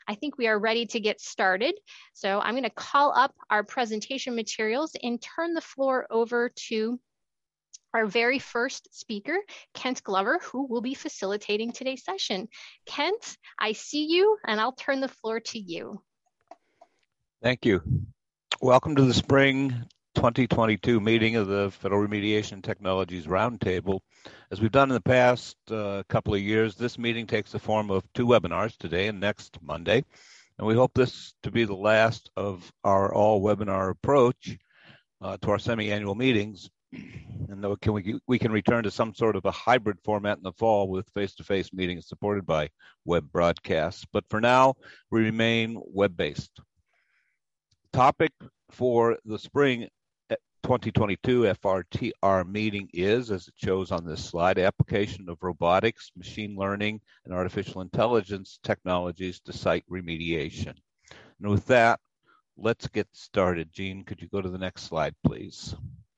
I think we are ready to get started. So I'm going to call up our presentation materials and turn the floor over to our very first speaker, Kent Glover, who will be facilitating today's session. Kent, I see you, and I'll turn the floor to you. Thank you. Welcome to the spring 2022 meeting of the Federal Remediation Technologies Roundtable. As we've done in the past couple of years, this meeting takes the form of 2 webinars, today and next Monday. And we hope this to be the last of our all-webinar approach to our semi-annual meetings. And we can return to some sort of a hybrid format in the fall with face-to-face meetings supported by web broadcasts. But for now, we remain web-based. Topic for the spring 2022 FRTR meeting is, as it shows on this slide, application of robotics, machine learning, and artificial intelligence technologies to site remediation. And with that, let's get started. Jean, could you go to the next slide, please?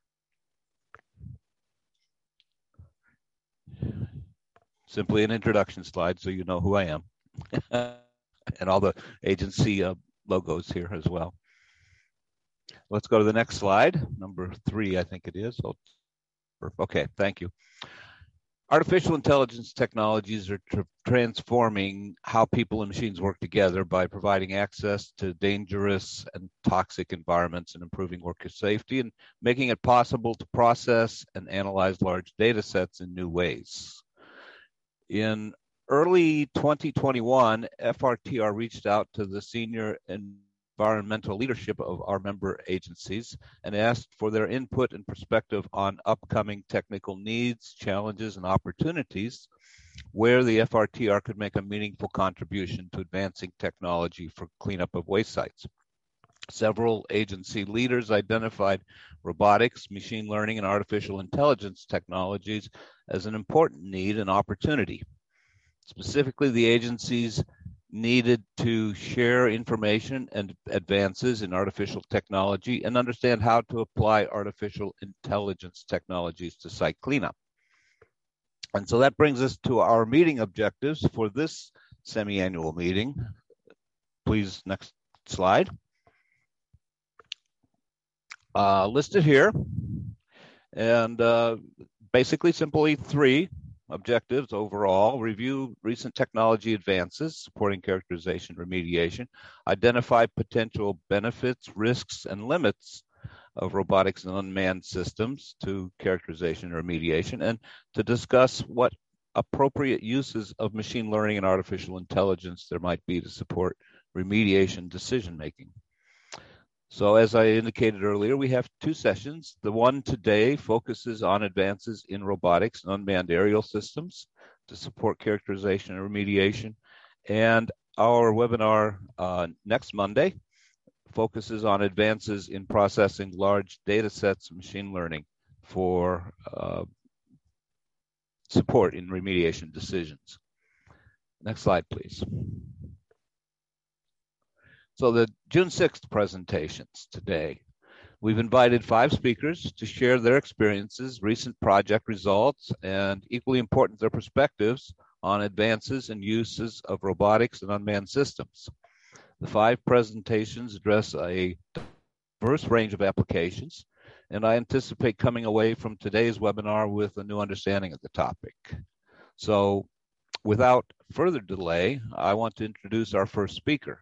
Simply an introduction slide so you know who I am. And all the agency logos here as well. Let's go to the next slide, number 3, I think it is. Okay, thank you. Artificial intelligence technologies are transforming how people and machines work together by providing access to dangerous and toxic environments and improving worker safety and making it possible to process and analyze large data sets in new ways. In early 2021, FRTR reached out to the senior environmental leadership of our member agencies and asked for their input and perspective on upcoming technical needs, challenges, and opportunities where the FRTR could make a meaningful contribution to advancing technology for cleanup of waste sites. Several agency leaders identified robotics, machine learning, and artificial intelligence technologies as an important need and opportunity. Specifically, the agencies needed to share information and advances in artificial technology and understand how to apply artificial intelligence technologies to site cleanup. And so that brings us to our meeting objectives for this semi-annual meeting. Please, next slide. Listed here, and basically simply 3 objectives overall: review recent technology advances supporting characterization remediation, identify potential benefits, risks, and limits of robotics and unmanned systems to characterization and remediation, and to discuss what appropriate uses of machine learning and artificial intelligence there might be to support remediation decision-making. So as I indicated earlier, we have 2 sessions. The one today focuses on advances in robotics and unmanned aerial systems to support characterization and remediation. And our webinar next Monday focuses on advances in processing large data sets of machine learning for support in remediation decisions. Next slide, please. So the June 6th presentations today. We've invited 5 speakers to share their experiences, recent project results, and equally important, their perspectives on advances and uses of robotics and unmanned systems. The 5 presentations address a diverse range of applications, and I anticipate coming away from today's webinar with a new understanding of the topic. So without further delay, I want to introduce our first speaker.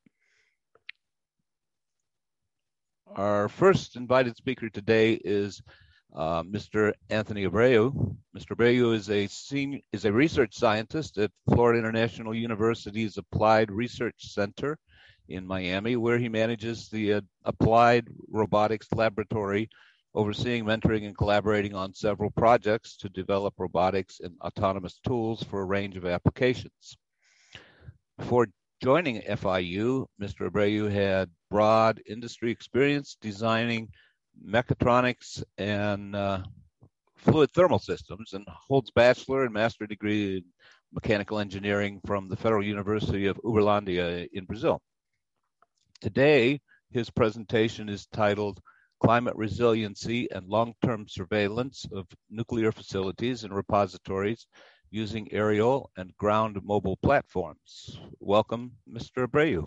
Our first invited speaker today is Mr. Anthony Abreu. Mr. Abreu is a research scientist at Florida International University's Applied Research Center in Miami, where he manages the Applied Robotics Laboratory, overseeing, mentoring, and collaborating on several projects to develop robotics and autonomous tools for a range of applications. Before joining FIU, Mr. Abreu had broad industry experience designing mechatronics and fluid thermal systems, and holds bachelor and master degree in mechanical engineering from the Federal University of Uberlândia in Brazil. Today, his presentation is titled Climate Resiliency and Long-Term Surveillance of Nuclear Facilities and Repositories using aerial and ground mobile platforms. Welcome, Mr. Abreu.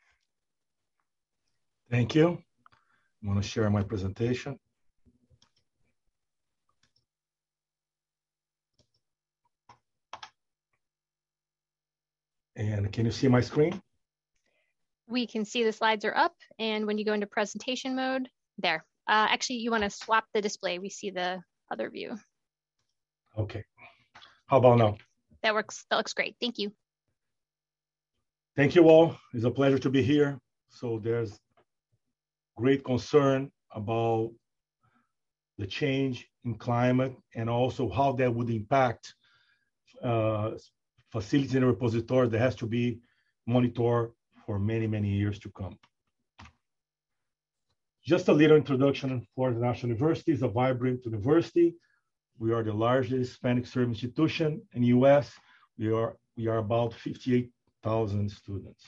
Thank you. I'm going to share my presentation. And can you see my screen? We can see the slides are up, and when you go into presentation mode, there. Actually, you want to swap the display. We see the other view. Okay. How about now? That works. That looks great. Thank you. Thank you all. It's a pleasure to be here. So there's great concern about the change in climate and also how that would impact facilities in a repository that has to be monitored for many, many years to come. Just a little introduction. Florida National University is a vibrant university. We are the largest Hispanic serving institution in the US. We are about 58,000 students.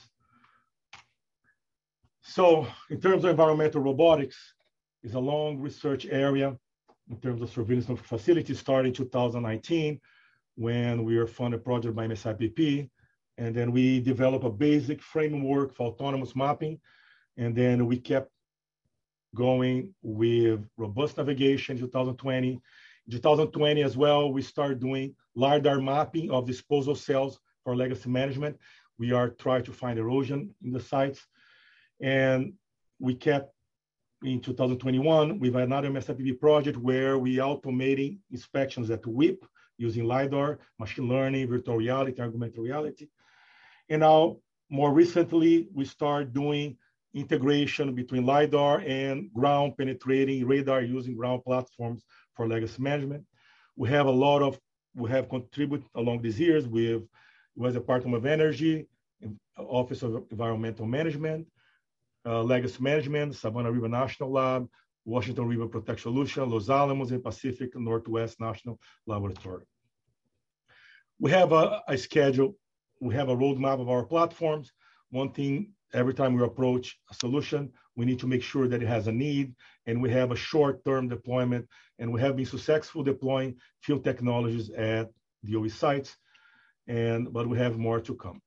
So in terms of environmental robotics, it's a long research area in terms of surveillance of facilities starting in 2019 when we were funded a project by MSIPP. And then we developed a basic framework for autonomous mapping. And then we kept going with robust navigation in 2020. In 2020 as well, we started doing LiDAR mapping of disposal cells for legacy management. We are trying to find erosion in the sites. And we kept in 2021 with another MSIPP project where we automating inspections at WIP using LiDAR, machine learning, virtual reality, augmented reality. And now, more recently, we start doing integration between LiDAR and ground penetrating radar using ground platforms for legacy management. We have contributed along these years with US Department of Energy, Office of Environmental Management, Legacy Management, Savannah River National Lab, Washington River Protection Solution, Los Alamos, and Pacific Northwest National Laboratory. We have a schedule. We have a roadmap of our platforms. One thing, every time we approach a solution, we need to make sure that it has a need, and we have a short-term deployment, and we have been successful deploying field technologies at DOE sites, but we have more to come.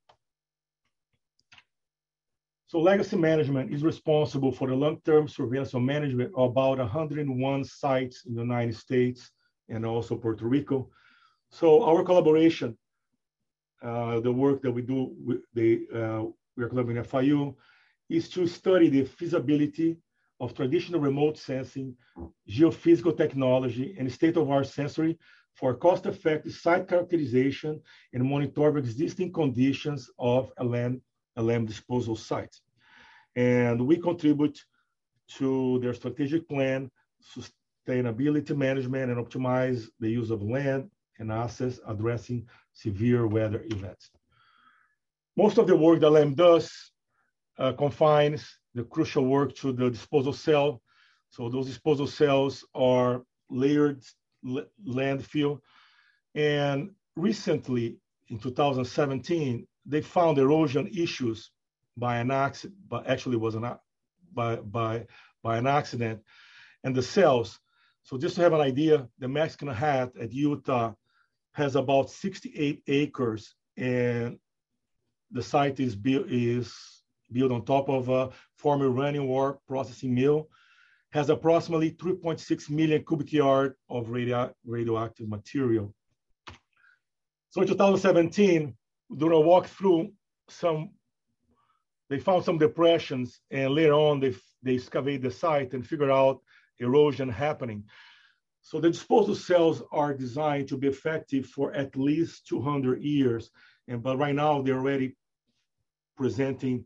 So legacy management is responsible for the long-term surveillance and management of about 101 sites in the United States and also Puerto Rico. So our collaboration, the work that we do, we are collaborating with FIU, is to study the feasibility of traditional remote sensing, geophysical technology, and state-of-the-art sensory for cost-effective site characterization and monitor existing conditions of LM disposal sites. And we contribute to their strategic plan, sustainability management, and optimize the use of land and assets addressing severe weather events. Most of the work that LM does confines the crucial work to the disposal cell. So those disposal cells are layered landfill. And recently, in 2017, they found erosion issues by an accident, but actually was by an accident, and the cells. So just to have an idea, the Mexican Hat at Utah has about 68 acres, and the site is built on top of a former uranium ore processing mill, has approximately 3.6 million cubic yards of radioactive material. So in 2017, during a walkthrough, they found some depressions, and later on they excavate the site and figure out erosion happening. So the disposal cells are designed to be effective for at least 200 years, but right now they're already presenting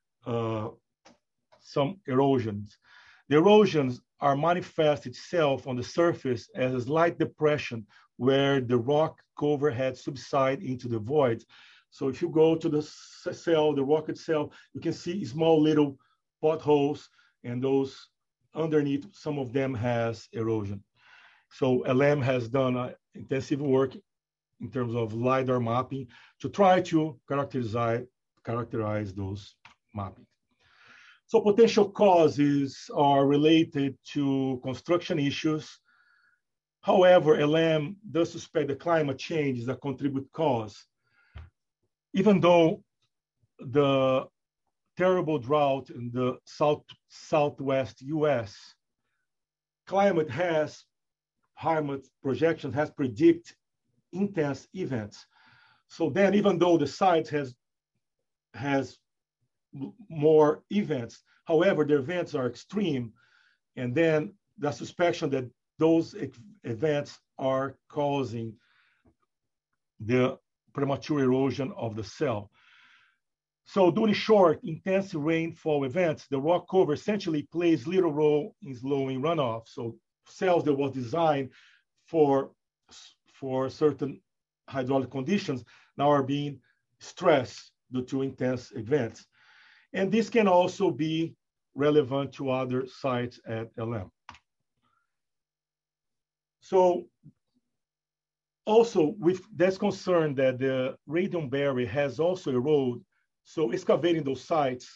some erosions. The erosions are manifest itself on the surface as a slight depression where the rock cover had subsided into the void. So if you go to the cell, the rock itself, you can see small little potholes, and those underneath, some of them has erosion. So LM has done intensive work in terms of LiDAR mapping to try to characterize those mapping. So potential causes are related to construction issues, However, LM does suspect that climate change is a contributing cause. Even though the terrible drought in the southwest US, climate projections has predict intense events. So then, even though the site has more events, however, the events are extreme, and then the suspicion that those events are causing the premature erosion of the cell. So during short, intense rainfall events, the rock cover essentially plays little role in slowing runoff. So cells that was designed for certain hydraulic conditions now are being stressed due to intense events. And this can also be relevant to other sites at LM. So also, there's concern that the radium barrier has also eroded, so excavating those sites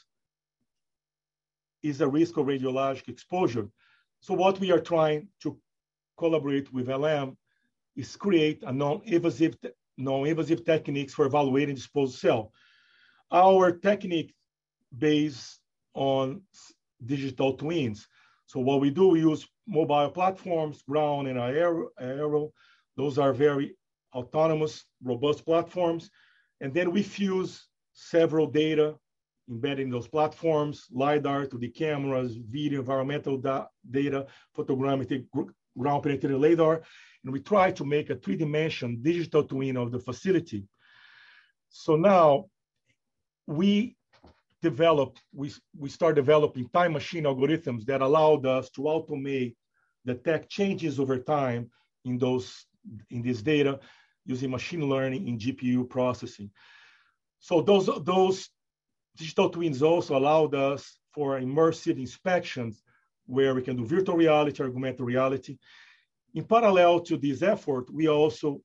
is a risk of radiologic exposure. So what we are trying to collaborate with LM is create a non-invasive techniques for evaluating disposal cell. Our technique based on digital twins. So what we do, we use mobile platforms, ground and aero. Those are very autonomous, robust platforms. And then we fuse several data embedded in those platforms, LiDAR, 2D cameras, video, environmental data, photogrammetry, ground penetrating radar. And we try to make a 3D digital twin of the facility. So now we start developing time machine algorithms that allowed us to automate, detect changes over time in this data using machine learning in GPU processing. So those digital twins also allowed us for immersive inspections where we can do virtual reality, augmented reality. In parallel to this effort, we're also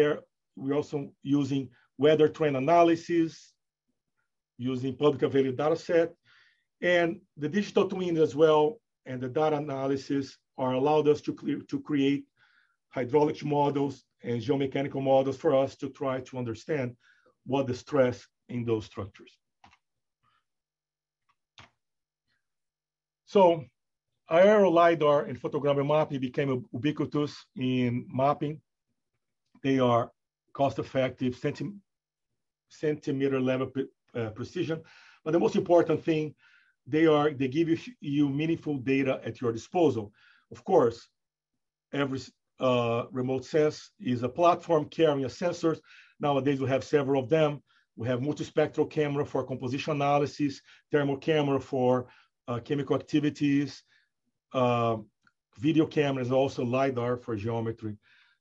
using weather trend analysis, using public available data set, and the digital twin as well and the data analysis are allowed us to create hydraulic models and geomechanical models for us to try to understand what the stress in those structures. So aero, LiDAR, and photogrammetry mapping became ubiquitous in mapping. They are cost-effective, centimeter level precision. But the most important thing, they give you meaningful data at your disposal. Of course, every remote sense is a platform carrying a sensors. Nowadays, we have several of them. We have multispectral camera for composition analysis, thermal camera for chemical activities, video cameras, also LiDAR for geometry.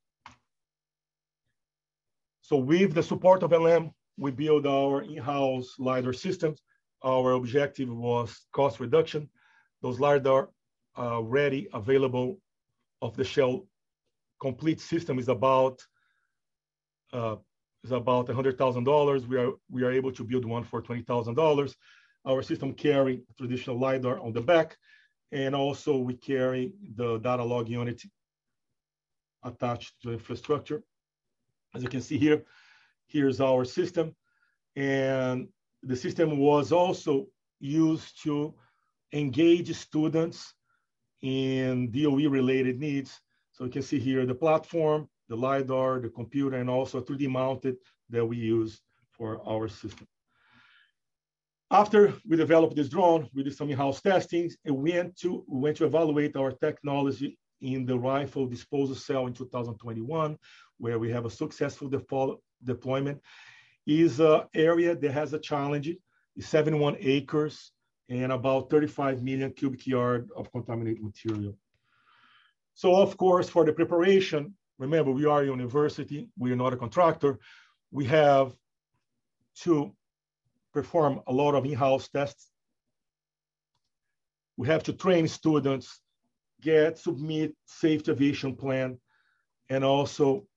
So with the support of LM, we build our in-house LiDAR systems. Our objective was cost reduction. Those LiDAR ready, available, off-the-shelf complete system is about $100,000. We are able to build one for $20,000. Our system carry traditional LiDAR on the back, and also we carry the data log unit attached to the infrastructure. As you can see here, here's our system. And the system was also used to engage students in DOE-related needs. So you can see here the platform, the LiDAR, the computer, and also 3D mounted that we use for our system. After we developed this drone, we did some in-house testing, and we went to evaluate our technology in the rifle disposal cell in 2021, where we have a successful deployment. Is an area that has a challenge. It's 71 acres and about 35 million cubic yards of contaminated material. So of course, for the preparation, remember, we are a university, we are not a contractor. We have to perform a lot of in-house tests. We have to train students, submit safety aviation plan, and also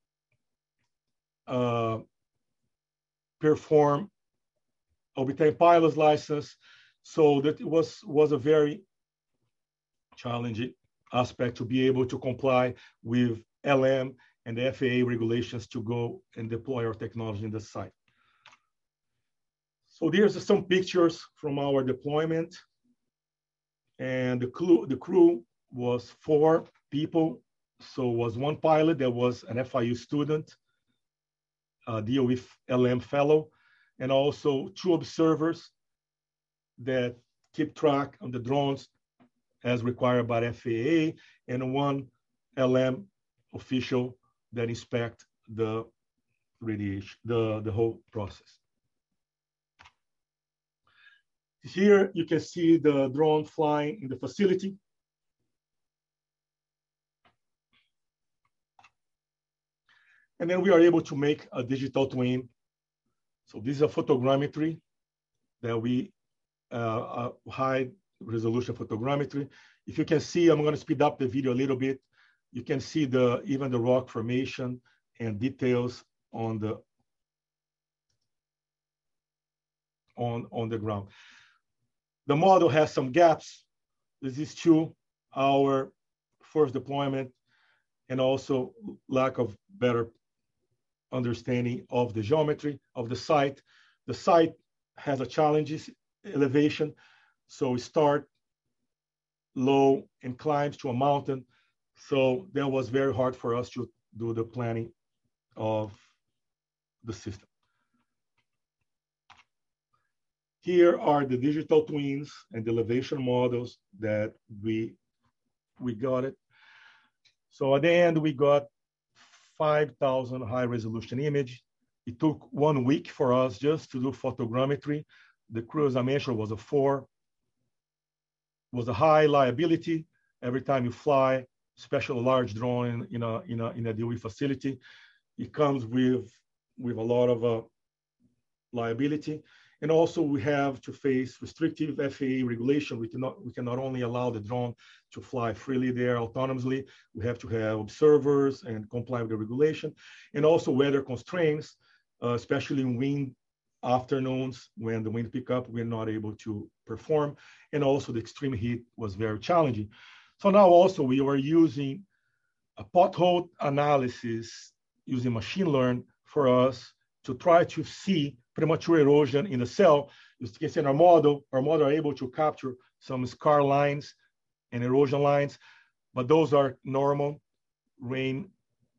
perform obtain pilot's license. So that was a very challenging aspect to be able to comply with LM and the FAA regulations to go and deploy our technology in the site. So there's some pictures from our deployment. And the crew was 4 people. So it was 1 pilot that was an FIU student, a DOE LM fellow, and also 2 observers that keep track on the drones as required by FAA, and 1 LM official that inspect the radiation, the whole process. Here you can see the drone flying in the facility. And then we are able to make a digital twin. So this is a photogrammetry that we high resolution photogrammetry. If you can see, I'm going to speed up the video a little bit. You can see even the rock formation and details on the ground. The model has some gaps. This is to our first deployment, and also lack of better understanding of the geometry of the site. The site has a challenges elevation, so we start low and climbs to a mountain. So that was very hard for us to do the planning of the system. Here are the digital twins and the elevation models that we got it. So at the end, we got 5,000 high resolution image. It took 1 week for us just to do photogrammetry. The crew, as I mentioned, was a 4. Was a high liability. Every time you fly, especially a large drone in a DOE facility, it comes with a lot of liability. And also we have to face restrictive FAA regulation. We cannot only allow the drone to fly freely there autonomously. We have to have observers and comply with the regulation. And also weather constraints, especially in wind afternoons when the wind pick up, we're not able to perform. And also the extreme heat was very challenging. So now also we are using a pothole analysis using machine learning for us to try to see premature erosion in the cell. You can see in our model are able to capture some scar lines and erosion lines, but those are normal rain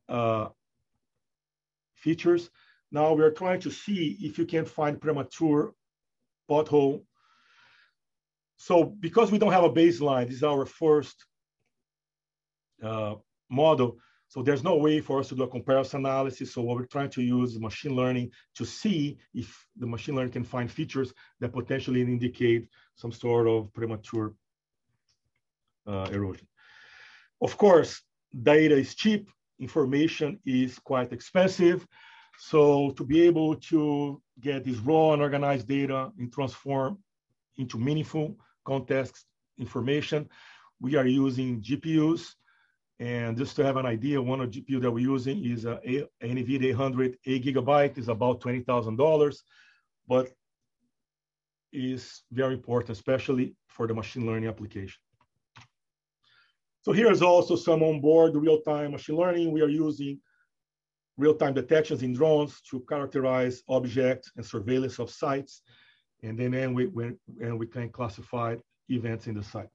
features. Now we are trying to see if you can find premature pothole. So because we don't have a baseline, this is our first model. So there's no way for us to do a comparison analysis. So what we're trying to use is machine learning to see if the machine learning can find features that potentially indicate some sort of premature erosion. Of course, data is cheap, information is quite expensive. So to be able to get this raw and organized data and transform into meaningful context information, we are using GPUs. And just to have an idea, one of the GPU that we're using is an NVIDIA 800, 8 gigabyte, is about $20,000, but is very important, especially for the machine learning application. So here's also some onboard real-time machine learning. We are using real-time detections in drones to characterize objects and surveillance of sites. And then we can classify events in the site.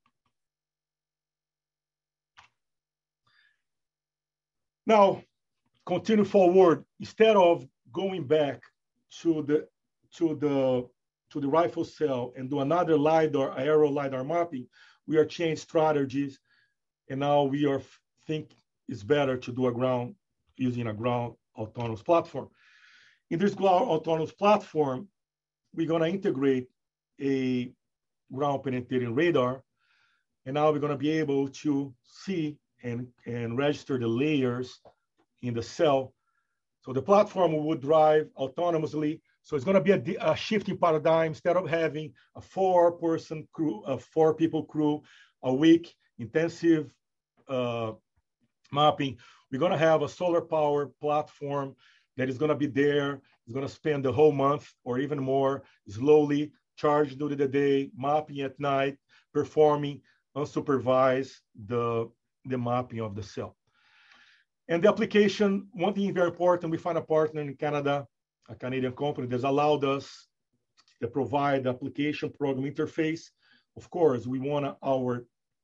Now, continue forward. Instead of going back to the rifle cell and do another LiDAR, aero LiDAR mapping, we are changing strategies, and now we are think it's better to do using a ground autonomous platform. In this ground autonomous platform, we're going to integrate a ground penetrating radar, and now we're going to be able to see and register the layers in the cell. So the platform would drive autonomously. So it's going to be a shifting paradigm. Instead of having a 4-person crew, a 4-people crew, a week intensive mapping, we're going to have a solar power platform that is going to be there. It's going to spend the whole month or even more, slowly charged during the day, mapping at night, performing unsupervised the mapping of the cell. And the application, one thing very important, we find a partner in Canada, a Canadian company that's allowed us to provide the application program interface. Of course, we want our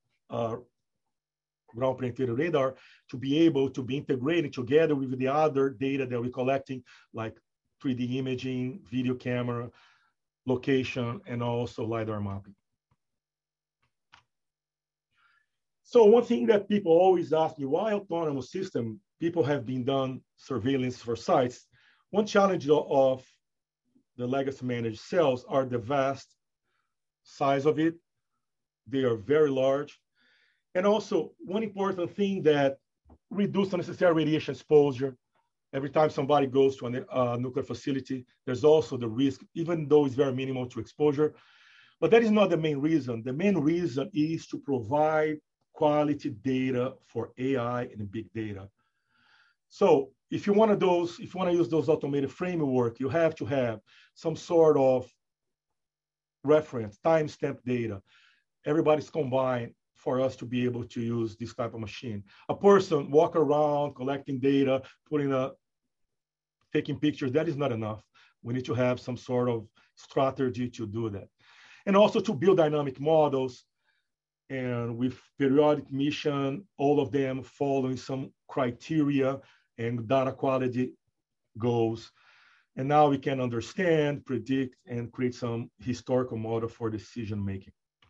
ground penetrating radar to be able to be integrated together with the other data that we're collecting, like 3D imaging, video camera, location, and also LiDAR mapping. So one thing that people always ask me, why autonomous system? People have been done surveillance for sites. One challenge of the legacy managed cells are the vast size of it. They are very large. And also, one important thing that reduce unnecessary radiation exposure. Every time somebody goes to a nuclear facility, there's also the risk, even though it's very minimal to exposure. But that is not the main reason. The main reason is to provide quality data for AI and big data. So if you want to use those automated framework, you have to have some sort of reference, timestamp data. Everybody's combined for us to be able to use this type of machine. A person walk around collecting data, taking pictures, that is not enough. We need to have some sort of strategy to do that. And also to build dynamic models, and with periodic mission, all of them following some criteria and data quality goals. And now we can understand, predict, and create some historical model for decision making.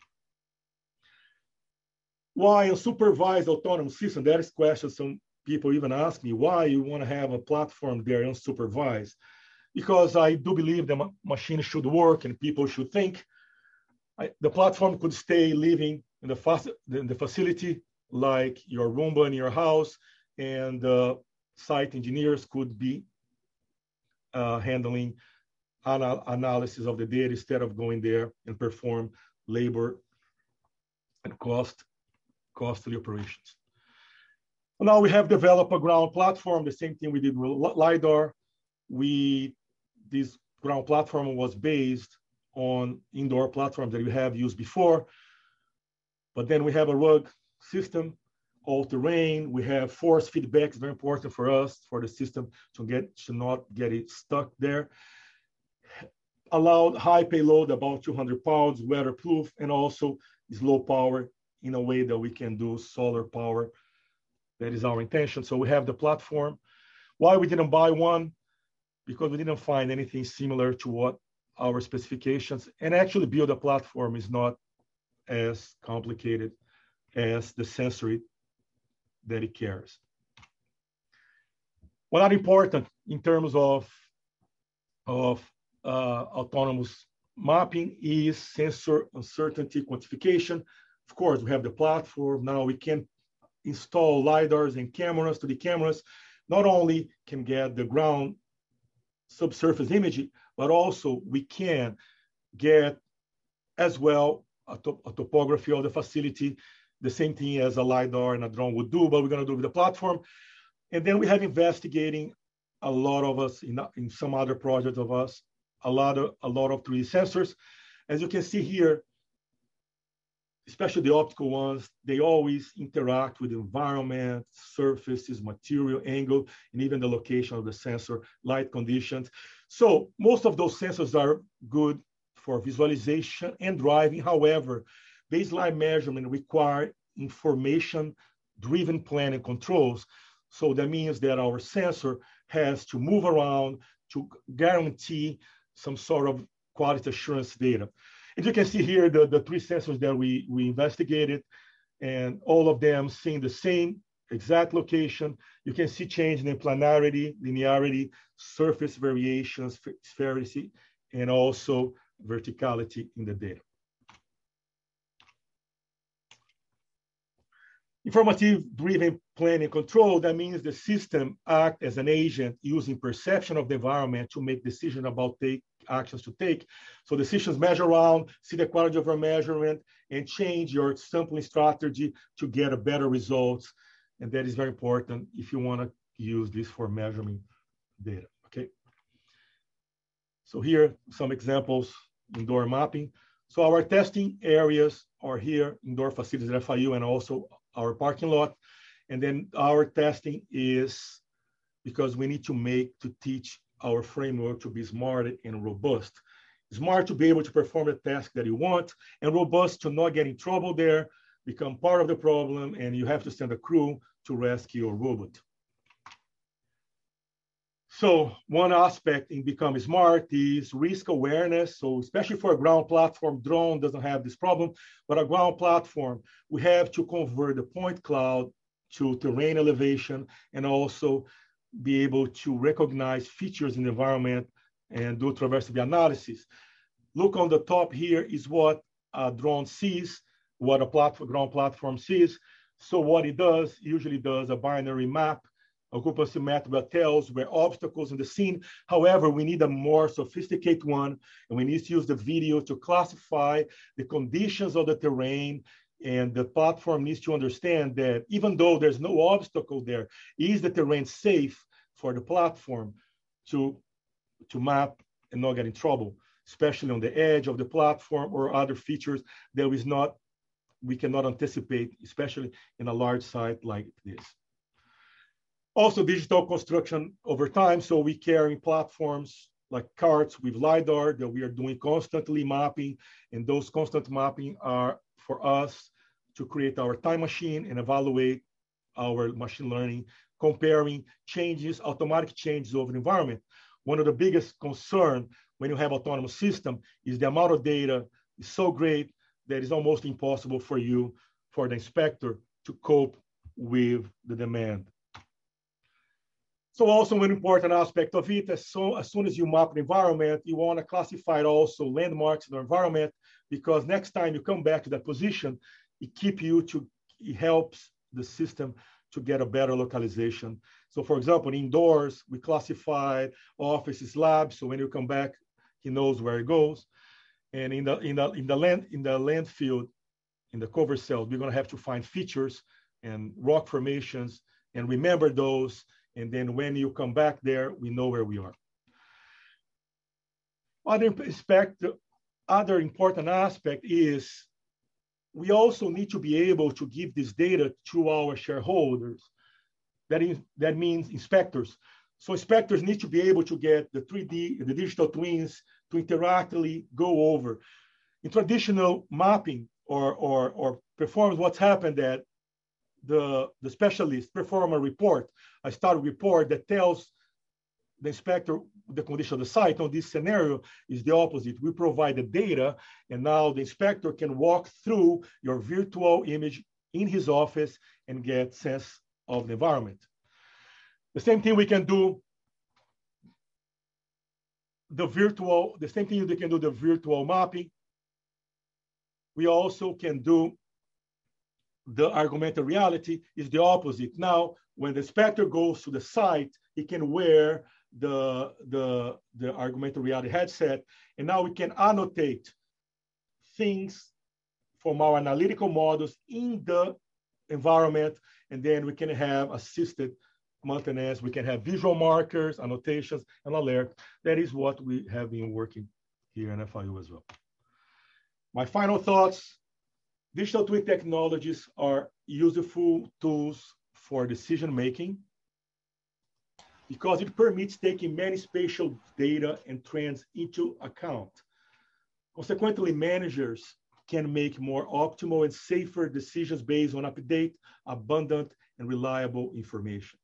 Why unsupervised autonomous system? That is a question some people even ask me, why you want to have a platform there unsupervised? Because I do believe the machine should work and people should think. The platform could stay living in the facility like your Roomba in your house, and site engineers could be handling analysis of the data instead of going there and perform labor and costly operations. Now we have developed a ground platform, the same thing we did with LiDAR. This ground platform was based on indoor platforms that we have used before, but then we have a RUG system, all terrain. We have force feedback, it's very important for us, for the system to not get it stuck there. Allowed high payload, about 200 pounds, weatherproof, and also is low power in a way that we can do solar power. That is our intention. So we have the platform. Why we didn't buy one? Because we didn't find anything similar to what our specifications, and actually build a platform is not as complicated as the sensory that it carries. Well, not important in terms of autonomous mapping is sensor uncertainty quantification. Of course, we have the platform. Now we can install LiDARs and cameras to the cameras. Not only can get the ground subsurface imaging, but also we can get as well a topography of the facility, the same thing as a LiDAR and a drone would do, but we're going to do with the platform. And then we have investigating, a lot of us in some other projects of us, a lot of 3D sensors. As you can see here, especially the optical ones, they always interact with the environment, surfaces, material, angle, and even the location of the sensor, light conditions. So most of those sensors are good for visualization and driving. However, baseline measurement require information-driven plan and controls. So that means that our sensor has to move around to guarantee some sort of quality assurance data. As you can see here, the three sensors that we investigated, and all of them seeing the same exact location. You can see change in planarity, linearity, surface variations, sphericity, and also verticality in the data. Informative-driven plan and control, that means the system acts as an agent using perception of the environment to make decisions about actions to take. So decisions measure around, see the quality of your measurement, and change your sampling strategy to get a better results. And that is very important if you want to use this for measuring data, okay? So here, some examples, indoor mapping. So our testing areas are here, indoor facilities at FIU, and also our parking lot. And then our testing is because we need to teach our framework to be smart and robust. Smart to be able to perform the task that you want, and robust to not get in trouble there, become part of the problem, and you have to send a crew to rescue your robot. So one aspect in becoming smart is risk awareness. So especially for a ground platform, drone doesn't have this problem, but a ground platform, we have to convert the point cloud to terrain elevation and also be able to recognize features in the environment and do traversibility analysis. Look on the top here is what a drone sees, what a ground platform sees. So what it does, usually does a binary map, occupancy map that tells where obstacles in the scene. However, we need a more sophisticated one, and we need to use the video to classify the conditions of the terrain. And the platform needs to understand that even though there's no obstacle there, is the terrain safe for the platform to map and not get in trouble, especially on the edge of the platform or other features that we cannot anticipate, especially in a large site like this. Also, digital construction over time. So we carry platforms like carts with LiDAR that we are doing constantly mapping. And those constant mapping are for us to create our time machine and evaluate our machine learning, comparing changes, automatic changes over the environment. One of the biggest concern when you have autonomous system is the amount of data is so great that it's almost impossible for the inspector, to cope with the demand. So also an important aspect of it, as soon as you map the environment, you want to classify also landmarks in the environment, because next time you come back to that position, it helps the system to get a better localization. So for example, indoors, we classified offices, labs, so when you come back, he knows where it goes. And in the land field, in the cover cells, we're going to have to find features and rock formations and remember those. And then when you come back there, we know where we are. Other important aspect is we also need to be able to give this data to our shareholders. That means inspectors. So inspectors need to be able to get the 3D, the digital twins to interactively go over. In traditional mapping or performance, what's happened that the specialist perform a report, a start report that tells the inspector the condition of the site. On this scenario is the opposite. We provide the data, and now the inspector can walk through your virtual image in his office and get sense of the environment. The same thing we can do the virtual mapping. We also can do the augmented reality is the opposite. Now, when the inspector goes to the site, he can wear the augmented reality headset, and now we can annotate things from our analytical models in the environment, and then we can have assisted maintenance. We can have visual markers, annotations, and alert. That is what we have been working here in FIU as well. My final thoughts. Digital twin technologies are useful tools for decision-making because it permits taking many spatial data and trends into account. Consequently, managers can make more optimal and safer decisions based on up-to-date, abundant, and reliable information.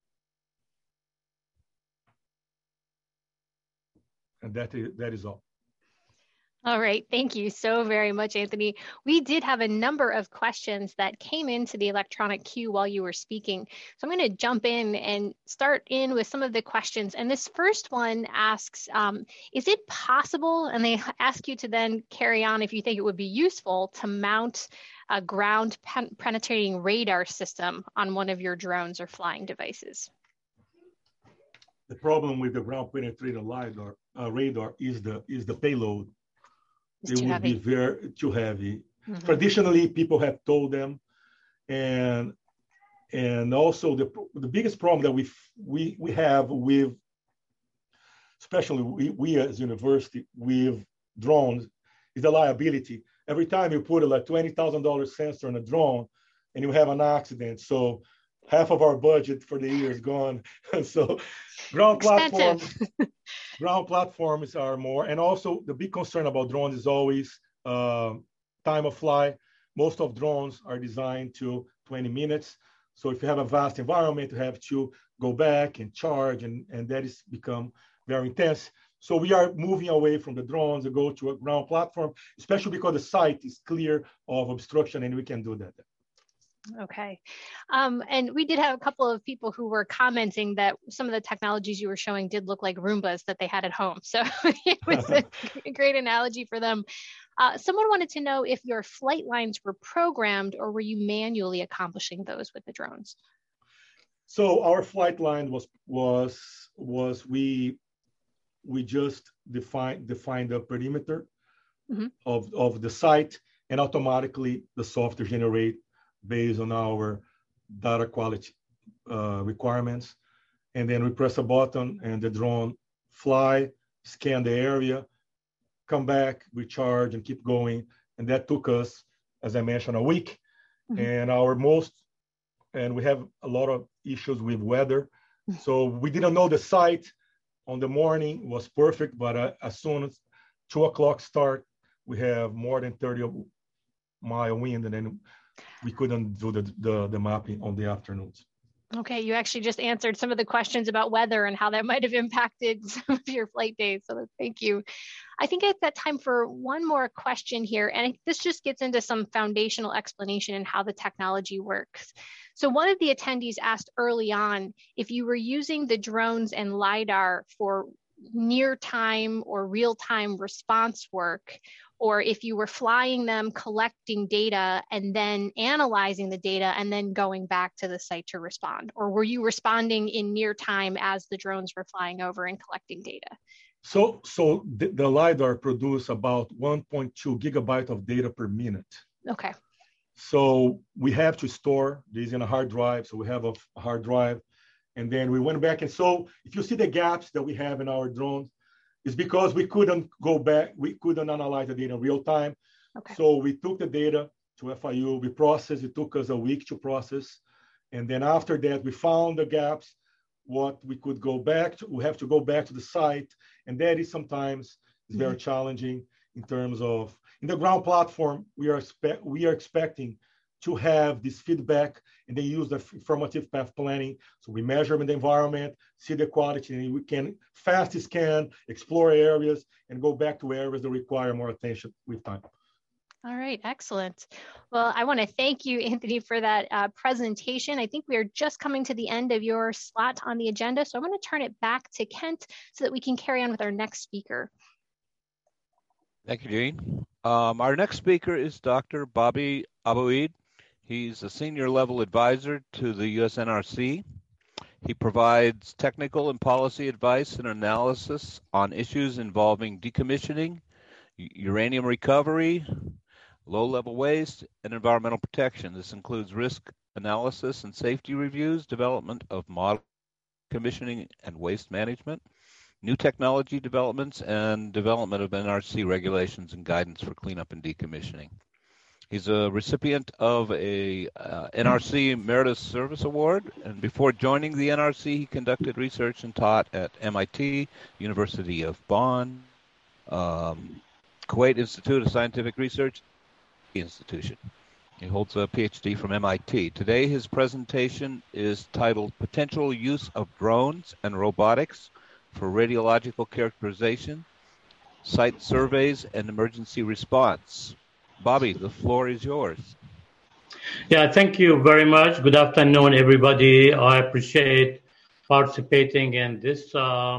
And that is all. All right, thank you so very much, Anthony. We did have a number of questions that came into the electronic queue while you were speaking. So I'm going to jump in and start in with some of the questions. And this first one asks, is it possible, and they ask you to then carry on if you think it would be useful, to mount a ground penetrating radar system on one of your drones or flying devices? The problem with the ground penetrating radar is the payload. It would be too heavy. Mm-hmm. Traditionally, people have told them, and also the biggest problem that we have with, especially we as university with drones, is the liability. Every time you put a $20,000 sensor on a drone, and you have an accident, so half of our budget for the year is gone. So ground platforms are more, and also the big concern about drones is always time of flight. Most of drones are designed to 20 minutes. So if you have a vast environment, you have to go back and charge, and that has become very intense. So we are moving away from the drones to go to a ground platform, especially because the site is clear of obstruction and we can do that. Okay. And we did have a couple of people who were commenting that some of the technologies you were showing did look like Roombas that they had at home. So it was a great analogy for them. Someone wanted to know if your flight lines were programmed or were you manually accomplishing those with the drones? So our flight line was we just defined the perimeter of the site, and automatically the software generate based on our data quality requirements. And then we press a button and the drone fly, scan the area, come back, recharge, and keep going. And that took us, as I mentioned, a week. And we have a lot of issues with weather. So we didn't know the site on the morning was perfect, but as soon as 2 o'clock start, we have more than 30-mile wind, and then we couldn't do the mapping on the afternoons. Okay, you actually just answered some of the questions about weather and how that might have impacted some of your flight days. So thank you. I think I've got time for one more question here, and this just gets into some foundational explanation in how the technology works. So one of the attendees asked early on if you were using the drones and LiDAR for near-time or real-time response work, or if you were flying them, collecting data, and then analyzing the data, and then going back to the site to respond? Or were you responding in near time as the drones were flying over and collecting data? So the LiDAR produce about 1.2 gigabyte of data per minute. Okay. So we have to store these in a hard drive. So we have a hard drive. And then we went back. And so if you see the gaps that we have in our drones, it's because we couldn't go back. We couldn't analyze the data in real time. Okay. So we took the data to FIU, we processed. It took us a week to process. And then after that, we found the gaps, what we could go back to. We have to go back to the site. And that is sometimes very challenging in terms of, in the ground platform, we are expecting to have this feedback, and they use the formative path planning. So we measure in the environment, see the quality, and we can fast scan, explore areas, and go back to areas that require more attention with time. All right, excellent. Well, I want to thank you, Anthony, for that presentation. I think we are just coming to the end of your slot on the agenda, so I'm going to turn it back to Kent so that we can carry on with our next speaker. Thank you, Jean. Our next speaker is Dr. Bobby Aboud. He's a senior level advisor to the U.S. NRC. He provides technical and policy advice and analysis on issues involving decommissioning, uranium recovery, low-level waste, and environmental protection. This includes risk analysis and safety reviews, development of model commissioning and waste management, new technology developments, and development of NRC regulations and guidance for cleanup and decommissioning. He's a recipient of a NRC Emeritus Service Award, and before joining the NRC, he conducted research and taught at MIT, University of Bonn, Kuwait Institute of Scientific Research Institution. He holds a PhD from MIT. Today, his presentation is titled Potential Use of Drones and Robotics for Radiological Characterization, Site Surveys, and Emergency Response. Bobby, the floor is yours. Yeah, thank you very much. Good afternoon, everybody. I appreciate participating in this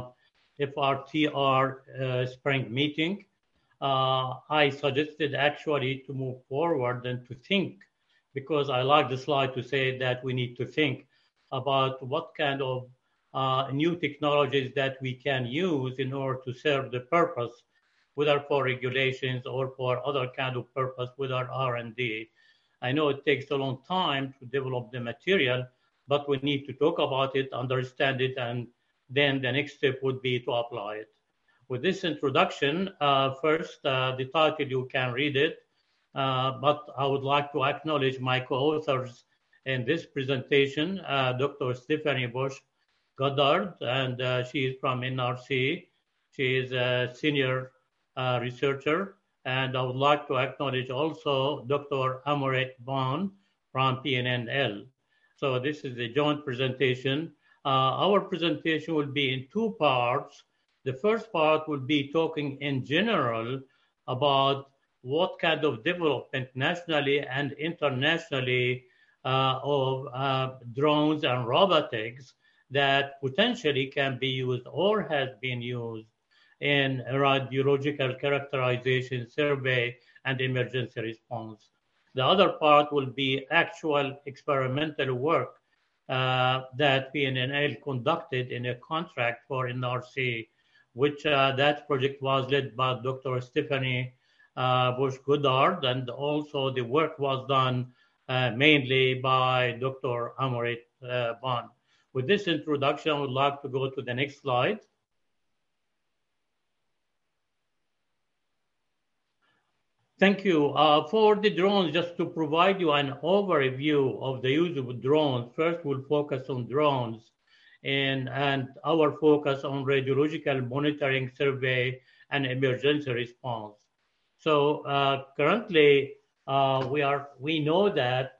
FRTR spring meeting. I suggested actually to move forward and to think, because I like the slide to say that we need to think about what kind of new technologies that we can use in order to serve the purpose, whether for regulations or for other kind of purpose with our R&D. I know it takes a long time to develop the material, but we need to talk about it, understand it, and then the next step would be to apply it. With this introduction, first, the title, you can read it, but I would like to acknowledge my co-authors in this presentation, Dr. Stephanie Bush Goddard, and she is from NRC. She is a senior researcher, and I would like to acknowledge also Dr. Amoret Bond from PNNL. So this is a joint presentation. Our presentation will be in two parts. The first part will be talking in general about what kind of development nationally and internationally of drones and robotics that potentially can be used or has been used in radiological characterization, survey, and emergency response. The other part will be actual experimental work that PNNL conducted in a contract for NRC, which that project was led by Dr. Stephanie Bush Goddard, and also the work was done mainly by Dr. Amoret Bond. With this introduction, I would like to go to the next slide. Thank you. For the drones, just to provide you an overview of the use of drones, first we'll focus on drones and our focus on radiological monitoring, survey, and emergency response. So currently, we know that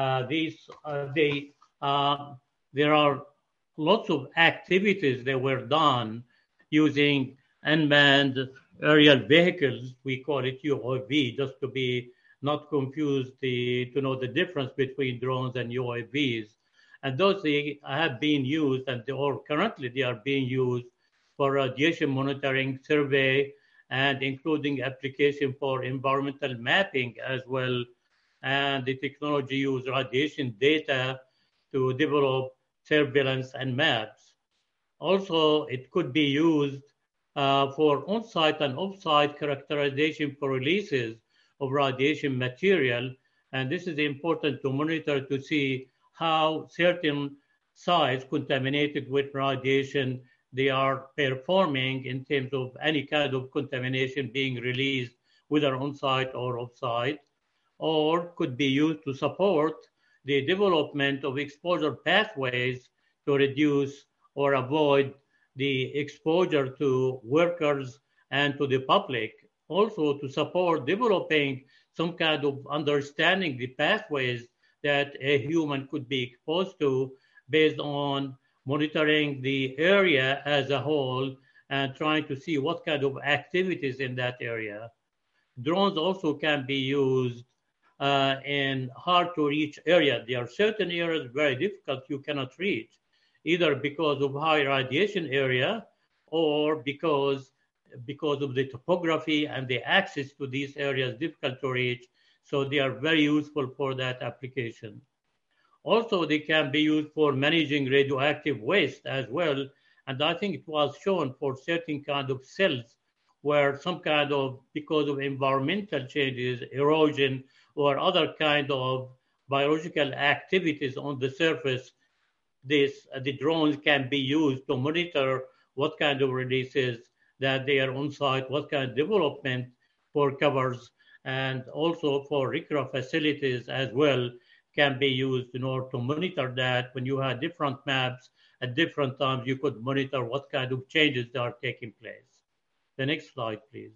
there are lots of activities that were done using unmanned aerial vehicles. We call it UAV, just to be not confused, to know the difference between drones and UAVs. And those they have been used, or currently they are being used for radiation monitoring, survey, and including application for environmental mapping as well. And the technology uses radiation data to develop surveillance and maps. Also, it could be used for on-site and off-site characterization for releases of radiation material. And this is important to monitor to see how certain sites contaminated with radiation they are performing in terms of any kind of contamination being released, whether on-site or off-site, or could be used to support the development of exposure pathways to reduce or avoid the exposure to workers and to the public. Also to support developing some kind of understanding the pathways that a human could be exposed to based on monitoring the area as a whole and trying to see what kind of activities in that area. Drones also can be used in hard to reach areas. There are certain areas very difficult you cannot reach, either because of high radiation area or because of the topography and the access to these areas difficult to reach. So they are very useful for that application. Also, they can be used for managing radioactive waste as well. And I think it was shown for certain kind of cells where some kind of, because of environmental changes, erosion, or other kind of biological activities on the surface, the drones can be used to monitor what kind of releases that they are on site, what kind of development for covers, and also for RCRA facilities as well can be used in order to monitor that. When you have different maps at different times, you could monitor what kind of changes that are taking place. The next slide, please.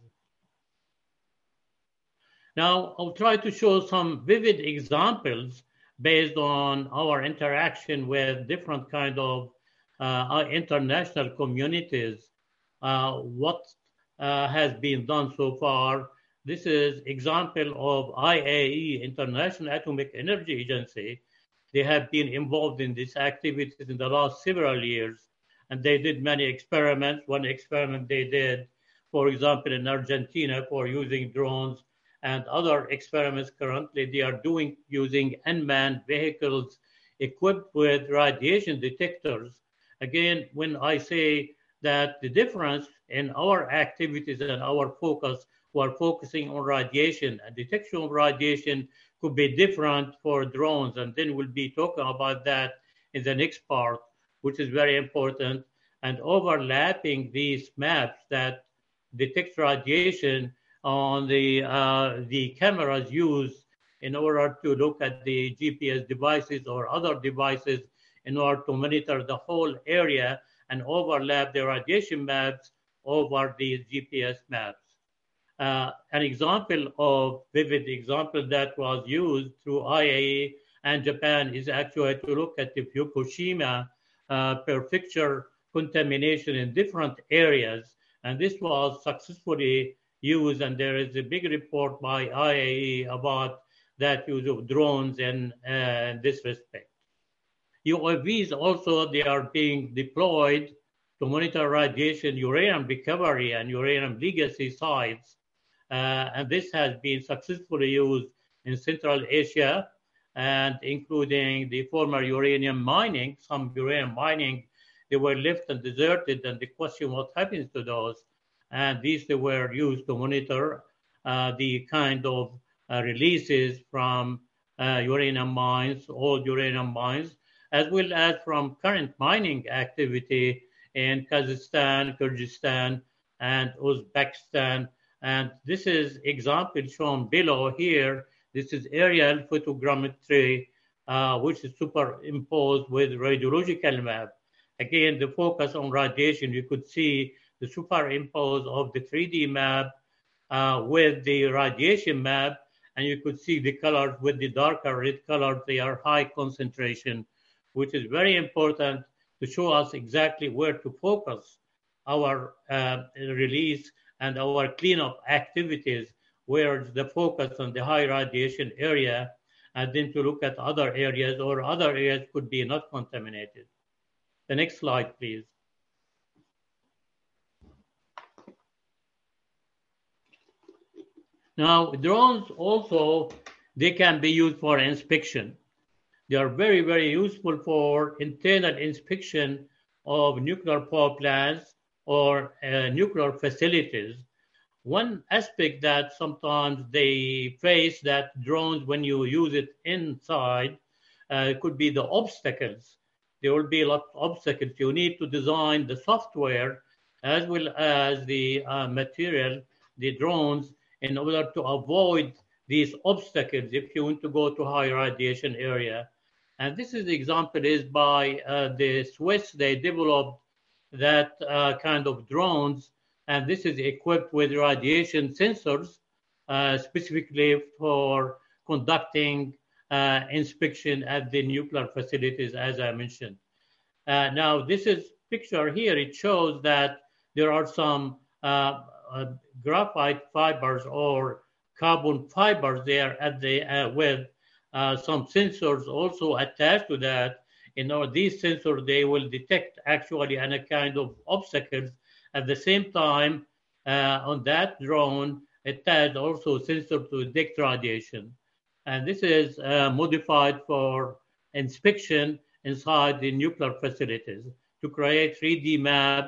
Now, I'll try to show some vivid examples based on our interaction with different kind of international communities, what has been done so far. This is example of IAEA, International Atomic Energy Agency. They have been involved in these activities in the last several years, and they did many experiments. One experiment they did, for example, in Argentina for using drones, and other experiments currently they are doing using unmanned vehicles equipped with radiation detectors. Again, when I say that the difference in our activities and our focus, we're focusing on radiation, and detection of radiation could be different for drones, and then we'll be talking about that in the next part, which is very important, and overlapping these maps that detect radiation on the cameras used in order to look at the GPS devices or other devices in order to monitor the whole area and overlap the radiation maps over the GPS maps. An example of vivid example that was used through IAEA and Japan is actually to look at the Fukushima prefecture contamination in different areas. And this was successfully used, and there is a big report by IAEA about that use of drones in this respect. UAVs also, they are being deployed to monitor radiation, uranium recovery, and uranium legacy sites. And this has been successfully used in Central Asia, and including the former uranium mining. Some uranium mining, they were left and deserted, and the question what happens to those. And these they were used to monitor the kind of releases from uranium mines, old uranium mines, as well as from current mining activity in Kazakhstan, Kyrgyzstan, and Uzbekistan. And this is example shown below here. This is aerial photogrammetry, which is superimposed with radiological map. Again, the focus on radiation, you could see the superimpose of the 3D map with the radiation map, and you could see the colors with the darker red colors. They are high concentration, which is very important to show us exactly where to focus our release and our cleanup activities, where the focus on the high radiation area, and then to look at other areas, or other areas could be not contaminated. The next slide, please. Now, drones also, they can be used for inspection. They are very, very useful for internal inspection of nuclear power plants or nuclear facilities. One aspect that sometimes they face that drones, when you use it inside, could be the obstacles. There will be a lot of obstacles. You need to design the software as well as the material, the drones, in order to avoid these obstacles if you want to go to high radiation area. And this is the example is by the Swiss. They developed that kind of drones, and this is equipped with radiation sensors, specifically for conducting inspection at the nuclear facilities, as I mentioned. Now, this is picture here. It shows that there are some graphite fibers or carbon fibers there at the with some sensors also attached to that. These sensors, they will detect actually any kind of obstacles. At the same time, on that drone, it has also sensor to detect radiation. And this is modified for inspection inside the nuclear facilities to create 3D map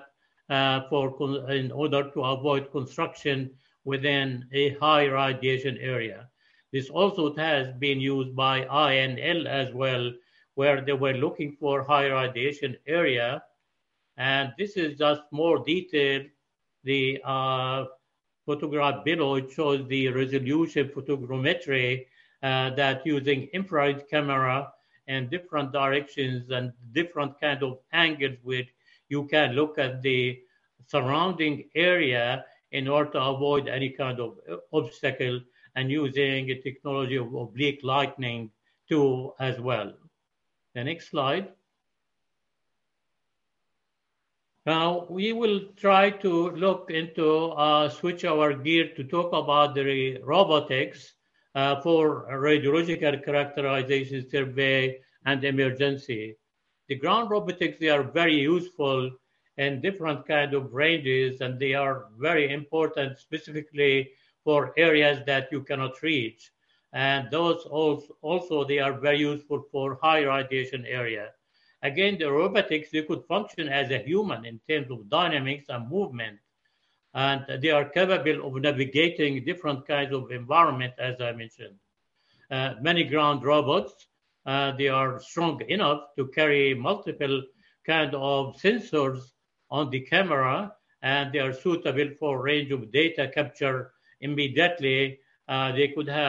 in order to avoid construction within a high radiation area. This also has been used by INL as well, where they were looking for high radiation area. And this is just more detailed. The photograph below, it shows the resolution photogrammetry that using infrared camera in different directions and different kind of angles, which you can look at the surrounding area in order to avoid any kind of obstacle, and using a technology of oblique lighting too as well. The next slide. Now we will try to look into, switch our gear to talk about the robotics for radiological characterization, survey, and emergency. The ground robotics, they are very useful in different kind of ranges, and they are very important specifically for areas that you cannot reach. And those also they are very useful for high radiation area. Again, the robotics, they could function as a human in terms of dynamics and movement. And they are capable of navigating different kinds of environment, as I mentioned. Many ground robots, they are strong enough to carry multiple kind of sensors on the camera, and they are suitable for range of data capture immediately. They could have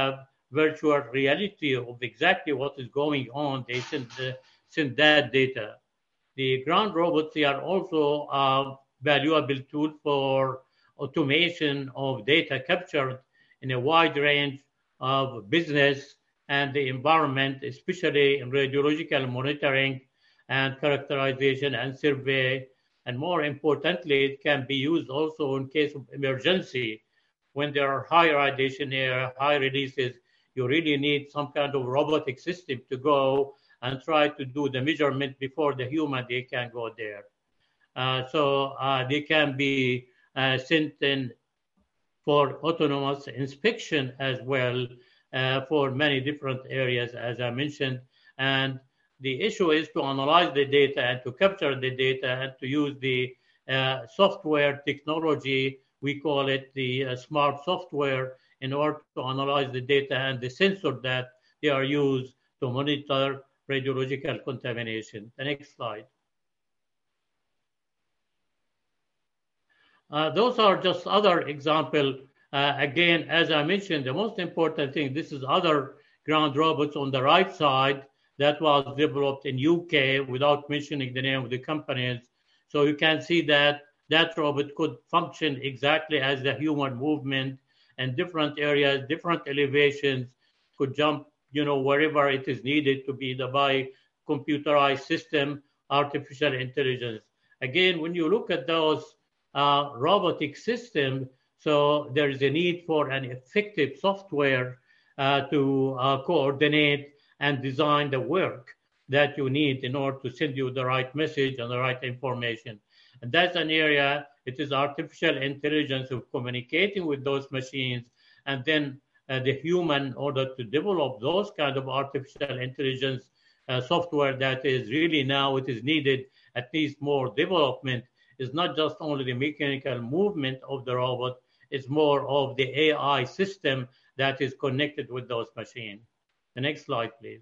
virtual reality of exactly what is going on. They send that data. The ground robots, they are also a valuable tool for automation of data captured in a wide range of business and the environment, especially in radiological monitoring and characterization and survey. And more importantly, it can be used also in case of emergency. When there are high radiation air, high releases, you really need some kind of robotic system to go and try to do the measurement before the human, they can go there. So they can be sent in for autonomous inspection as well for many different areas, as I mentioned. And the issue is to analyze the data and to capture the data and to use the software technology. We call it the smart software in order to analyze the data and the sensor that they are used to monitor radiological contamination. The next slide. Those are just other examples. Again, as I mentioned, the most important thing, this is other ground robots on the right side that was developed in UK without mentioning the name of the companies. So you can see that that robot could function exactly as the human movement and different areas, different elevations, could jump, wherever it is needed to be by computerized system, artificial intelligence. Again, when you look at those robotic systems, so there is a need for an effective software to coordinate and design the work that you need in order to send you the right message and the right information. And that's an area, it is artificial intelligence of communicating with those machines, and then the human, in order to develop those kind of artificial intelligence software that is really now, it is needed at least more development. It's not just only the mechanical movement of the robot, it's more of the AI system that is connected with those machines. The next slide, please.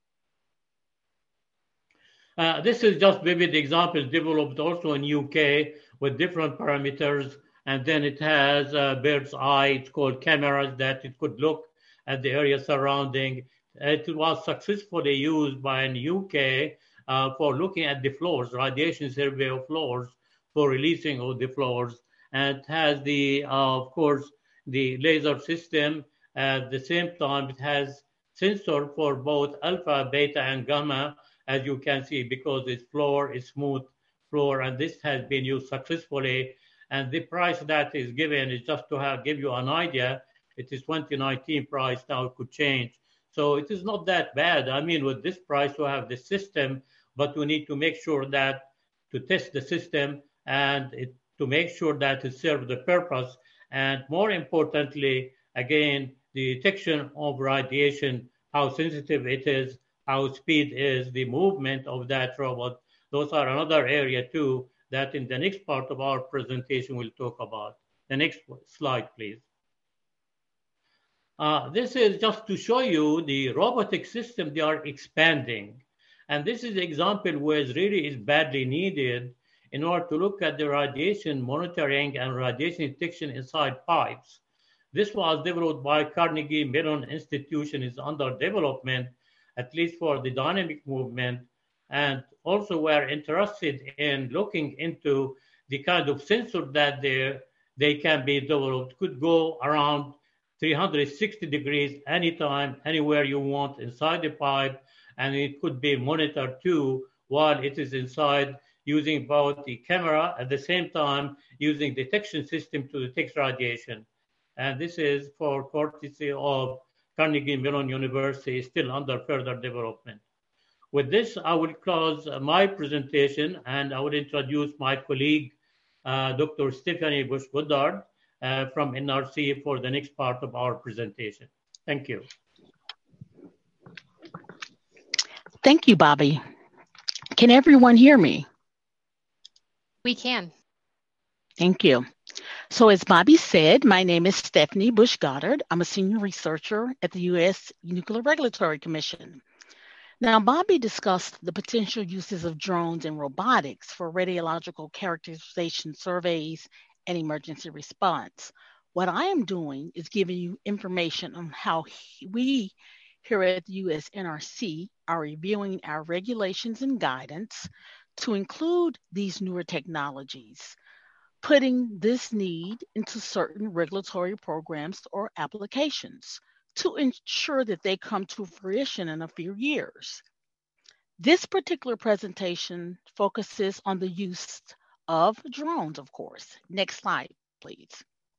This is just vivid examples developed also in UK with different parameters. And then it has bird's eye, it's called cameras that it could look at the area surrounding. It was successfully used by in UK for looking at the floors, radiation survey of floors, for releasing of the floors. And it has the, of course, the laser system. At the same time, it has sensor for both alpha, beta, and gamma, as you can see, because its floor is smooth floor, and this has been used successfully. And the price that is given is just to give you an idea. It is 2019 price, now it could change. So it is not that bad. I mean, with this price, we have the system, but we need to make sure that to test the system and to make sure that it serves the purpose. And more importantly, again, the detection of radiation, how sensitive it is, how speed is, the movement of that robot. Those are another area too that in the next part of our presentation we'll talk about. The next slide, please. This is just to show you the robotic system, they are expanding. And this is an example where it really is badly needed in order to look at the radiation monitoring and radiation detection inside pipes. This was developed by Carnegie Mellon Institution, is under development, at least for the dynamic movement. And also we're interested in looking into the kind of sensor that they can be developed, could go around 360 degrees anytime, anywhere you want inside the pipe, and it could be monitored too while it is inside, using both the camera at the same time using detection system to detect radiation. And this is for courtesy of Carnegie Mellon University, still under further development. With this, I will close my presentation and I will introduce my colleague, Dr. Stephanie Bush-Goddard from NRC for the next part of our presentation. Thank you. Thank you, Bobby. Can everyone hear me? We can. Thank you. So as Bobby said, my name is Stephanie Bush-Goddard. I'm a senior researcher at the U.S. Nuclear Regulatory Commission. Now, Bobby discussed the potential uses of drones and robotics for radiological characterization surveys and emergency response. What I am doing is giving you information on how we here at the US NRC are reviewing our regulations and guidance to include these newer technologies, putting this need into certain regulatory programs or applications to ensure that they come to fruition in a few years. This particular presentation focuses on the use of drones, of course. Next slide, please.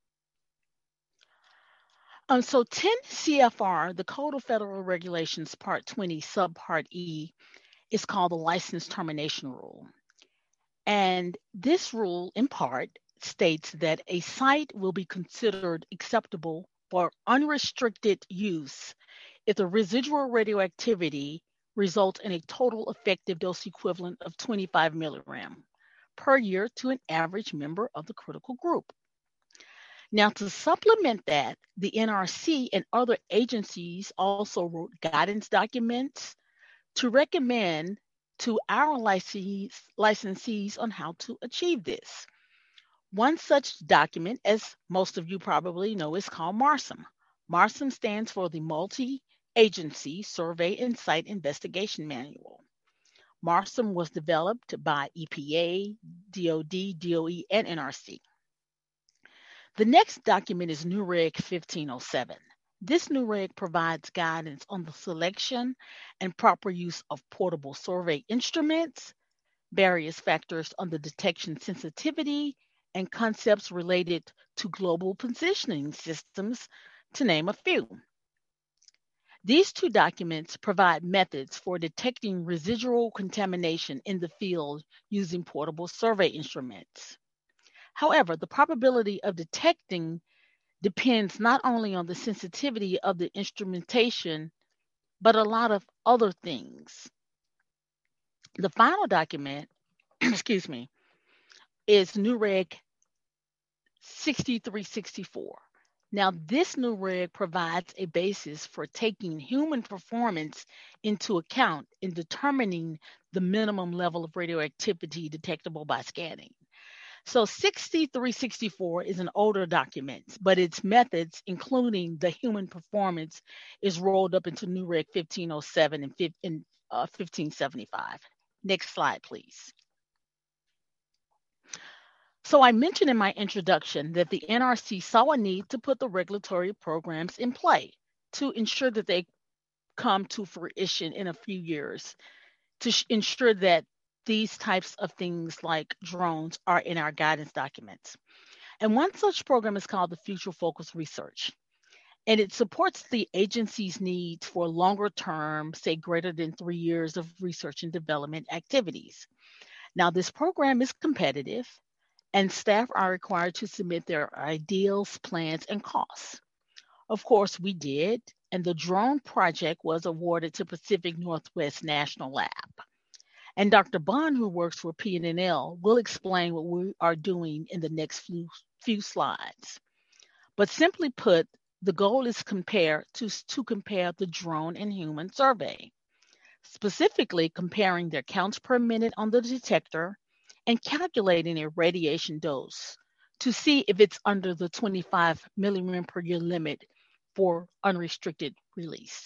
So 10 CFR, the Code of Federal Regulations, Part 20, Subpart E, is called the License Termination Rule. And this rule, in part, states that a site will be considered acceptable for unrestricted use if the residual radioactivity results in a total effective dose equivalent of 25 milligram per year to an average member of the critical group. Now, to supplement that, the NRC and other agencies also wrote guidance documents to recommend to our licensees on how to achieve this. One such document, as most of you probably know, is called MARSIM. MARSIM stands for the Multi-Agency Survey and Site Investigation Manual. MARSIM was developed by EPA, DOD, DOE, and NRC. The next document is NUREG 1507. This NUREG provides guidance on the selection and proper use of portable survey instruments, various factors on the detection sensitivity, and concepts related to global positioning systems, to name a few. These two documents provide methods for detecting residual contamination in the field using portable survey instruments. However, the probability of detecting depends not only on the sensitivity of the instrumentation, but a lot of other things. The final document, excuse me, is NUREG 6364. Now, this NUREG provides a basis for taking human performance into account in determining the minimum level of radioactivity detectable by scanning. So 6364 is an older document, but its methods, including the human performance, is rolled up into NUREG 1507 and 1575. Next slide, please. So I mentioned in my introduction that the NRC saw a need to put the regulatory programs in play to ensure that they come to fruition in a few years, to ensure that these types of things like drones are in our guidance documents. And one such program is called the Future Focus Research. And it supports the agency's needs for longer term, say greater than 3 years of research and development activities. Now, this program is competitive, and staff are required to submit their ideals, plans, and costs. Of course, we did, and the drone project was awarded to Pacific Northwest National Lab. And Dr. Bond, who works for PNNL, will explain what we are doing in the next few slides. But simply put, the goal is to compare the drone and human survey, specifically comparing their counts per minute on the detector and calculating a radiation dose to see if it's under the 25 milligram per year limit for unrestricted release.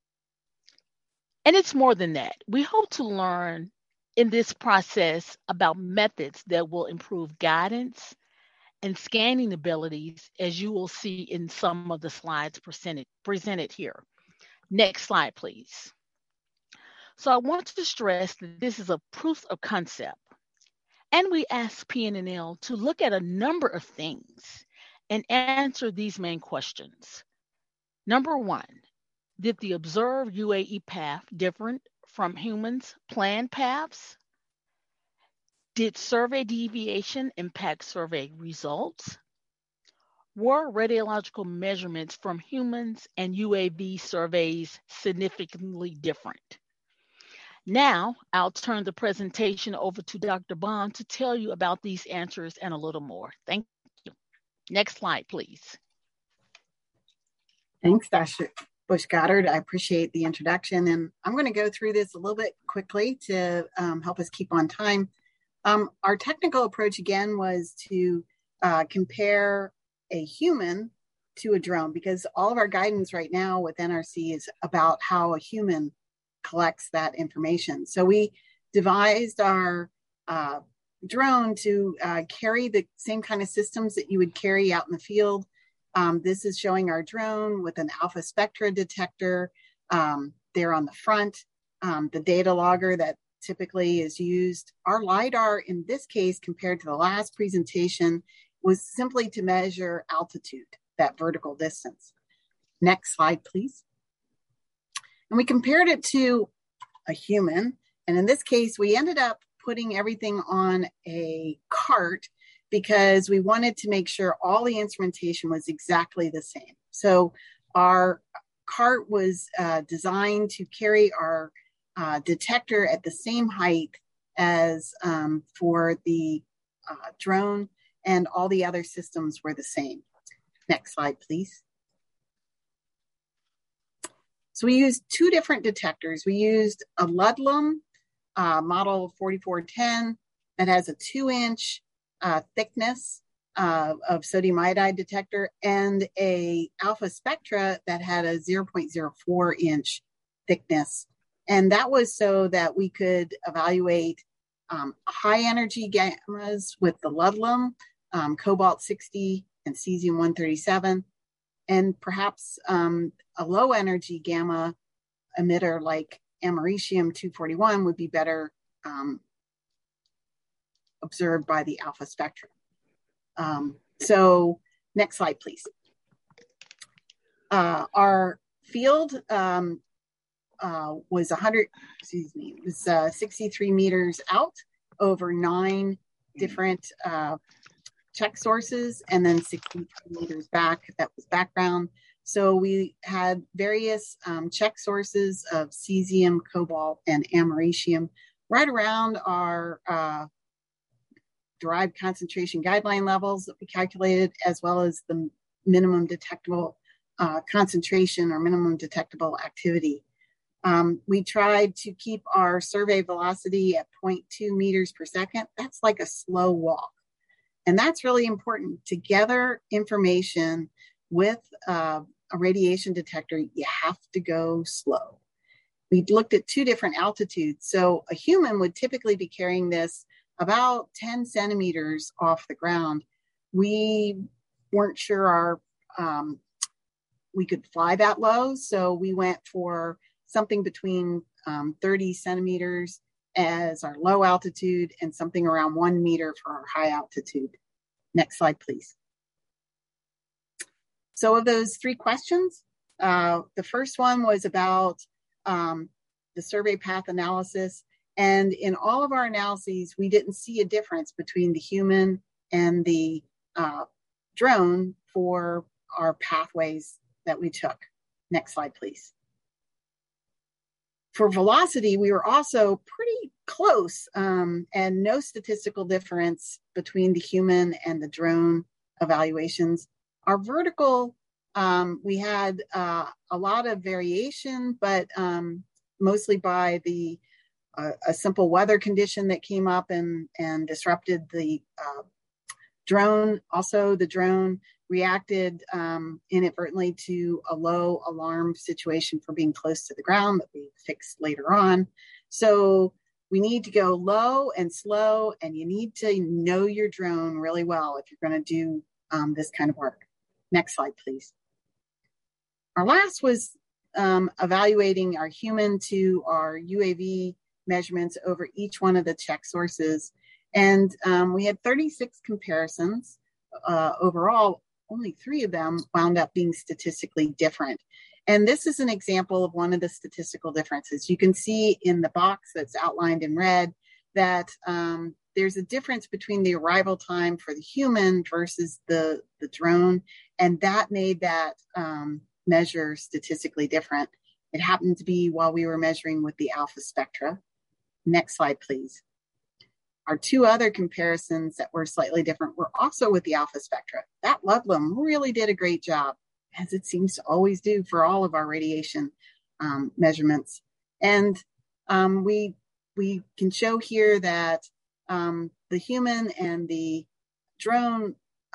And it's more than that. We hope to learn in this process about methods that will improve guidance and scanning abilities, as you will see in some of the slides presented here. Next slide, please. So I want to stress that this is a proof of concept. And we asked PNNL to look at a number of things and answer these main questions. Number one, did the observed UAE path different from humans' planned paths? Did survey deviation impact survey results? Were radiological measurements from humans and UAV surveys significantly different? Now, I'll turn the presentation over to Dr. Bond to tell you about these answers and a little more. Thank you. Next slide, please. Thanks, Dr. Bush-Goddard. I appreciate the introduction, and I'm going to go through this a little bit quickly to help us keep on time. Our technical approach, again, was to compare a human to a drone, because all of our guidance right now with NRC is about how a human collects that information. So we devised our drone to carry the same kind of systems that you would carry out in the field. This is showing our drone with an alpha spectra detector there on the front, the data logger that typically is used. Our LiDAR in this case, compared to the last presentation, was simply to measure altitude, that vertical distance. Next slide, please. And we compared it to a human. And in this case, we ended up putting everything on a cart because we wanted to make sure all the instrumentation was exactly the same. So our cart was designed to carry our detector at the same height as for the drone, and all the other systems were the same. Next slide, please. So we used two different detectors. We used a Ludlum model 4410 that has a 2-inch thickness of sodium iodide detector, and a Alpha Spectra that had a 0.04 inch thickness. And that was so that we could evaluate high energy gammas with the Ludlum, cobalt 60 and cesium 137, and perhaps a low energy gamma emitter like americium 241 would be better observed by the Alpha Spectra. So next slide, please. Our field was 63 meters out over 9 different check sources, and then 63 meters back, that was background. So we had various check sources of cesium, cobalt, and americium right around our derived concentration guideline levels that we calculated, as well as the minimum detectable concentration or minimum detectable activity. We tried to keep our survey velocity at 0.2 meters per second. That's like a slow walk. And that's really important. To gather information with a radiation detector, you have to go slow. We looked at 2 different altitudes. So a human would typically be carrying this about 10 centimeters off the ground. We weren't sure we could fly that low. So we went for something between 30 centimeters as our low altitude and something around 1 meter for our high altitude. Next slide, please. So of those 3 questions, the first one was about the survey path analysis. And in all of our analyses, we didn't see a difference between the human and the drone for our pathways that we took. Next slide, please. For velocity, we were also pretty close, and no statistical difference between the human and the drone evaluations. Our vertical, we had a lot of variation, but mostly by a simple weather condition that came up and disrupted the drone. Also, the drone reacted inadvertently to a low alarm situation for being close to the ground that we fixed later on. So we need to go low and slow, and you need to know your drone really well if you're going to do this kind of work. Next slide, please. Our last was evaluating our human to our UAV measurements over each one of the check sources. And we had 36 comparisons. Overall, only 3 of them wound up being statistically different. And this is an example of one of the statistical differences. You can see in the box that's outlined in red that there's a difference between the arrival time for the human versus the drone, and that made that measure statistically different. It happened to be while we were measuring with the Alpha Spectra. Next slide, please. Our 2 other comparisons that were slightly different were also with the Alpha Spectra. That Ludlum really did a great job, as it seems to always do for all of our radiation measurements. And we can show here that the human and the drone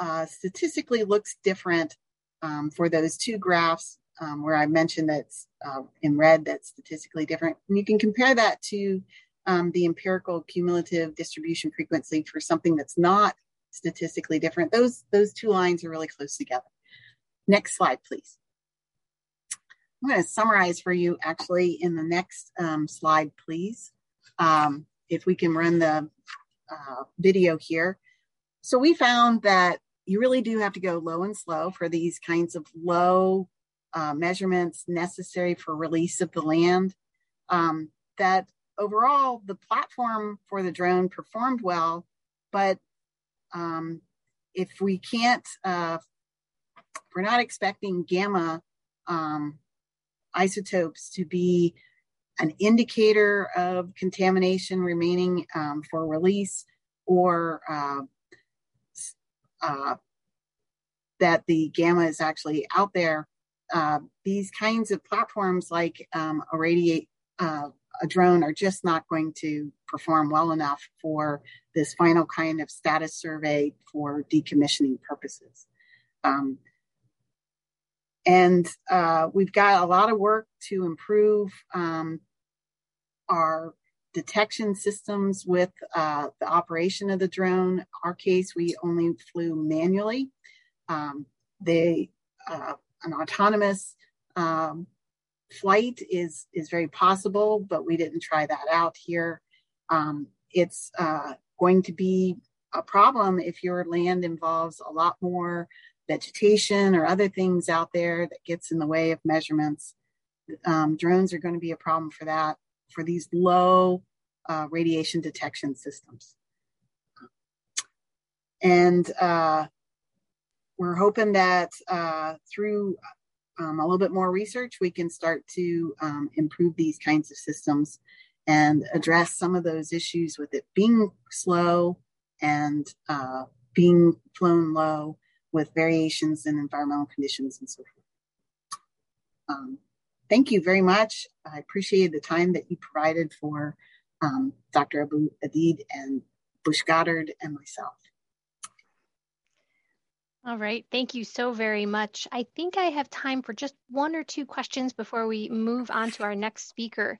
statistically looks different for those two graphs where I mentioned that's in red, that's statistically different. And you can compare that to the empirical cumulative distribution frequency for something that's not statistically different. Those two lines are really close together. Next slide, please. I'm going to summarize for you actually in the next slide, please. If we can run the video here. So we found that you really do have to go low and slow for these kinds of low measurements necessary for release of the land. That overall, the platform for the drone performed well, but if we can't, we're not expecting gamma isotopes to be an indicator of contamination remaining for release, or that the gamma is actually out there. These kinds of platforms like a drone are just not going to perform well enough for this final kind of status survey for decommissioning purposes. And we've got a lot of work to improve our detection systems with the operation of the drone. In our case, we only flew manually. An autonomous flight is very possible, but we didn't try that out here. It's going to be a problem if your land involves a lot more vegetation or other things out there that gets in the way of measurements. Drones are going to be a problem for that, for these low radiation detection systems. And we're hoping that through a little bit more research, we can start to improve these kinds of systems and address some of those issues with it being slow and being flown low with variations in environmental conditions and so forth. Thank you very much. I appreciate the time that you provided for Dr. Abu Adid and Bush Goddard and myself. All right, thank you so very much. I think I have time for just one or two questions before we move on to our next speaker.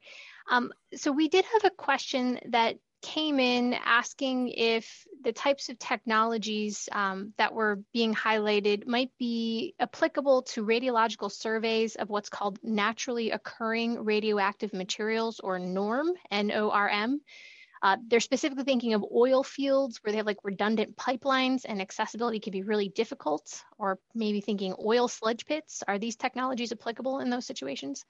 So we did have a question that came in asking if the types of technologies that were being highlighted might be applicable to radiological surveys of what's called naturally occurring radioactive materials, or NORM, N-O-R-M. They're specifically thinking of oil fields where they have like redundant pipelines and accessibility can be really difficult, or maybe thinking oil sludge pits. Are these technologies applicable in those situations?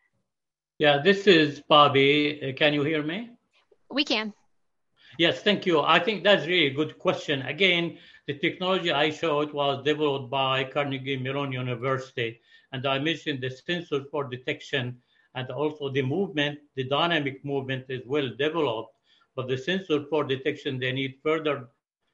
Yeah, this is Bobby. Can you hear me? We can. Yes, thank you. I think that's really a good question. Again, the technology I showed was developed by Carnegie Mellon University, and I mentioned the sensor for detection and also the movement, the dynamic movement is well developed, but the sensor for detection, they need further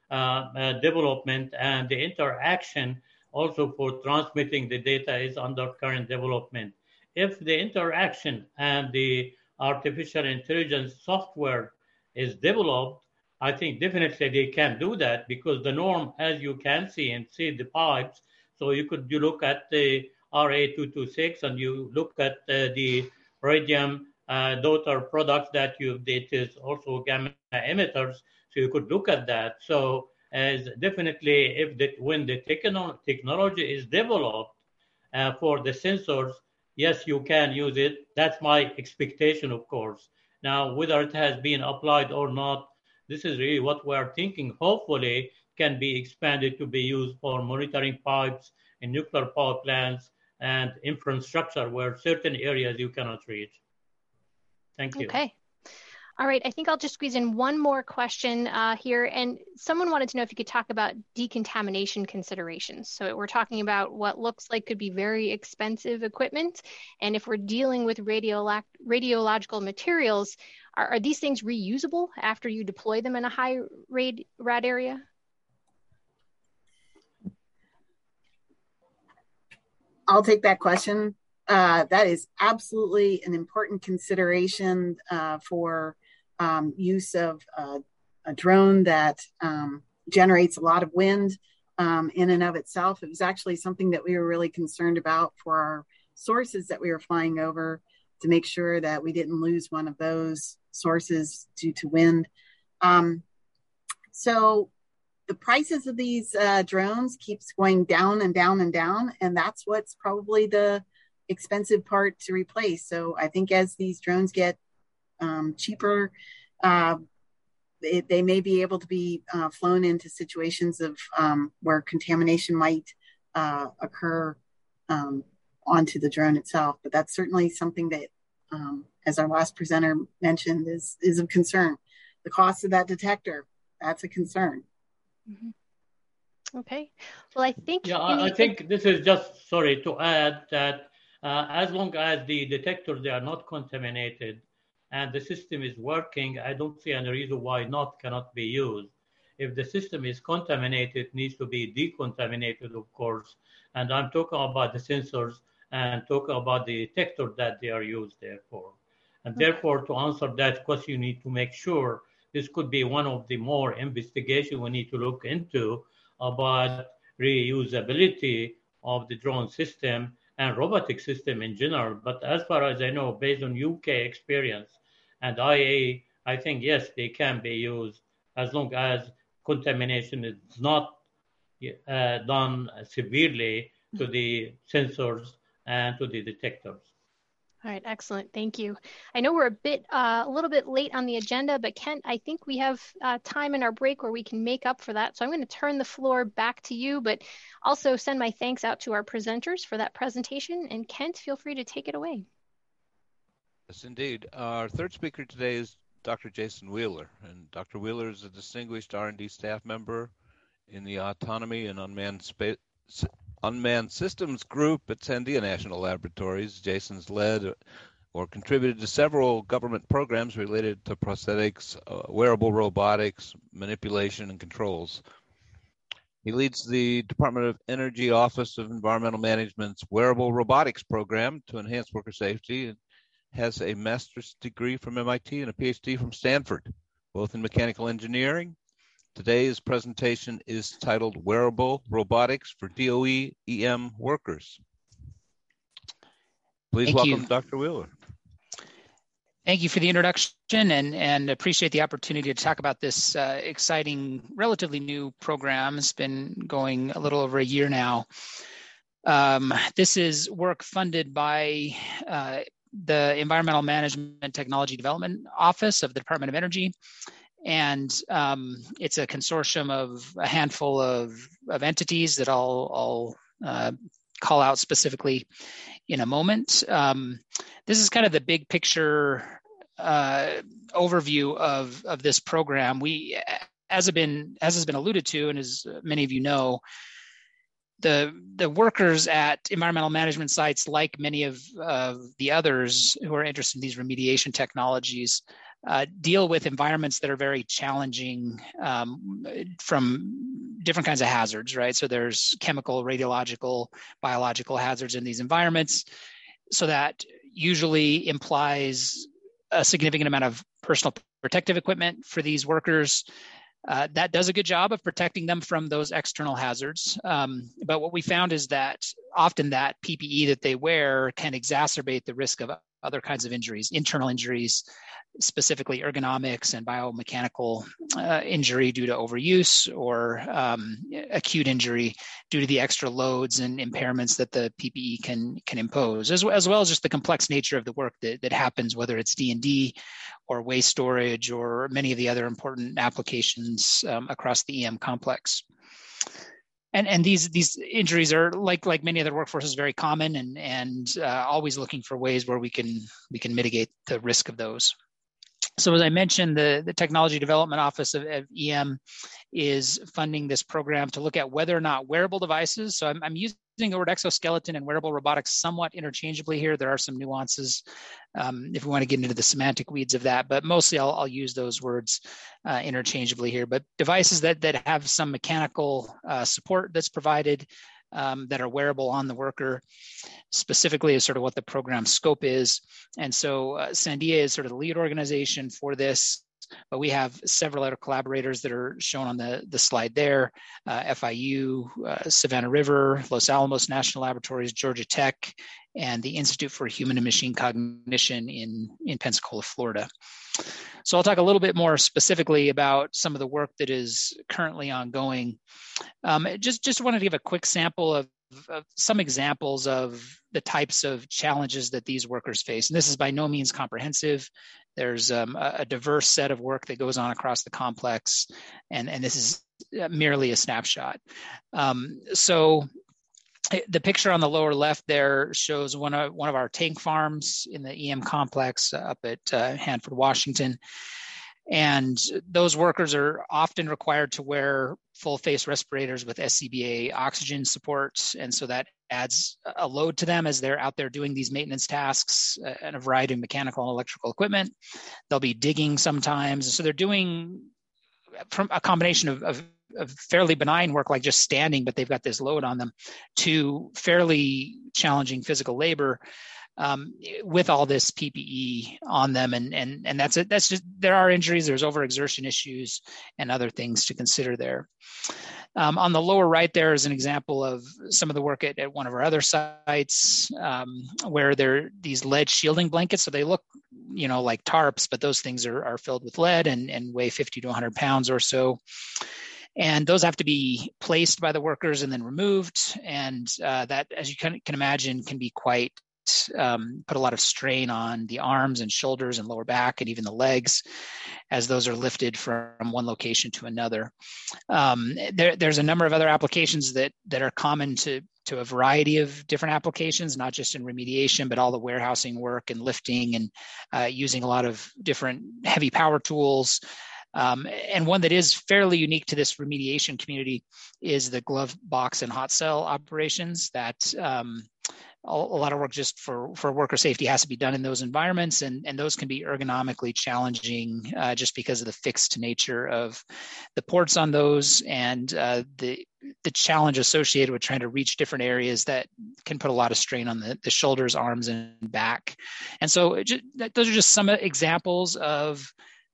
development, and the interaction also for transmitting the data is under current development. If the interaction and the artificial intelligence software is developed, I think definitely they can do that, because the norm, as you can see and see the pipes, so you look at the RA226 and you look at the radium daughter products that it is also gamma emitters, so you could look at that. So as definitely when the technology is developed for the sensors, yes, you can use it. That's my expectation, of course. Now, whether it has been applied or not, this is really what we're thinking. Hopefully, can be expanded to be used for monitoring pipes in nuclear power plants and infrastructure where certain areas you cannot reach. Thank you. Okay. All right. I think I'll just squeeze in one more question here. And someone wanted to know if you could talk about decontamination considerations. So we're talking about what looks like could be very expensive equipment. And if we're dealing with radiological materials, are these things reusable after you deploy them in a high rad area? I'll take that question. That is absolutely an important consideration for use of a drone that generates a lot of wind. in and of itself. It was actually something that we were really concerned about for our sources that we were flying over, to make sure that we didn't lose one of those sources due to wind. So the prices of these drones keeps going down and down and down, and that's what's probably the expensive part to replace. So I think as these drones get cheaper, they may be able to be flown into situations of where contamination might occur onto the drone itself. But that's certainly something that, as our last presenter mentioned, is of concern. The cost of that detector, that's a concern. Mm-hmm. Okay. Well, I think... Yeah, I think this is just, sorry, to add that as long as the detectors, they are not contaminated and the system is working, I don't see any reason why cannot be used. If the system is contaminated, it needs to be decontaminated, of course. And I'm talking about the sensors and talking about the detector that they are used there for. And therefore, to answer that question, you need to make sure this could be one of the more investigation we need to look into about reusability of the drone system and robotic system in general. But as far as I know, based on UK experience and IA, I think, yes, they can be used as long as contamination is not done severely to the sensors and to the detectors. All right, excellent. Thank you. I know we're a little bit late on the agenda, but Kent, I think we have time in our break where we can make up for that. So I'm going to turn the floor back to you, but also send my thanks out to our presenters for that presentation. And Kent, feel free to take it away. Yes, indeed. Our third speaker today is Dr. Jason Wheeler. And Dr. Wheeler is a distinguished R&D staff member in the Autonomy and Unmanned Systems Group at Sandia National Laboratories. Jason's led or contributed to several government programs related to prosthetics, wearable robotics, manipulation, and controls. He leads the Department of Energy Office of Environmental Management's wearable robotics program to enhance worker safety, and has a master's degree from MIT and a PhD from Stanford, both in mechanical engineering. Today's presentation is titled Wearable Robotics for DOE EM Workers. Please welcome Dr. Wheeler. Thank you for the introduction, and appreciate the opportunity to talk about this exciting, relatively new program. It's been going a little over a year now. This is work funded by the Environmental Management Technology Development Office of the Department of Energy. And it's a consortium of a handful of entities that I'll call out specifically in a moment. This is kind of the big picture overview of this program. We, as has been alluded to, and as many of you know, the workers at environmental management sites, like many of the others who are interested in these remediation technologies, deal with environments that are very challenging from different kinds of hazards, right? So there's chemical, radiological, biological hazards in these environments. So that usually implies a significant amount of personal protective equipment for these workers. That does a good job of protecting them from those external hazards. But what we found is that often that PPE that they wear can exacerbate the risk of other kinds of injuries, internal injuries, specifically ergonomics and biomechanical injury due to overuse, or acute injury due to the extra loads and impairments that the PPE can impose, as well as just the complex nature of the work that happens, whether it's D&D or waste storage or many of the other important applications across the EM complex. And these injuries are, like many other workforces, very common, and always looking for ways where we can mitigate the risk of those. So as I mentioned, the Technology Development Office of EM is funding this program to look at whether or not wearable devices, so I'm using the word exoskeleton and wearable robotics somewhat interchangeably here. There are some nuances if we want to get into the semantic weeds of that, but mostly I'll use those words interchangeably here. But devices that have some mechanical support that's provided, that are wearable on the worker, specifically is sort of what the program scope is. And so Sandia is sort of the lead organization for this. but we have several other collaborators that are shown on the slide there. FIU, Savannah River, Los Alamos National Laboratories, Georgia Tech, and the Institute for Human and Machine Cognition in Pensacola, Florida. So I'll talk a little bit more specifically about some of the work that is currently ongoing. Just wanted to give a quick sample of some examples of the types of challenges that these workers face. And this is by no means comprehensive. There's a diverse set of work that goes on across the complex, and this is merely a snapshot. So the picture on the lower left there shows one of our tank farms in the EM complex up at Hanford, Washington. And those workers are often required to wear full face respirators with SCBA oxygen support. And so that adds a load to them as they're out there doing these maintenance tasks and a variety of mechanical and electrical equipment. They'll be digging sometimes. So they're doing from a combination of fairly benign work like just standing, but they've got this load on them, to fairly challenging physical labor with all this PPE on them. And that's it. That's just, there are injuries, there's overexertion issues and other things to consider there. On the lower right, there is an example of some of the work at one of our other sites where there are these lead shielding blankets. So they look, like tarps, but those things are filled with lead and weigh 50 to 100 pounds or so. And those have to be placed by the workers and then removed. And that, as you can imagine, can be quite put a lot of strain on the arms and shoulders and lower back and even the legs as those are lifted from one location to another. There's a number of other applications that are common to a variety of different applications, not just in remediation, but all the warehousing work and lifting and using a lot of different heavy power tools. And one that is fairly unique to this remediation community is the glove box and hot cell operations that a lot of work just for worker safety has to be done in those environments, and those can be ergonomically challenging just because of the fixed nature of the ports on those and the challenge associated with trying to reach different areas that can put a lot of strain on the shoulders, arms, and back. And so those are just some examples of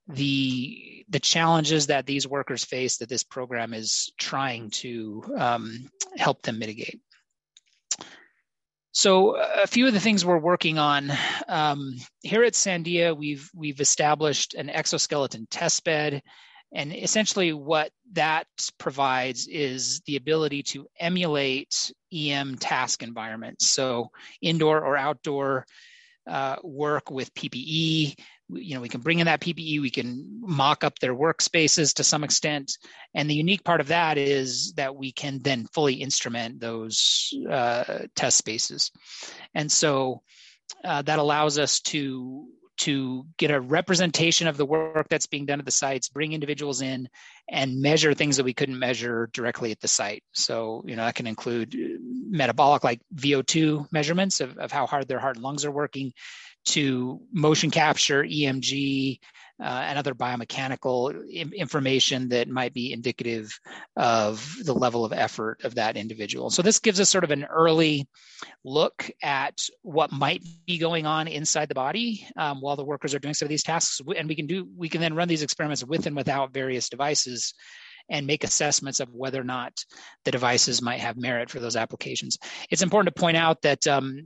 the challenges that these workers face that this program is trying to help them mitigate. So a few of the things we're working on here at Sandia, we've established an exoskeleton test bed, and essentially what that provides is the ability to emulate EM task environments. So indoor or outdoor work with PPE. We can bring in that PPE, we can mock up their workspaces to some extent. And the unique part of that is that we can then fully instrument those test spaces. And so that allows us to get a representation of the work that's being done at the sites, bring individuals in and measure things that we couldn't measure directly at the site. So, that can include metabolic, like VO2 measurements of how hard their heart and lungs are working, to motion capture, EMG, and other biomechanical information that might be indicative of the level of effort of that individual. So this gives us sort of an early look at what might be going on inside the body while the workers are doing some of these tasks. And we can then run these experiments with and without various devices and make assessments of whether or not the devices might have merit for those applications. It's important to point out that,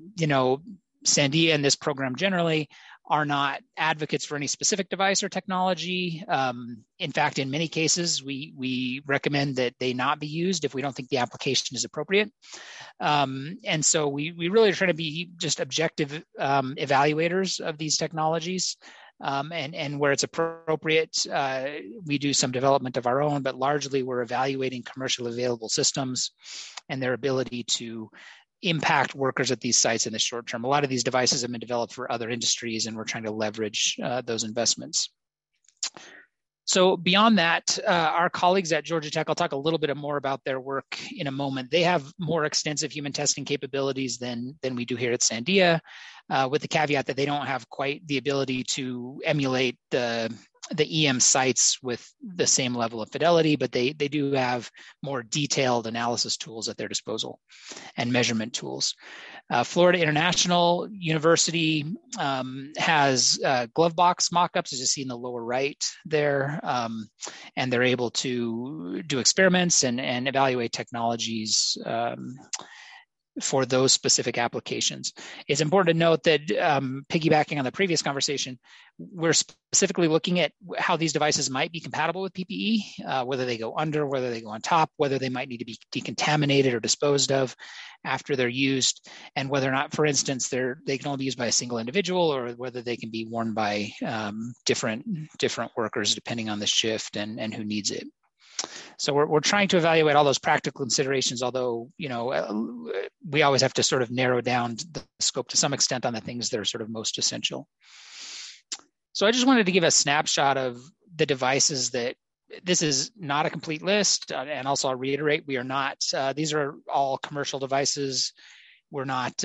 Sandia and this program generally are not advocates for any specific device or technology. In fact, in many cases, we recommend that they not be used if we don't think the application is appropriate. And so we really are trying to be just objective evaluators of these technologies. And where it's appropriate, we do some development of our own, but largely we're evaluating commercially available systems and their ability to impact workers at these sites in the short term. A lot of these devices have been developed for other industries, and we're trying to leverage those investments. So beyond that, our colleagues at Georgia Tech, I'll talk a little bit more about their work in a moment. They have more extensive human testing capabilities than we do here at Sandia, with the caveat that they don't have quite the ability to emulate the EM sites with the same level of fidelity, but they do have more detailed analysis tools at their disposal and measurement tools. Florida International University has glove box mock-ups, as you see in the lower right there, and they're able to do experiments and evaluate technologies for those specific applications. It's important to note that piggybacking on the previous conversation, we're specifically looking at how these devices might be compatible with PPE, whether they go under, whether they go on top, whether they might need to be decontaminated or disposed of after they're used, and whether or not, for instance, they can only be used by a single individual, or whether they can be worn by different workers depending on the shift and who needs it. So we're trying to evaluate all those practical considerations, although, we always have to sort of narrow down the scope to some extent on the things that are sort of most essential. So I just wanted to give a snapshot of the devices that this is not a complete list. And also I'll reiterate, we are not, these are all commercial devices. We're not,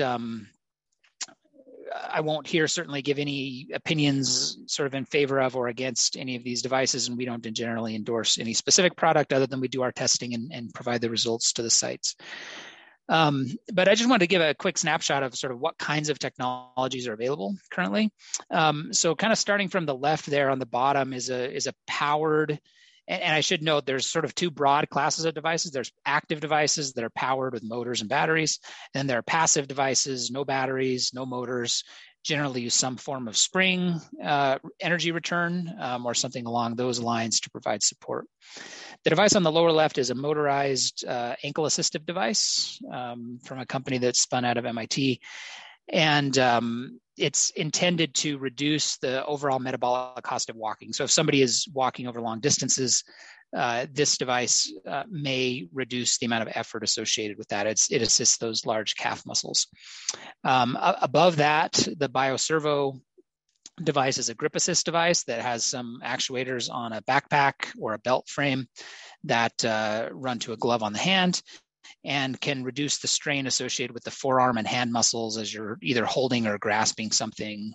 I won't here certainly give any opinions sort of in favor of or against any of these devices, and we don't generally endorse any specific product other than we do our testing and provide the results to the sites. But I just wanted to give a quick snapshot of sort of what kinds of technologies are available currently. So kind of starting from the left there on the bottom is a powered, and I should note there's sort of two broad classes of devices. There's active devices that are powered with motors and batteries. And there are passive devices, no batteries, no motors, generally use some form of spring energy return or something along those lines to provide support. The device on the lower left is a motorized ankle assistive device from a company that's spun out of MIT. And it's intended to reduce the overall metabolic cost of walking. So if somebody is walking over long distances, this device may reduce the amount of effort associated with that. It assists those large calf muscles. Above that, the BioServo device is a grip assist device that has some actuators on a backpack or a belt frame that run to a glove on the hand and can reduce the strain associated with the forearm and hand muscles as you're either holding or grasping something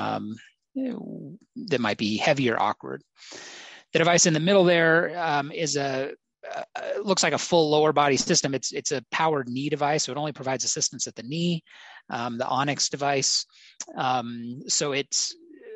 that might be heavy or awkward. The device in the middle there is looks like a full lower body system. It's a powered knee device, so it only provides assistance at the knee, the Onyx device. So it's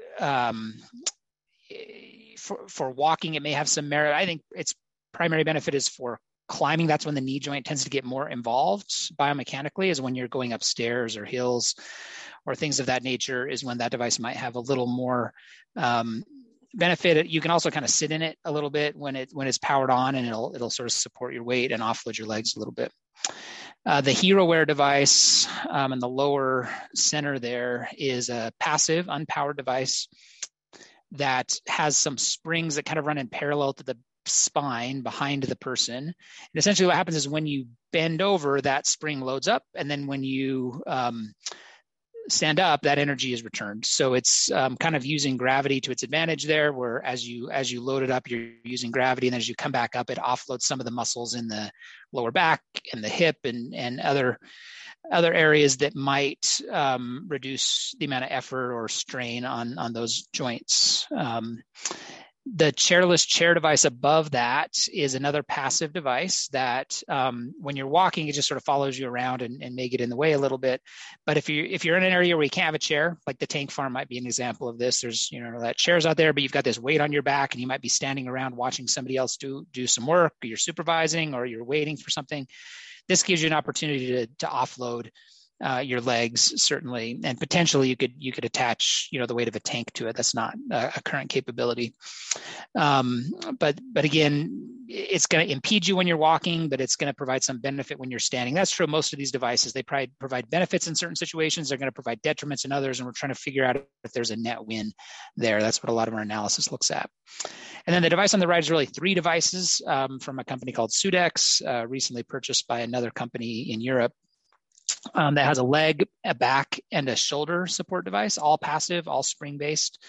for walking, it may have some merit. I think its primary benefit is for climbing. That's when the knee joint tends to get more involved biomechanically, is when you're going upstairs or hills or things of that nature, is when that device might have a little more benefit. You can also kind of sit in it a little bit when it's powered on, and it'll sort of support your weight and offload your legs a little bit. The HeroWear device in the lower center there is a passive, unpowered device that has some springs that kind of run in parallel to the spine behind the person. And essentially what happens is when you bend over, that spring loads up, and then when you stand up, that energy is returned. So it's kind of using gravity to its advantage there, where as you load it up, you're using gravity, and as you come back up, it offloads some of the muscles in the lower back and the hip and other areas that might reduce the amount of effort or strain on those joints. The chairless chair device above that is another passive device that when you're walking, it just sort of follows you around and may get in the way a little bit. But if you're in an area where you can't have a chair, like the tank farm might be an example of this. There's that chair's out there, but you've got this weight on your back, and you might be standing around watching somebody else do some work, or you're supervising, or you're waiting for something. This gives you an opportunity to offload your legs, certainly, and potentially you could attach the weight of a tank to it. That's not a current capability, but again, it's going to impede you when you're walking, but it's going to provide some benefit when you're standing. That's true of most of these devices. They provide benefits in certain situations. They're going to provide detriments in others, and we're trying to figure out if there's a net win there. That's what a lot of our analysis looks at. And then the device on the right is really three devices from a company called Sudex, recently purchased by another company in Europe. That has a leg, a back, and a shoulder support device, all passive, all spring-based,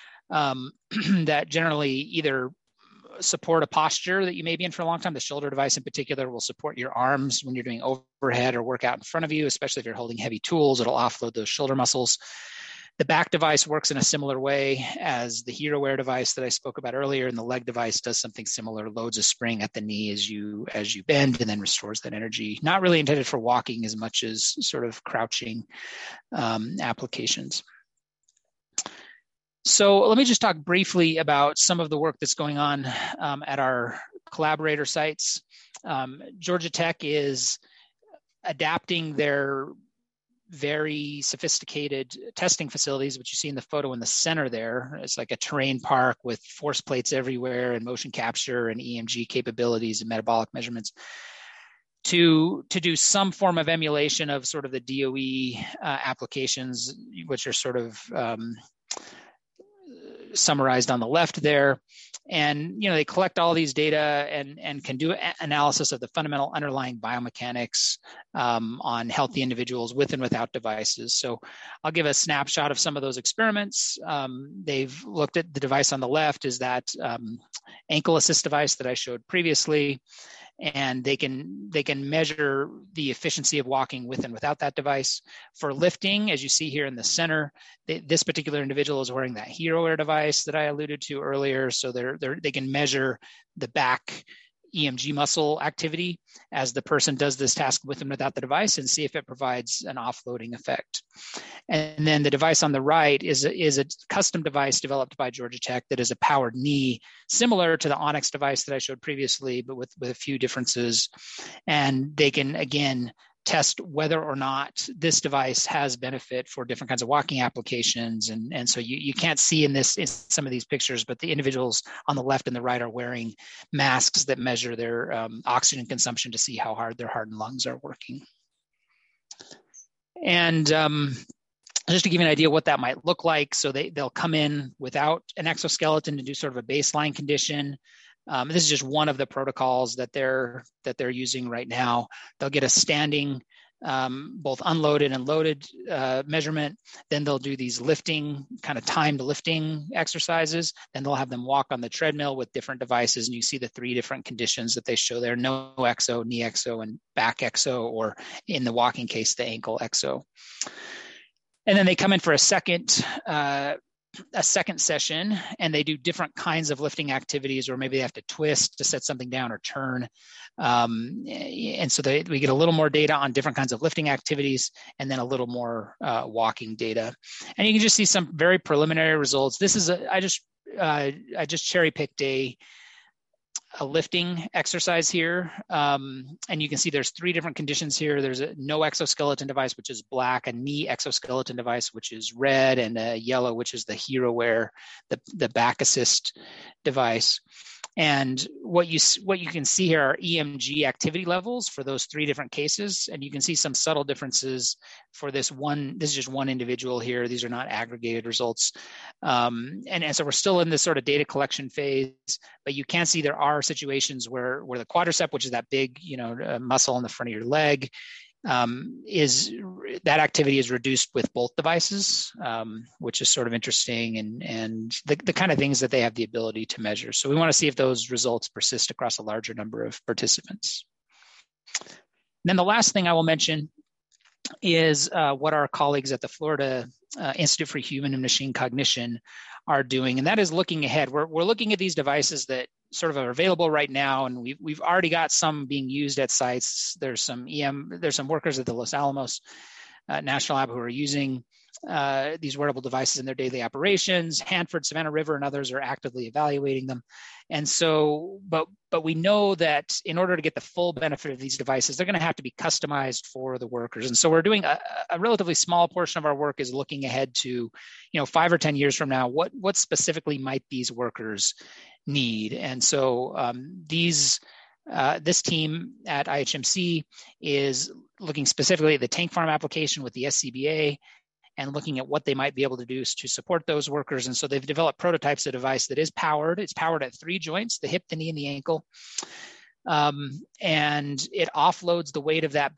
that generally either support a posture that you may be in for a long time. The shoulder device in particular will support your arms when you're doing overhead or work out in front of you, especially if you're holding heavy tools. It'll offload those shoulder muscles. The back device works in a similar way as the HeroWare device that I spoke about earlier, and the leg device does something similar, loads a spring at the knee as you bend and then restores that energy. Not really intended for walking as much as sort of crouching applications. So let me just talk briefly about some of the work that's going on at our collaborator sites. Georgia Tech is adapting their very sophisticated testing facilities, which you see in the photo in the center there. It's like a terrain park with force plates everywhere and motion capture and EMG capabilities and metabolic measurements to do some form of emulation of sort of the DOE applications, which are sort of summarized on the left there. And they collect all these data and can do analysis of the fundamental underlying biomechanics on healthy individuals with and without devices. So I'll give a snapshot of some of those experiments. They've looked at the device on the left is that ankle assist device that I showed previously, and they can measure the efficiency of walking with and without that device. For lifting, as you see here in the center, this particular individual is wearing that HeroWare device that I alluded to earlier. So they can measure the back EMG muscle activity as the person does this task with and without the device and see if it provides an offloading effect. And then the device on the right is a custom device developed by Georgia Tech that is a powered knee, similar to the Onyx device that I showed previously, but with a few differences. And they can, again, test whether or not this device has benefit for different kinds of walking applications. And so you can't see in some of these pictures, but the individuals on the left and the right are wearing masks that measure their oxygen consumption to see how hard their heart and lungs are working. And just to give you an idea what that might look like, so they'll come in without an exoskeleton to do sort of a baseline condition. This is just one of the protocols that they're using right now. They'll get a standing, both unloaded and loaded measurement. Then they'll do these lifting, kind of timed lifting exercises. Then they'll have them walk on the treadmill with different devices. And you see the 3 different conditions that they show there: no exo, knee exo, and back exo, or in the walking case, the ankle exo. And then they come in for a second session, and they do different kinds of lifting activities, or maybe they have to twist to set something down or turn. And so we get a little more data on different kinds of lifting activities, and then a little more walking data. And you can just see some very preliminary results. This is I just cherry picked a lifting exercise here. And you can see there's 3 different conditions here. There's a no exoskeleton device, which is black, a knee exoskeleton device, which is red, and a yellow, which is the HeroWare, the back assist device. And what you can see here are EMG activity levels for those 3 different cases. And you can see some subtle differences for this one. This is just one individual here. These are not aggregated results. And so we're still in this sort of data collection phase, but you can see there are situations where the quadricep, which is that big, muscle on the front of your leg, that activity is reduced with both devices, which is sort of interesting, and the kind of things that they have the ability to measure. So we want to see if those results persist across a larger number of participants. And then the last thing I will mention is what our colleagues at the Florida Institute for Human and Machine Cognition are doing, and that is looking ahead. We're looking at these devices that sort of are available right now, and we've already got some being used at sites. There's some workers at the Los Alamos National Lab who are using these wearable devices in their daily operations. Hanford, Savannah River, and others are actively evaluating them. And so, but we know that in order to get the full benefit of these devices, they're going to have to be customized for the workers. And so we're doing a relatively small portion of our work is looking ahead to, 5 or 10 years from now, what specifically might these workers need? And so this team at IHMC is looking specifically at the tank farm application with the SCBA and looking at what they might be able to do to support those workers. And so they've developed prototypes of a device that is powered. It's powered at 3 joints, the hip, the knee, and the ankle. And it offloads the weight of that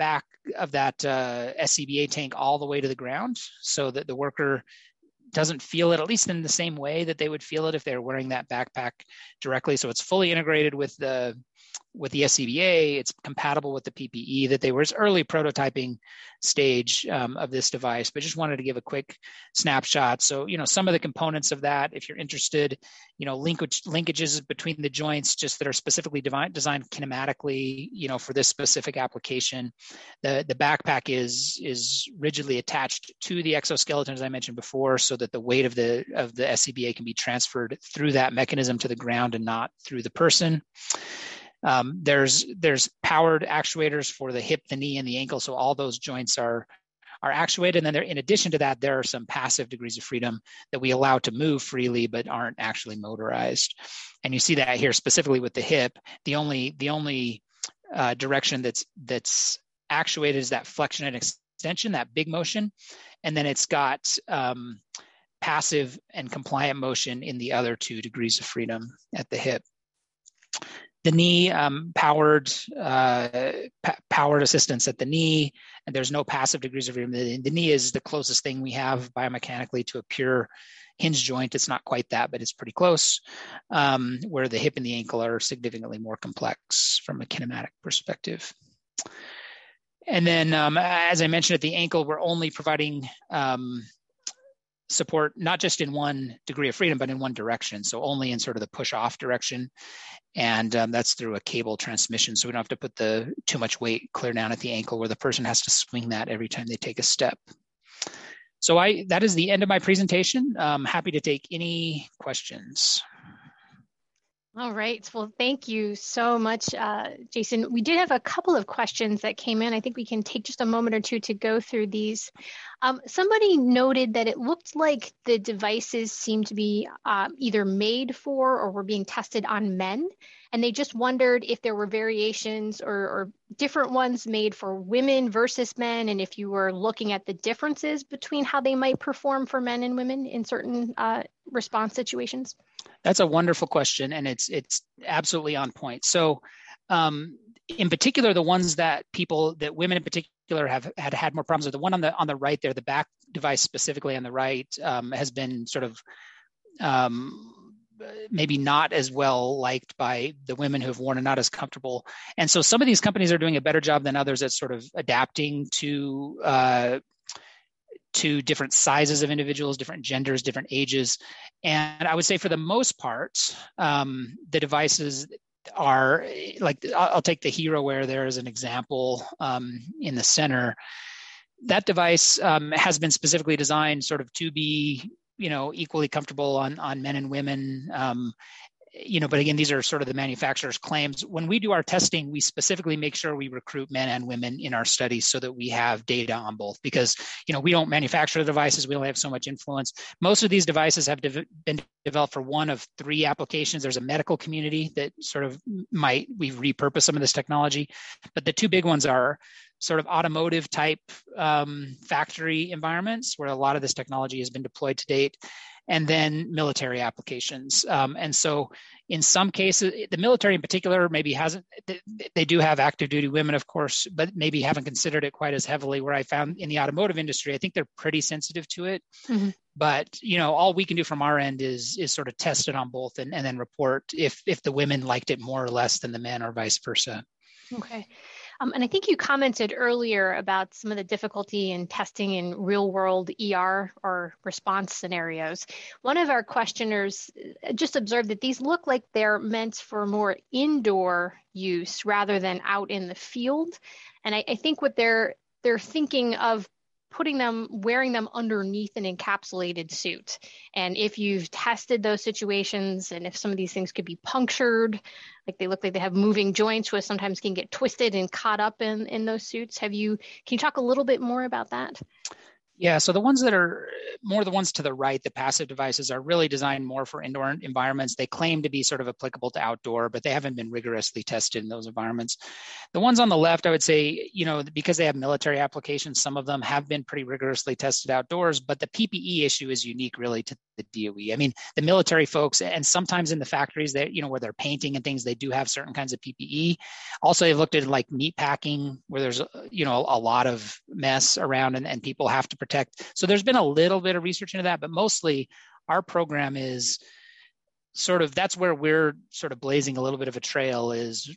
SCBA tank all the way to the ground so that the worker doesn't feel it, at least in the same way that they would feel it if they were wearing that backpack directly. So it's fully integrated with the with the SCBA. It's compatible with the PPE that they were. It's early prototyping stage of this device, but just wanted to give a quick snapshot. So, some of the components of that, if you're interested, linkages between the joints just that are specifically designed kinematically, for this specific application. The backpack is rigidly attached to the exoskeleton, as I mentioned before, so that the weight of the SCBA can be transferred through that mechanism to the ground and not through the person. There's powered actuators for the hip, the knee, and the ankle, so all those joints are actuated. And then in addition to that, there are some passive degrees of freedom that we allow to move freely, but aren't actually motorized. And you see that here specifically with the hip. The only direction that's actuated is that flexion and extension, that big motion, and then it's got passive and compliant motion in the other 2 degrees of freedom at the hip. The knee, powered assistance at the knee, and there's no passive degrees of freedom. The knee is the closest thing we have biomechanically to a pure hinge joint. It's not quite that, but it's pretty close, where the hip and the ankle are significantly more complex from a kinematic perspective. And then, as I mentioned, at the ankle, we're only providing support not just in 1 degree of freedom, but in 1 direction. So only in sort of the push-off direction. And that's through a cable transmission. So we don't have to put too much weight clear down at the ankle where the person has to swing that every time they take a step. So that is the end of my presentation. I'm happy to take any questions. All right. Well, thank you so much, Jason. We did have a couple of questions that came in. I think we can take just a moment or two to go through these. Somebody noted that it looked like the devices seemed to be either made for or were being tested on men. And they just wondered if there were variations or different ones made for women versus men, and if you were looking at the differences between how they might perform for men and women in certain response situations. That's a wonderful question, and it's absolutely on point. So, in particular, the ones that women in particular have had more problems with, the one on the right there, the back device specifically on the right, has been sort of maybe not as well liked by the women who have worn it, not as comfortable. And so some of these companies are doing a better job than others at sort of adapting to different sizes of individuals, different genders, different ages. And I would say for the most part, the devices are like, I'll take the HeroWear there as an example in the center. That device has been specifically designed sort of to be equally comfortable on men and women, but again, these are sort of the manufacturer's claims. When we do our testing, we specifically make sure we recruit men and women in our studies so that we have data on both, because, we don't manufacture the devices. We only have so much influence. Most of these devices have been developed for 1 of 3 applications. There's a medical community that sort of we repurpose some of this technology, but the 2 big ones are sort of automotive type factory environments where a lot of this technology has been deployed to date, and then military applications. And so in some cases, the military in particular maybe they do have active duty women, of course, but maybe haven't considered it quite as heavily, where I found in the automotive industry, I think they're pretty sensitive to it. Mm-hmm. But, all we can do from our end is sort of test it on both and then report if the women liked it more or less than the men or vice versa. Okay. And I think you commented earlier about some of the difficulty in testing in real world ER or response scenarios. One of our questioners just observed that these look like they're meant for more indoor use rather than out in the field. And I think what they're thinking of wearing them underneath an encapsulated suit. And if you've tested those situations, and if some of these things could be punctured, like they look like they have moving joints, which sometimes can get twisted and caught up in those suits. Can you talk a little bit more about that? Yeah, so the ones that are more the ones to the right, the passive devices, are really designed more for indoor environments. They claim to be sort of applicable to outdoor, but they haven't been rigorously tested in those environments. The ones on the left, I would say, because they have military applications, some of them have been pretty rigorously tested outdoors, but the PPE issue is unique really to the DOE. I mean, the military folks, and sometimes in the factories that, where they're painting and things, they do have certain kinds of PPE. Also, they've looked at like meat packing, where there's, a lot of mess around and people have to protect. So there's been a little bit of research into that, but mostly our program is that's where we're sort of blazing a little bit of a trail, is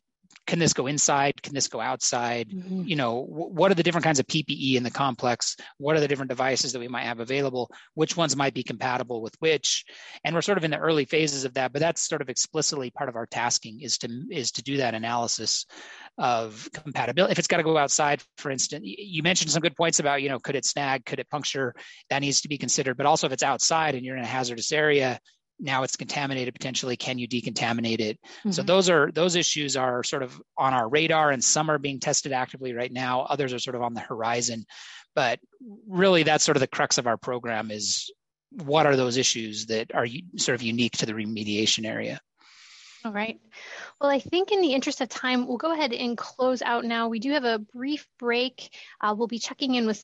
can this go inside? Can this go outside? You know, what are the different kinds of PPE in the complex? What are the different devices that we might have available? Which ones might be compatible with which? And we're sort of in the early phases of that, but that's sort of explicitly part of our tasking is to do that analysis of compatibility. If it's got to go outside, for instance, you mentioned some good points about, you know, could it snag? Could it puncture? That needs to be considered. But also if it's outside and you're in a hazardous area, now it's contaminated potentially, can you decontaminate it? So those issues are sort of on our radar, and some are being tested actively right now. Others are sort of on the horizon. But really that's sort of the crux of our program is what are those issues that are sort of unique to the remediation area? All right. Well, I think in the interest of time, we'll go ahead and close out now. We do have a brief break. We'll be checking in with.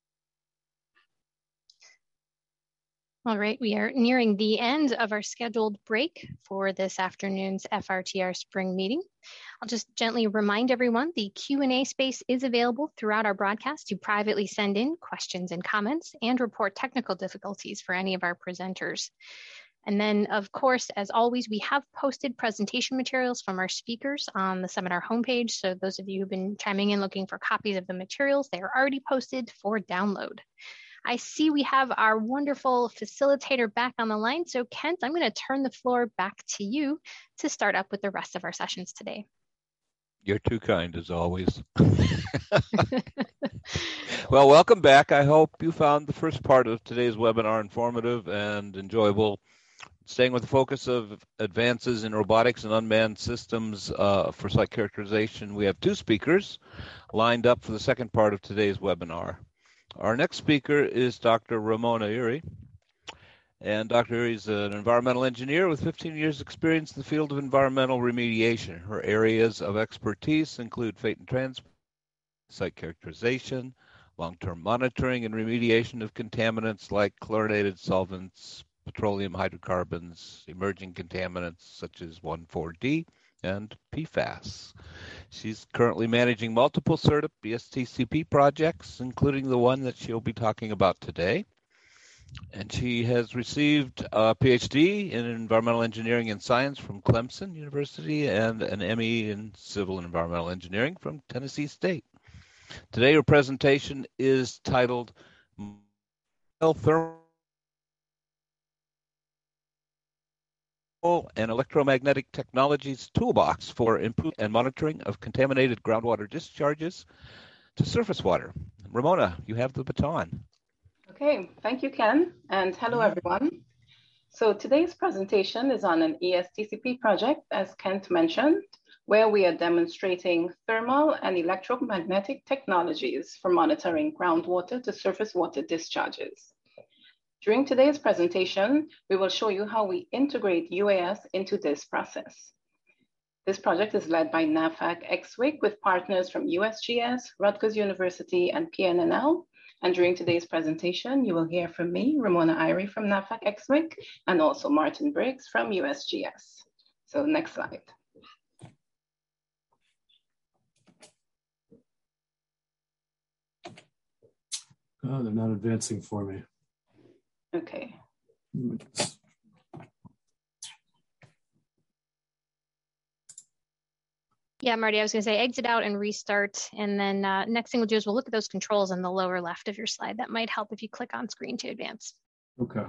All right, we are nearing the end of our scheduled break for this afternoon's FRTR spring meeting. I'll just gently remind everyone the Q&A space is available throughout our broadcast to privately send in questions and comments and report technical difficulties for any of our presenters. And then, of course, as always, we have posted presentation materials from our speakers on the seminar homepage. So those of you who've been chiming in looking for copies of the materials, they are already posted for download. I see we have our wonderful facilitator back on the line. So Kent, I'm going to turn the floor back to you to start up with the rest of our sessions today. You're too kind as always. Well, welcome back. I hope you found the first part of today's webinar informative and enjoyable. Staying with the focus of advances in robotics and unmanned systems for site characterization, we have two speakers lined up for the second part of today's webinar. Our next speaker is Dr. Ramona Uri. And Dr. Uri is an environmental engineer with 15 years experience in the field of environmental remediation. Her areas of expertise include fate and transport, site characterization, long-term monitoring and remediation of contaminants like chlorinated solvents, petroleum hydrocarbons, emerging contaminants such as 1,4-D, and PFAS. She's currently managing multiple CERTA BSTCP projects, including the one that she'll be talking about today. And she has received a PhD in environmental engineering and science from Clemson University and an ME in civil and environmental engineering from Tennessee State. Today, her presentation is titled Thermal and Electromagnetic Technologies Toolbox for Improved and Monitoring of Contaminated Groundwater Discharges to Surface Water. Ramona, you have the baton. Okay, thank you, Ken, and hello, everyone. So today's presentation is on an ESTCP project, as Kent mentioned, where we are demonstrating thermal and electromagnetic technologies for monitoring groundwater to surface water discharges. During today's presentation, we will show you how we integrate UAS into this process. This project is led by NAVFAC XWIC with partners from USGS, Rutgers University, and PNNL. And during today's presentation, you will hear from me, Ramona Uri from NAVFAC XWIC, and also Martin Briggs from USGS. So next slide. Oh, they're not advancing for me. Okay. Yeah, Marty, I was going to say exit out and restart. And then next thing we'll do is we'll look at those controls in the lower left of your slide. That might help if you click on screen to advance. Okay.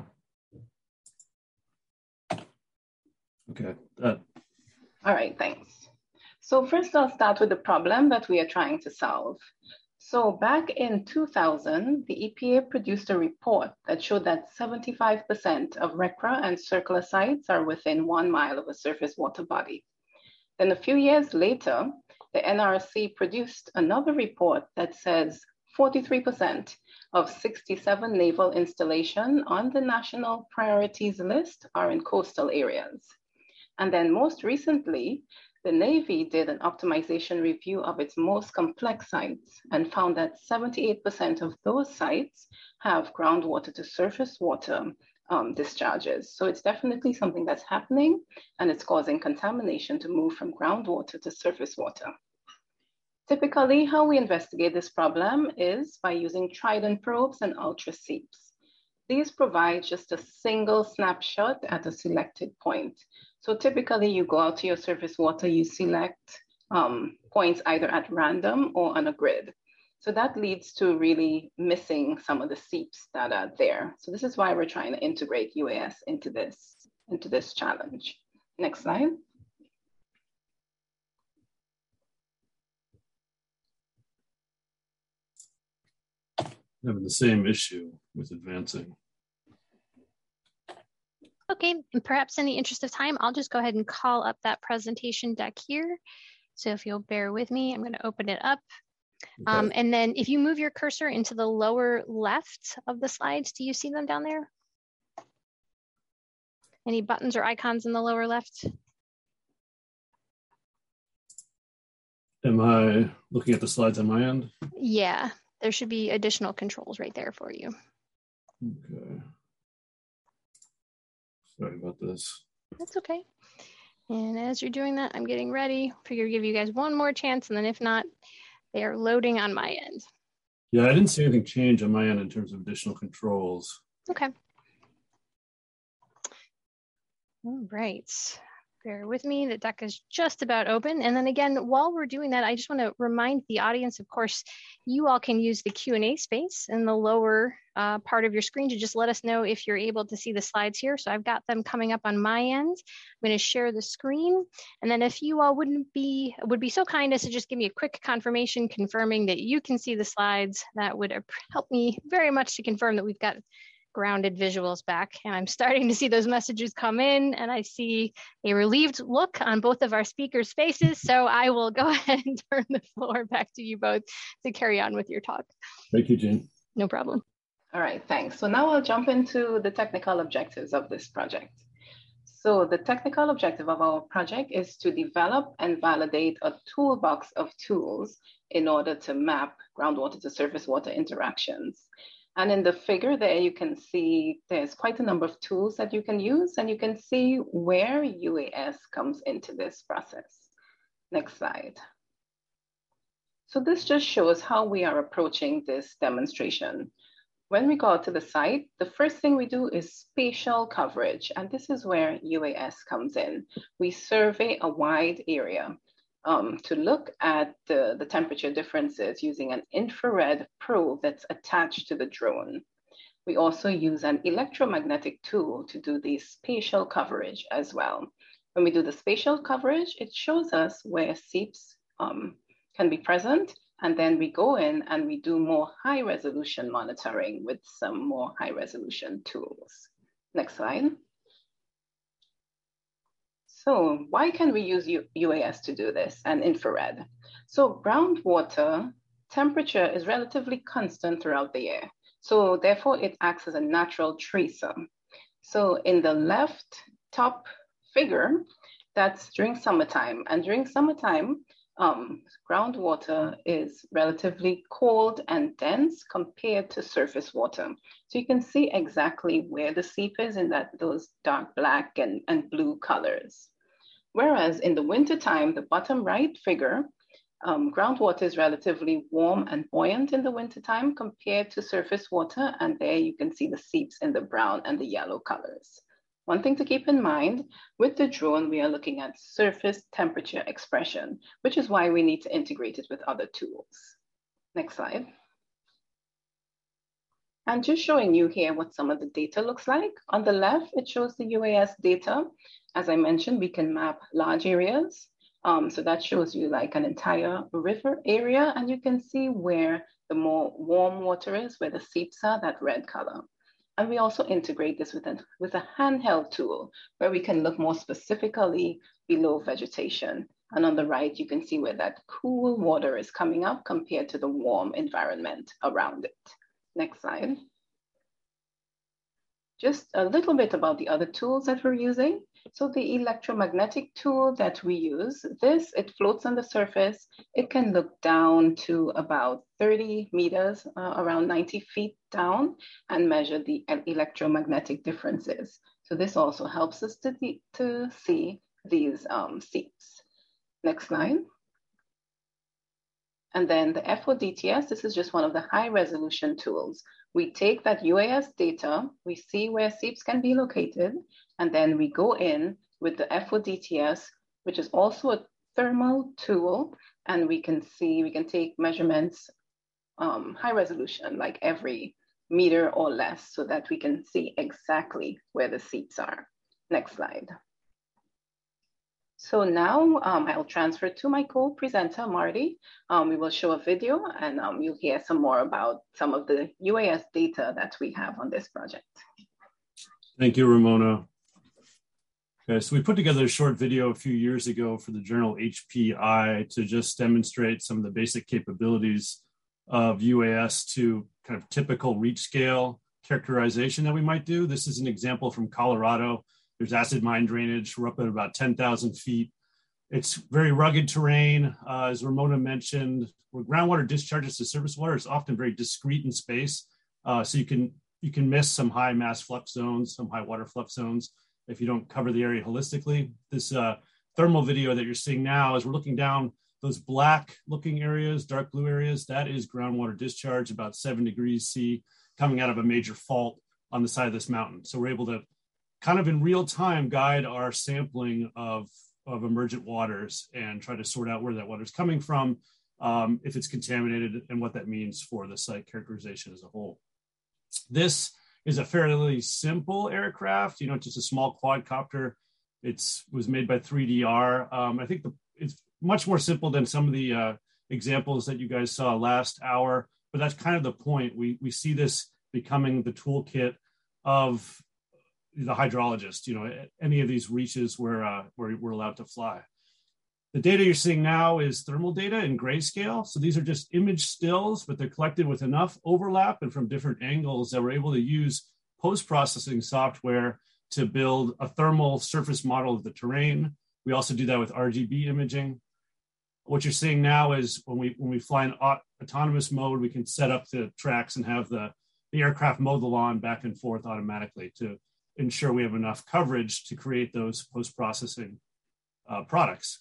Okay. All right, thanks. So first I'll start with the problem that we are trying to solve. So back in 2000, the EPA produced a report that showed that 75% of RCRA and circular sites are within 1 mile of a surface water body. Then a few years later, the NRC produced another report that says 43% of 67 naval installations on the national priorities list are in coastal areas. And then most recently, the Navy did an optimization review of its most complex sites and found that 78% of those sites have groundwater to surface water discharges. So it's definitely something that's happening, and it's causing contamination to move from groundwater to surface water. Typically, how we investigate this problem is by using Trident probes and ultra seeps. These provide just a single snapshot at a selected point. So typically you go out to your surface water, you select points either at random or on a grid. So that leads to really missing some of the seeps that are there. So this is why we're trying to integrate UAS into this challenge. Next slide. Having the same issue with advancing. Okay, and perhaps in the interest of time, I'll just go ahead and call up that presentation deck here. So if you'll bear with me, I'm going to open it up. Okay. And then if you move your cursor into the lower left of the slides, do you see them down there? Any buttons or icons in the lower left? Am I looking at the slides on my end? Yeah, there should be additional controls right there for you. Okay. Sorry about this. That's okay. And as you're doing that, I'm getting ready. Figure give you guys one more chance, and then if not, they are loading on my end. Yeah, I didn't see anything change on my end in terms of additional controls. Okay. All right. Bear with me. The deck is just about open. And then again, while we're doing that, I just want to remind the audience, of course, you all can use the Q&A space in the lower part of your screen to just let us know if you're able to see the slides here. So I've got them coming up on my end. I'm going to share the screen. And then if you all would be so kind as to just give me a quick confirmation confirming that you can see the slides, that would help me very much to confirm that we've got grounded visuals back. And I'm starting to see those messages come in, and I see a relieved look on both of our speakers' faces. So I will go ahead and turn the floor back to you both to carry on with your talk. Thank you, Jean. No problem. All right, thanks. So now I'll jump into the technical objectives of this project. So the technical objective of our project is to develop and validate a toolbox of tools in order to map groundwater to surface water interactions. And in the figure there, you can see there's quite a number of tools that you can use, and you can see where UAS comes into this process. Next slide. So this just shows how we are approaching this demonstration. When we go out to the site, the first thing we do is spatial coverage, and this is where UAS comes in. We survey a wide area to look at the temperature differences using an infrared probe that's attached to the drone. We also use an electromagnetic tool to do the spatial coverage as well. When we do the spatial coverage, it shows us where seeps can be present, and then we go in and we do more high resolution monitoring with some more high resolution tools. Next slide. So why can we use UAS to do this and infrared? So groundwater temperature is relatively constant throughout the year. So therefore it acts as a natural tracer. So in the left top figure, that's during summertime. And during summertime, groundwater is relatively cold and dense compared to surface water. So you can see exactly where the seep is in those dark black and blue colors. Whereas in the wintertime, the bottom right figure, groundwater is relatively warm and buoyant in the wintertime compared to surface water. And there you can see the seeps in the brown and the yellow colors. One thing to keep in mind, with the drone, we are looking at surface temperature expression, which is why we need to integrate it with other tools. Next slide. And just showing you here what some of the data looks like. On the left, it shows the UAS data. As I mentioned, we can map large areas. So that shows you like an entire river area, and you can see where the more warm water is, where the seeps are, that red color. And we also integrate this with a handheld tool where we can look more specifically below vegetation. And on the right, you can see where that cool water is coming up compared to the warm environment around it. Next slide. Just a little bit about the other tools that we're using. So the electromagnetic tool that we use, it floats on the surface. It can look down to about 30 meters, around 90 feet down, and measure the electromagnetic differences. So this also helps us to see these seeps. Next slide. And then the FODTS, this is just one of the high resolution tools. We take that UAS data, we see where seeps can be located, and then we go in with the FODTS, which is also thermal tool, and we can take measurements high resolution, like every meter or less, so that we can see exactly where the seeps are. Next slide. So now I'll transfer to my co-presenter, Marty. We will show a video, and you'll hear some more about some of the UAS data that we have on this project. Thank you, Ramona. Okay, so we put together a short video a few years ago for the journal HPI to just demonstrate some of the basic capabilities of UAS to kind of typical reach scale characterization that we might do. This is an example from Colorado. There's acid mine drainage. We're up at about 10,000 feet. It's very rugged terrain. As Ramona mentioned, where groundwater discharges to surface water is often very discrete in space. So you can miss some high mass flux zones, some high water flux zones if you don't cover the area holistically. This thermal video that you're seeing now, as we're looking down those black looking areas, dark blue areas, that is groundwater discharge about 7 degrees C coming out of a major fault on the side of this mountain. So we're able to kind of in real time guide our sampling of emergent waters and try to sort out where that water is coming from, if it's contaminated, and what that means for the site characterization as a whole. This is a fairly simple aircraft, just a small quadcopter. It was made by 3DR. I think it's much more simple than some of the examples that you guys saw last hour, but that's kind of the point. We see this becoming the toolkit of the hydrologist, any of these reaches where we're allowed to fly. The data you're seeing now is thermal data in grayscale. So these are just image stills, but they're collected with enough overlap and from different angles that we're able to use post-processing software to build a thermal surface model of the terrain. We also do that with RGB imaging. What you're seeing now is when we fly in autonomous mode, we can set up the tracks and have the aircraft mow the lawn back and forth automatically to ensure we have enough coverage to create those post-processing products.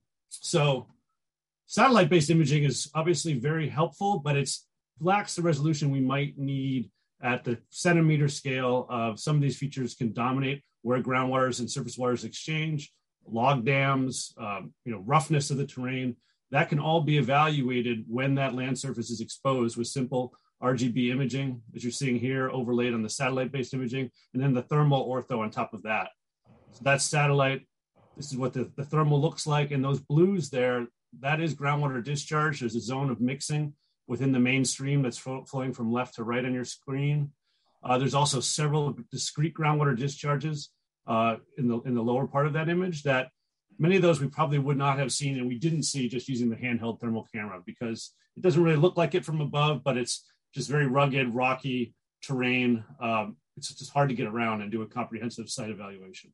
So satellite-based imaging is obviously very helpful, but it lacks the resolution we might need at the centimeter scale of some of these features can dominate where groundwaters and surface waters exchange, log dams, roughness of the terrain. That can all be evaluated when that land surface is exposed with simple RGB imaging, as you're seeing here, overlaid on the satellite-based imaging, and then the thermal ortho on top of that. So that's satellite. This is what the thermal looks like. And those blues there, that is groundwater discharge. There's a zone of mixing within the main stream that's flowing from left to right on your screen. There's also several discrete groundwater discharges in the lower part of that image that many of those we probably would not have seen, and we didn't see just using the handheld thermal camera because it doesn't really look like it from above, but it's just very rugged, rocky terrain. It's just hard to get around and do a comprehensive site evaluation.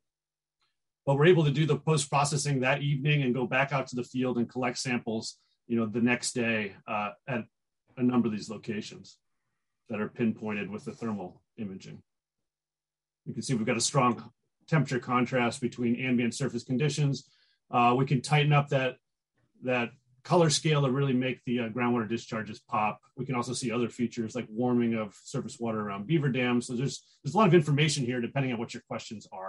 But we're able to do the post-processing that evening and go back out to the field and collect samples, the next day at a number of these locations that are pinpointed with the thermal imaging. You can see we've got a strong temperature contrast between ambient surface conditions. We can tighten up that color scale to really make the groundwater discharges pop. We can also see other features like warming of surface water around beaver dams. So there's a lot of information here depending on what your questions are.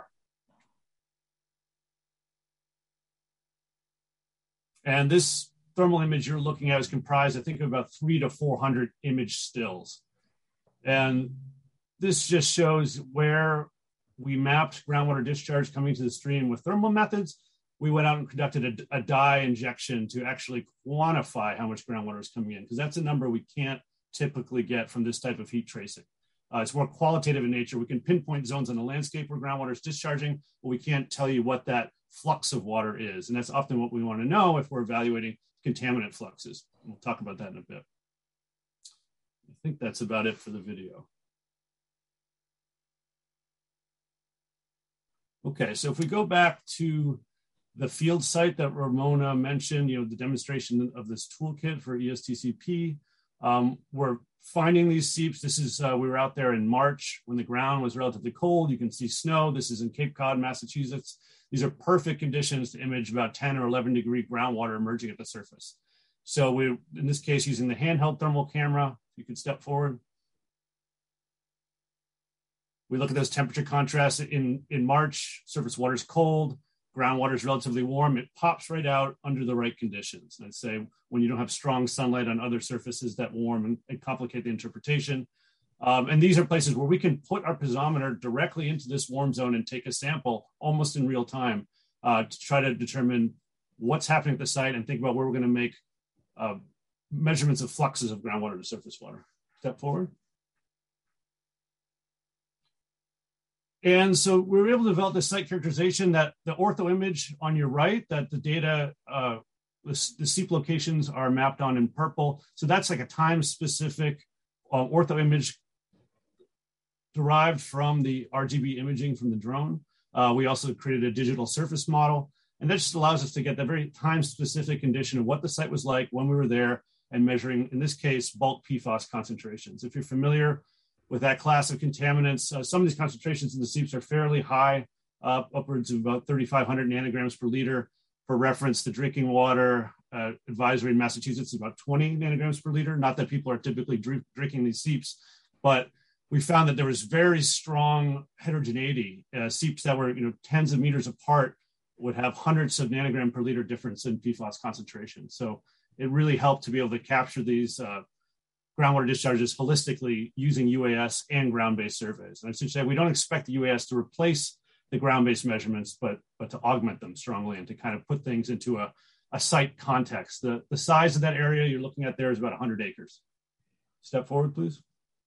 And this thermal image you're looking at is comprised, I think, of about 300 to 400 image stills. And this just shows where we mapped groundwater discharge coming to the stream with thermal methods. We went out and conducted a dye injection to actually quantify how much groundwater is coming in, because that's a number we can't typically get from this type of heat tracing. It's more qualitative in nature. We can pinpoint zones on the landscape where groundwater is discharging, but we can't tell you what that flux of water is. And that's often what we want to know if we're evaluating contaminant fluxes. We'll talk about that in a bit. I think that's about it for the video. Okay, so if we go back to the field site that Ramona mentioned, the demonstration of this toolkit for ESTCP, we're finding these seeps. This is, we were out there in March when the ground was relatively cold. You can see snow. This is in Cape Cod, Massachusetts. These are perfect conditions to image about 10 or 11 degree groundwater emerging at the surface. So we, in this case, using the handheld thermal camera, you could step forward. We look at those temperature contrasts in March. Surface water is cold. groundwater is relatively warm, it pops right out under the right conditions. And I'd say when you don't have strong sunlight on other surfaces that warm and complicate the interpretation. And these are places where we can put our piezometer directly into this warm zone and take a sample almost in real time to try to determine what's happening at the site and think about where we're going to make measurements of fluxes of groundwater to surface water. Step forward. And so we were able to develop this site characterization that the ortho image on your right, that the data, the seep locations are mapped on in purple. So that's like a time-specific ortho image derived from the RGB imaging from the drone. We also created a digital surface model, and that just allows us to get that very time-specific condition of what the site was like when we were there and measuring, in this case, bulk PFAS concentrations. If you're familiar with that class of contaminants, some of these concentrations in the seeps are fairly high, upwards of about 3,500 nanograms per liter. For reference, the drinking water advisory in Massachusetts is about 20 nanograms per liter. Not that people are typically drinking these seeps, but we found that there was very strong heterogeneity. Seeps that were tens of meters apart would have hundreds of nanogram per liter difference in PFAS concentration. So it really helped to be able to capture these groundwater discharges holistically using UAS and ground-based surveys. And I should say, we don't expect the UAS to replace the ground-based measurements, but to augment them strongly and to kind of put things into a site context. The size of that area you're looking at there is about 100 acres. Step forward, please.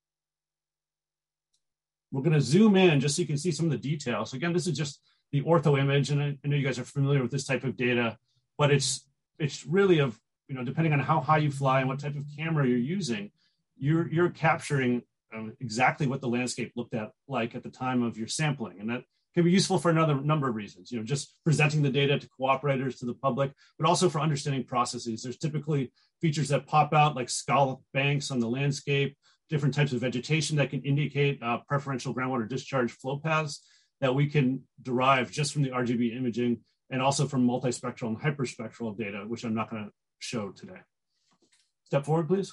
We're going to zoom in just so you can see some of the details. So again, this is just the ortho image, and I know you guys are familiar with this type of data, but it's really of, depending on how high you fly and what type of camera you're using, you're capturing exactly what the landscape looked like at the time of your sampling. And that can be useful for another number of reasons, just presenting the data to cooperators, to the public, but also for understanding processes. There's typically features that pop out like scallop banks on the landscape, different types of vegetation that can indicate preferential groundwater discharge flow paths that we can derive just from the RGB imaging and also from multispectral and hyperspectral data, which I'm not going to show today. Step forward, please.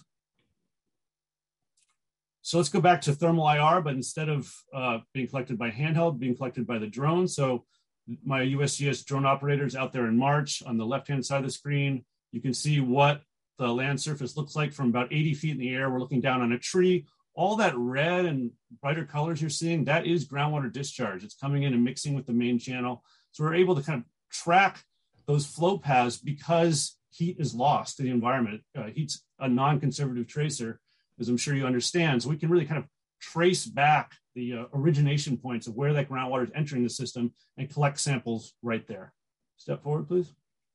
So let's go back to thermal IR, but instead of being collected by handheld, being collected by the drone. So my USGS drone operators out there in March, on the left-hand side of the screen, you can see what the land surface looks like from about 80 feet in the air. We're looking down on a tree. All that red and brighter colors you're seeing, that is groundwater discharge. It's coming in and mixing with the main channel. So we're able to kind of track those flow paths because heat is lost to the environment. Heat's a non-conservative tracer, as I'm sure you understand. So we can really kind of trace back the origination points of where that groundwater is entering the system and collect samples right there. Step forward, please.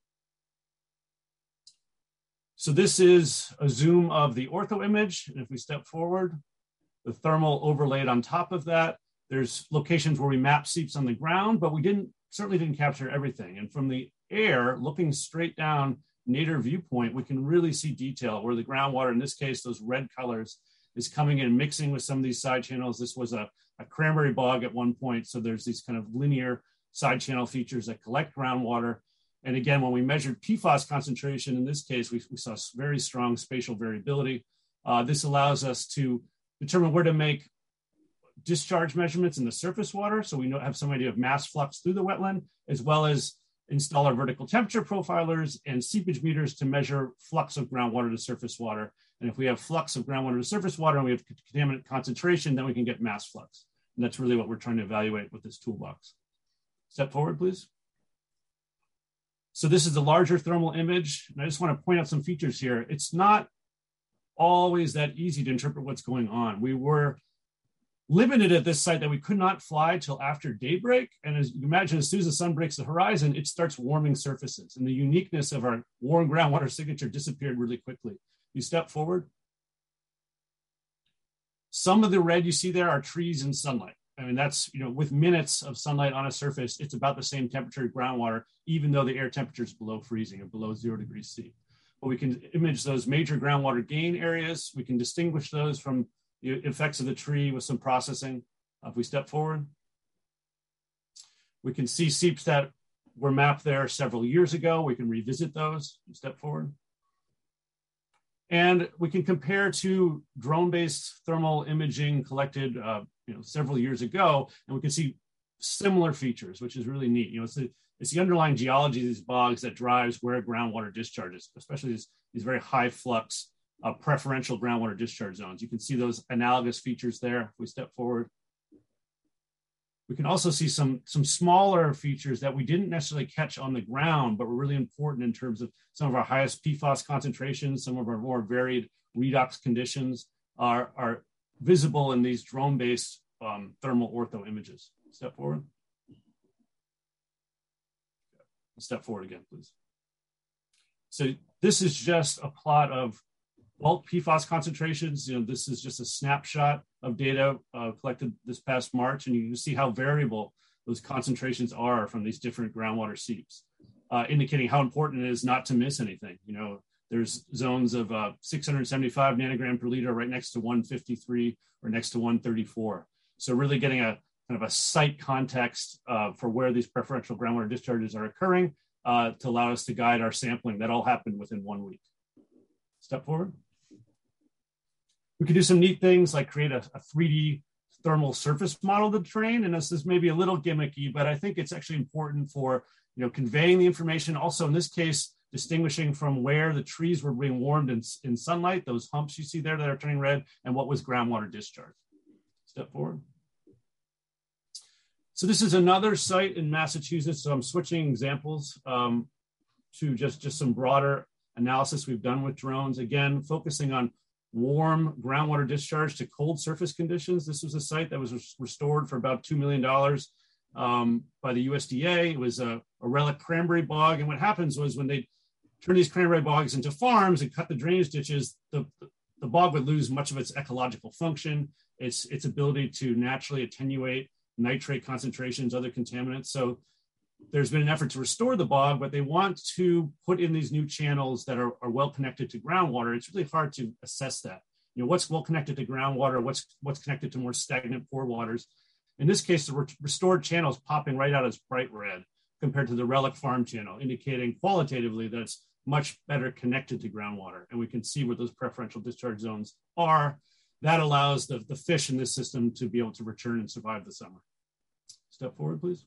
So this is a zoom of the ortho image. And if we step forward, the thermal overlaid on top of that, there's locations where we map seeps on the ground, but we certainly didn't capture everything. And from the air, looking straight down nadir viewpoint, we can really see detail where the groundwater, in this case, those red colors, is coming in, mixing with some of these side channels. This was a cranberry bog at one point. So there's these kind of linear side channel features that collect groundwater. And again, when we measured PFAS concentration, in this case, we saw very strong spatial variability. This allows us to determine where to make discharge measurements in the surface water. So we have some idea of mass flux through the wetland, as well as install our vertical temperature profilers and seepage meters to measure flux of groundwater to surface water. And if we have flux of groundwater to surface water and we have contaminant concentration, then we can get mass flux. And that's really what we're trying to evaluate with this toolbox. Step forward, please. So this is the larger thermal image. And I just want to point out some features here. It's not always that easy to interpret what's going on. We were limited at this site that we could not fly till after daybreak. And as you can imagine, as soon as the sun breaks the horizon, it starts warming surfaces. And the uniqueness of our warm groundwater signature disappeared really quickly. You step forward. Some of the red you see there are trees and sunlight. I mean, that's, with minutes of sunlight on a surface, it's about the same temperature groundwater, even though the air temperature is below freezing or below 0 degrees C. But we can image those major groundwater gain areas. We can distinguish those from the effects of the tree with some processing. If we step forward, we can see seeps that were mapped there several years ago. We can revisit those. Step forward. And we can compare to drone-based thermal imaging collected several years ago, and we can see similar features, which is really neat. It's the underlying geology of these bogs that drives where groundwater discharges, especially these very high flux preferential groundwater discharge zones. You can see those analogous features there. If we step forward, we can also see some smaller features that we didn't necessarily catch on the ground, but were really important in terms of some of our highest PFAS concentrations, some of our more varied redox conditions are visible in these drone-based thermal ortho images. Step forward. Step forward again, please. So this is just a plot of bulk PFAS concentrations. This is just a snapshot of data collected this past March, and you can see how variable those concentrations are from these different groundwater seeps, indicating how important it is not to miss anything. There's zones of 675 nanogram per liter right next to 153 or next to 134. So really getting a kind of a site context for where these preferential groundwater discharges are occurring to allow us to guide our sampling. That all happened within 1 week. Step forward. We could do some neat things like create a 3D thermal surface model of the terrain. And this is maybe a little gimmicky, but I think it's actually important for conveying the information. Also, in this case, distinguishing from where the trees were being warmed in sunlight, those humps you see there that are turning red, and what was groundwater discharge. Step forward. So this is another site in Massachusetts. So I'm switching examples to just some broader analysis we've done with drones. Again, focusing on warm groundwater discharge to cold surface conditions. This was a site that was restored for about $2 million by the USDA. It was a relic cranberry bog. And what happens was when they turn these cranberry bogs into farms and cut the drainage ditches, the bog would lose much of its ecological function, its ability to naturally attenuate nitrate concentrations, other contaminants. So there's been an effort to restore the bog, but they want to put in these new channels that are well connected to groundwater. It's really hard to assess that. What's well connected to groundwater, what's connected to more stagnant pore waters. In this case, the restored channel is popping right out as bright red compared to the relic farm channel, indicating qualitatively that it's much better connected to groundwater. And we can see where those preferential discharge zones are. That allows the fish in this system to be able to return and survive the summer. Step forward, please.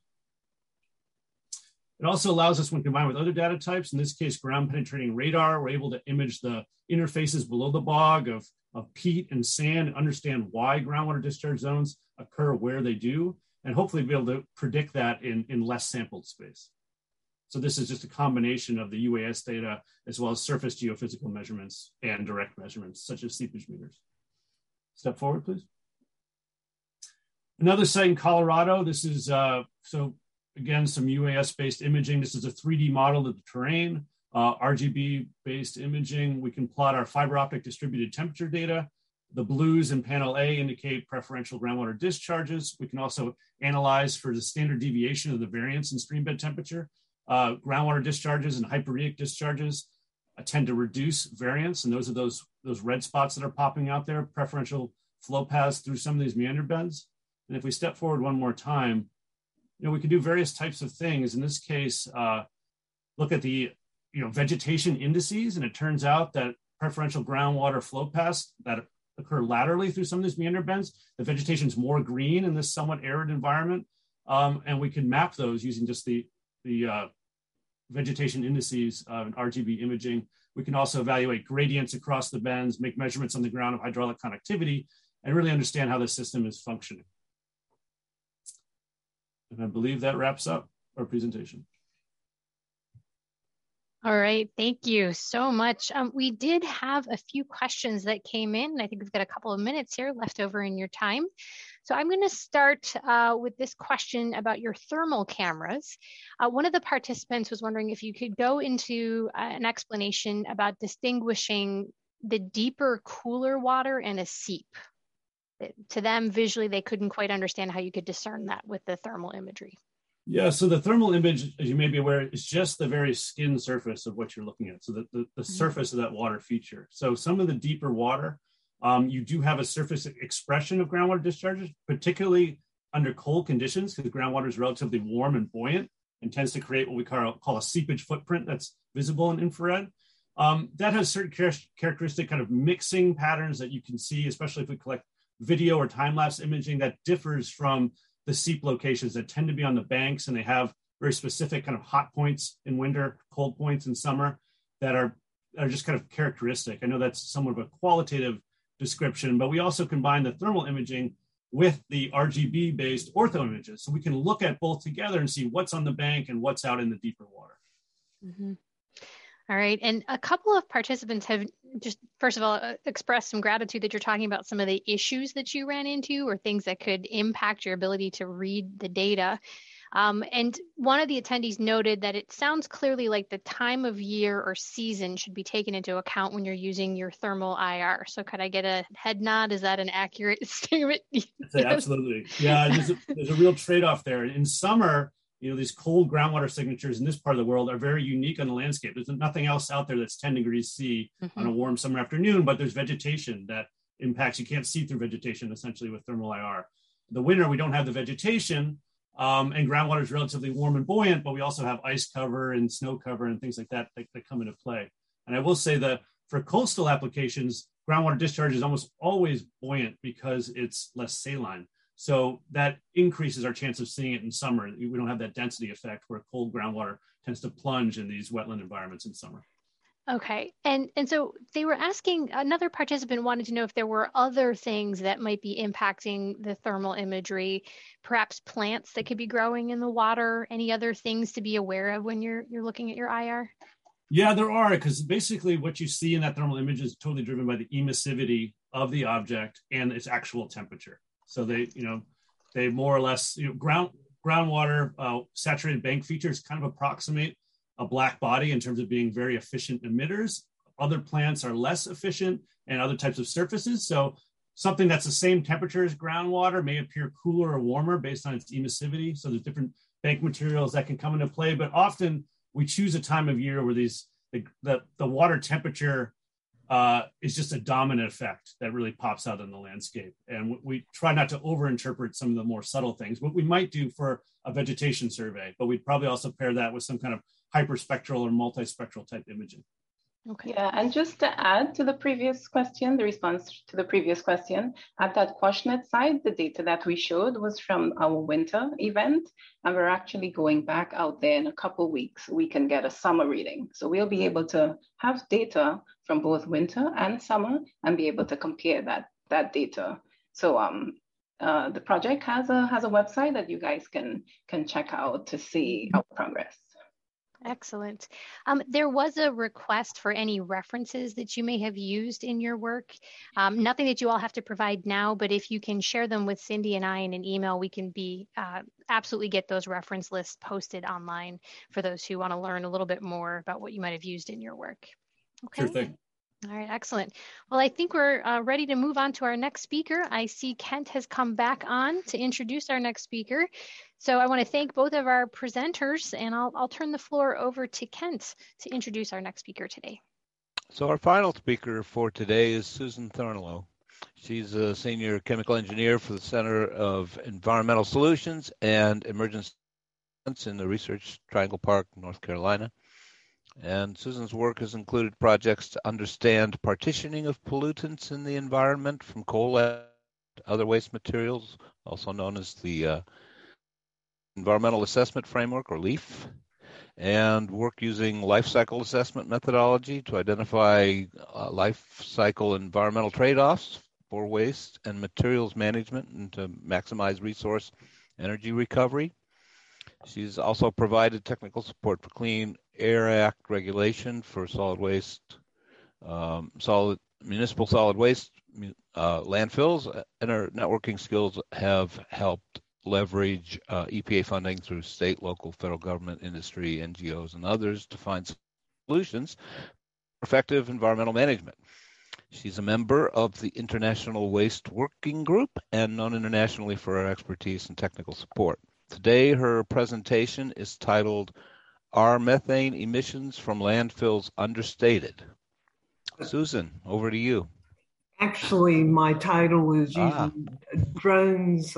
It also allows us, when combined with other data types, in this case, ground penetrating radar, we're able to image the interfaces below the bog of peat and sand, and understand why groundwater discharge zones occur where they do, and hopefully be able to predict that in less sampled space. So this is just a combination of the UAS data as well as surface geophysical measurements and direct measurements, such as seepage meters. Step forward, please. Another site in Colorado. This is, again, some UAS-based imaging. This is a 3D model of the terrain, RGB-based imaging. We can plot our fiber optic distributed temperature data. The blues in panel A indicate preferential groundwater discharges. We can also analyze for the standard deviation of the variance in stream bed temperature. Groundwater discharges and hyporheic discharges tend to reduce variance, and those are those red spots that are popping out there, preferential flow paths through some of these meander beds. And if we step forward one more time, we can do various types of things. In this case, look at the vegetation indices, and it turns out that preferential groundwater flow paths that occur laterally through some of these meander beds, the vegetation is more green in this somewhat arid environment, and we can map those using just the vegetation indices in RGB imaging. We can also evaluate gradients across the bends, make measurements on the ground of hydraulic conductivity, and really understand how the system is functioning. And I believe that wraps up our presentation. All right, thank you so much. We did have a few questions that came in. I think we've got a couple of minutes here left over in your time. So I'm going to start with this question about your thermal cameras. One of the participants was wondering if you could go into an explanation about distinguishing the deeper, cooler water and a seep. To them, visually, they couldn't quite understand how you could discern that with the thermal imagery. Yeah, so the thermal image, as you may be aware, is just the very skin surface of what you're looking at. So the surface of that water feature. So some of the deeper water, you do have a surface expression of groundwater discharges, particularly under cold conditions, because groundwater is relatively warm and buoyant and tends to create what we call a seepage footprint that's visible in infrared. That has certain characteristic kind of mixing patterns that you can see, especially if we collect video or time-lapse imaging that differs from the seep locations that tend to be on the banks, and they have very specific kind of hot points in winter, cold points in summer that are just kind of characteristic. I know that's somewhat of a qualitative description, but we also combine the thermal imaging with the RGB-based ortho images. So we can look at both together and see what's on the bank and what's out in the deeper water. Mm-hmm. All right. And a couple of participants have just, first of all, expressed some gratitude that you're talking about some of the issues that you ran into or things that could impact your ability to read the data. And one of the attendees noted that it sounds clearly like the time of year or season should be taken into account when you're using your thermal IR. So could I get a head nod? Is that an accurate statement? Absolutely. Yeah, there's a real trade-off there. In summer, these cold groundwater signatures in this part of the world are very unique on the landscape. There's nothing else out there that's 10 degrees C on a warm summer afternoon, but there's vegetation that impacts. You can't see through vegetation essentially with thermal IR. The winter, we don't have the vegetation, and groundwater is relatively warm and buoyant, but we also have ice cover and snow cover and things like that come into play. And I will say that for coastal applications, groundwater discharge is almost always buoyant because it's less saline. So that increases our chance of seeing it in summer. We don't have that density effect where cold groundwater tends to plunge in these wetland environments in summer. Okay. And so they were asking, another participant wanted to know if there were other things that might be impacting the thermal imagery, perhaps plants that could be growing in the water, any other things to be aware of when you're looking at your IR? Yeah, there are, because basically what you see in that thermal image is totally driven by the emissivity of the object and its actual temperature. So they more or less, groundwater saturated bank features kind of approximate a black body in terms of being very efficient emitters. Other plants are less efficient and other types of surfaces. So something that's the same temperature as groundwater may appear cooler or warmer based on its emissivity. So there's different bank materials that can come into play, but often we choose a time of year where the water temperature is just a dominant effect that really pops out in the landscape. And we try not to overinterpret some of the more subtle things, what we might do for a vegetation survey, but we'd probably also pair that with some kind of hyperspectral or multispectral type imaging. Okay. Yeah, and just to add to the previous question, the response to the previous question, at that Quashnet site, the data that we showed was from our winter event, and we're actually going back out there in a couple of weeks. We can get a summer reading. So we'll be able to have data from both winter and summer and be able to compare that data. So the project has a website that you guys can check out to see our progress. Excellent. There was a request for any references that you may have used in your work. Nothing that you all have to provide now, but if you can share them with Cindy and I in an email, we can absolutely get those reference lists posted online for those who want to learn a little bit more about what you might have used in your work. Okay. Sure thing. All right, excellent. Well, I think we're ready to move on to our next speaker. I see Kent has come back on to introduce our next speaker. So I want to thank both of our presenters, and I'll turn the floor over to Kent to introduce our next speaker today. So our final speaker for today is Susan Thorneloe. She's a senior chemical engineer for the Center of Environmental Solutions and Emergency in the Research Triangle Park, North Carolina. And Susan's work has included projects to understand partitioning of pollutants in the environment from coal and other waste materials, also known as the Environmental Assessment Framework, or LEAF, and work using life cycle assessment methodology to identify life cycle environmental trade-offs for waste and materials management and to maximize resource energy recovery. She's also provided technical support for Clean Air Act regulation for solid waste, municipal solid waste landfills, and her networking skills have helped leverage EPA funding through state, local, federal government, industry, NGOs, and others to find solutions for effective environmental management. She's a member of the International Waste Working Group and known internationally for her expertise and technical support. Today, her presentation is titled, Are Methane Emissions from Landfills Understated? Susan, over to you. Actually, my title is using drones,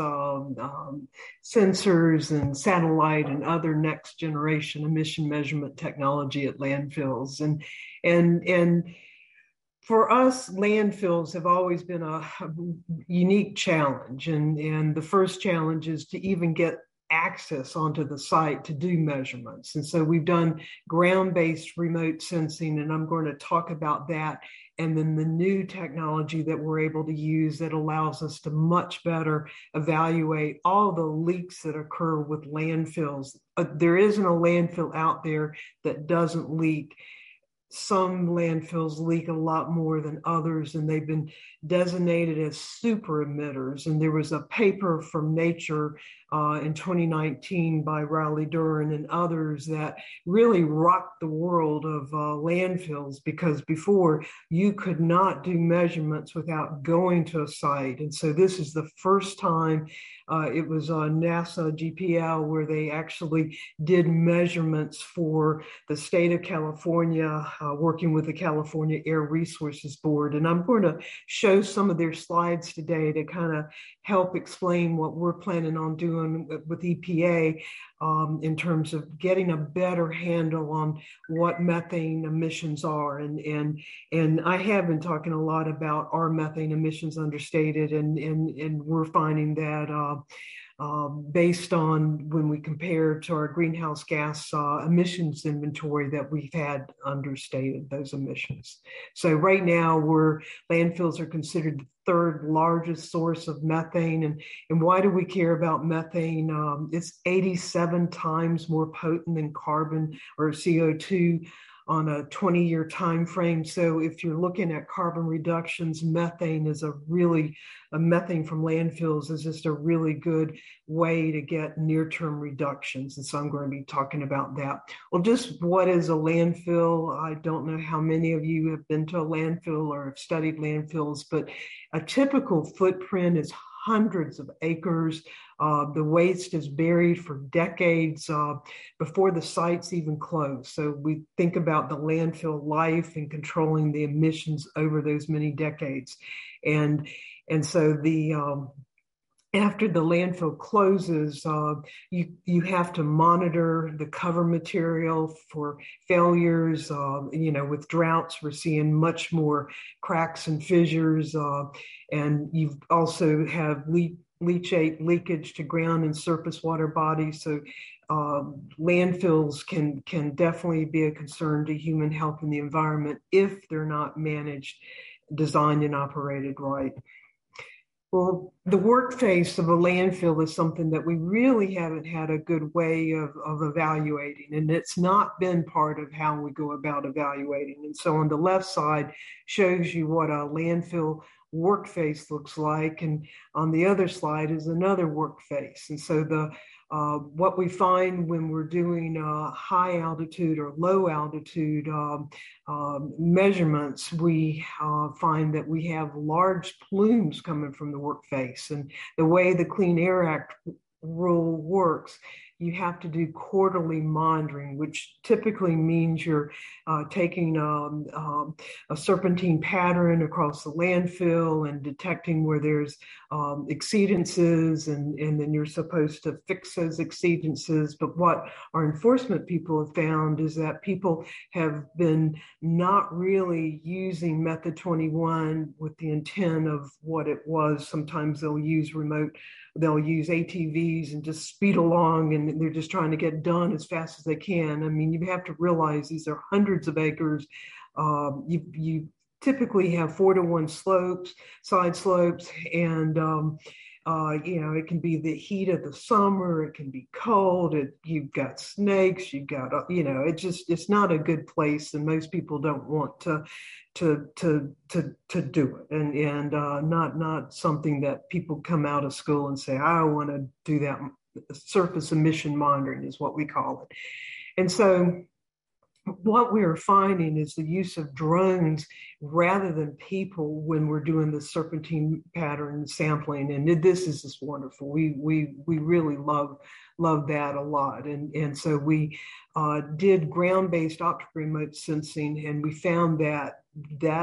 sensors, and satellite and other next generation emission measurement technology at landfills. And for us, landfills have always been a unique challenge. And the first challenge is to even get access onto the site to do measurements. And so we've done ground-based remote sensing, and I'm going to talk about that. And then the new technology that we're able to use that allows us to much better evaluate all the leaks that occur with landfills. There isn't a landfill out there that doesn't leak. Some landfills leak a lot more than others, and they've been designated as super emitters. And there was a paper from Nature in 2019 by Riley Duran and others that really rocked the world of landfills, because before you could not do measurements without going to a site. And so this is the first time it was on NASA GPL where they actually did measurements for the state of California, working with the California Air Resources Board. And I'm going to show some of their slides today to kind of help explain what we're planning on doing with EPA in terms of getting a better handle on what methane emissions are. And I have been talking a lot about our methane emissions understated, and we're finding that based on when we compare to our greenhouse gas emissions inventory, that we've had understated those emissions. So right now, landfills are considered the third largest source of methane. And why do we care about methane? It's 87 times more potent than carbon or CO2 on a 20-year time frame. So if you're looking at carbon reductions, methane from landfills is just a really good way to get near-term reductions. And so I'm going to be talking about that. Well, just what is a landfill? I don't know how many of you have been to a landfill or have studied landfills, but a typical footprint is hundreds of acres. The waste is buried for decades before the sites even close. So we think about the landfill life and controlling the emissions over those many decades. And so after the landfill closes, you have to monitor the cover material for failures. With droughts, we're seeing much more cracks and fissures, and you also have leachate leakage to ground and surface water bodies. So landfills can definitely be a concern to human health and the environment if they're not managed, designed, and operated right. Well, the work phase of a landfill is something that we really haven't had a good way of evaluating, and it's not been part of how we go about evaluating. And so on the left side shows you what a landfill work face looks like, and on the other slide is another work face. And so what we find when we're doing high altitude or low altitude measurements, we find that we have large plumes coming from the work face. And the way the Clean Air Act rule works, you have to do quarterly monitoring, which typically means you're taking a serpentine pattern across the landfill and detecting where there's exceedances, and then you're supposed to fix those exceedances. But what our enforcement people have found is that people have been not really using Method 21 with the intent of what it was. Sometimes they'll use ATVs and just speed along, and they're just trying to get done as fast as they can. I mean, you have to realize these are hundreds of acres. You typically have 4-to-1 slopes, side slopes, and it can be the heat of the summer, it can be cold, you've got snakes, you've got, it's not a good place, and most people don't want to do it, and not something that people come out of school and say, I want to do that. Surface emission monitoring is what we call it. And so what we're finding is the use of drones rather than people when we're doing the serpentine pattern sampling. And this is just wonderful. We really love that a lot. And so we did ground-based optical remote sensing, and we found that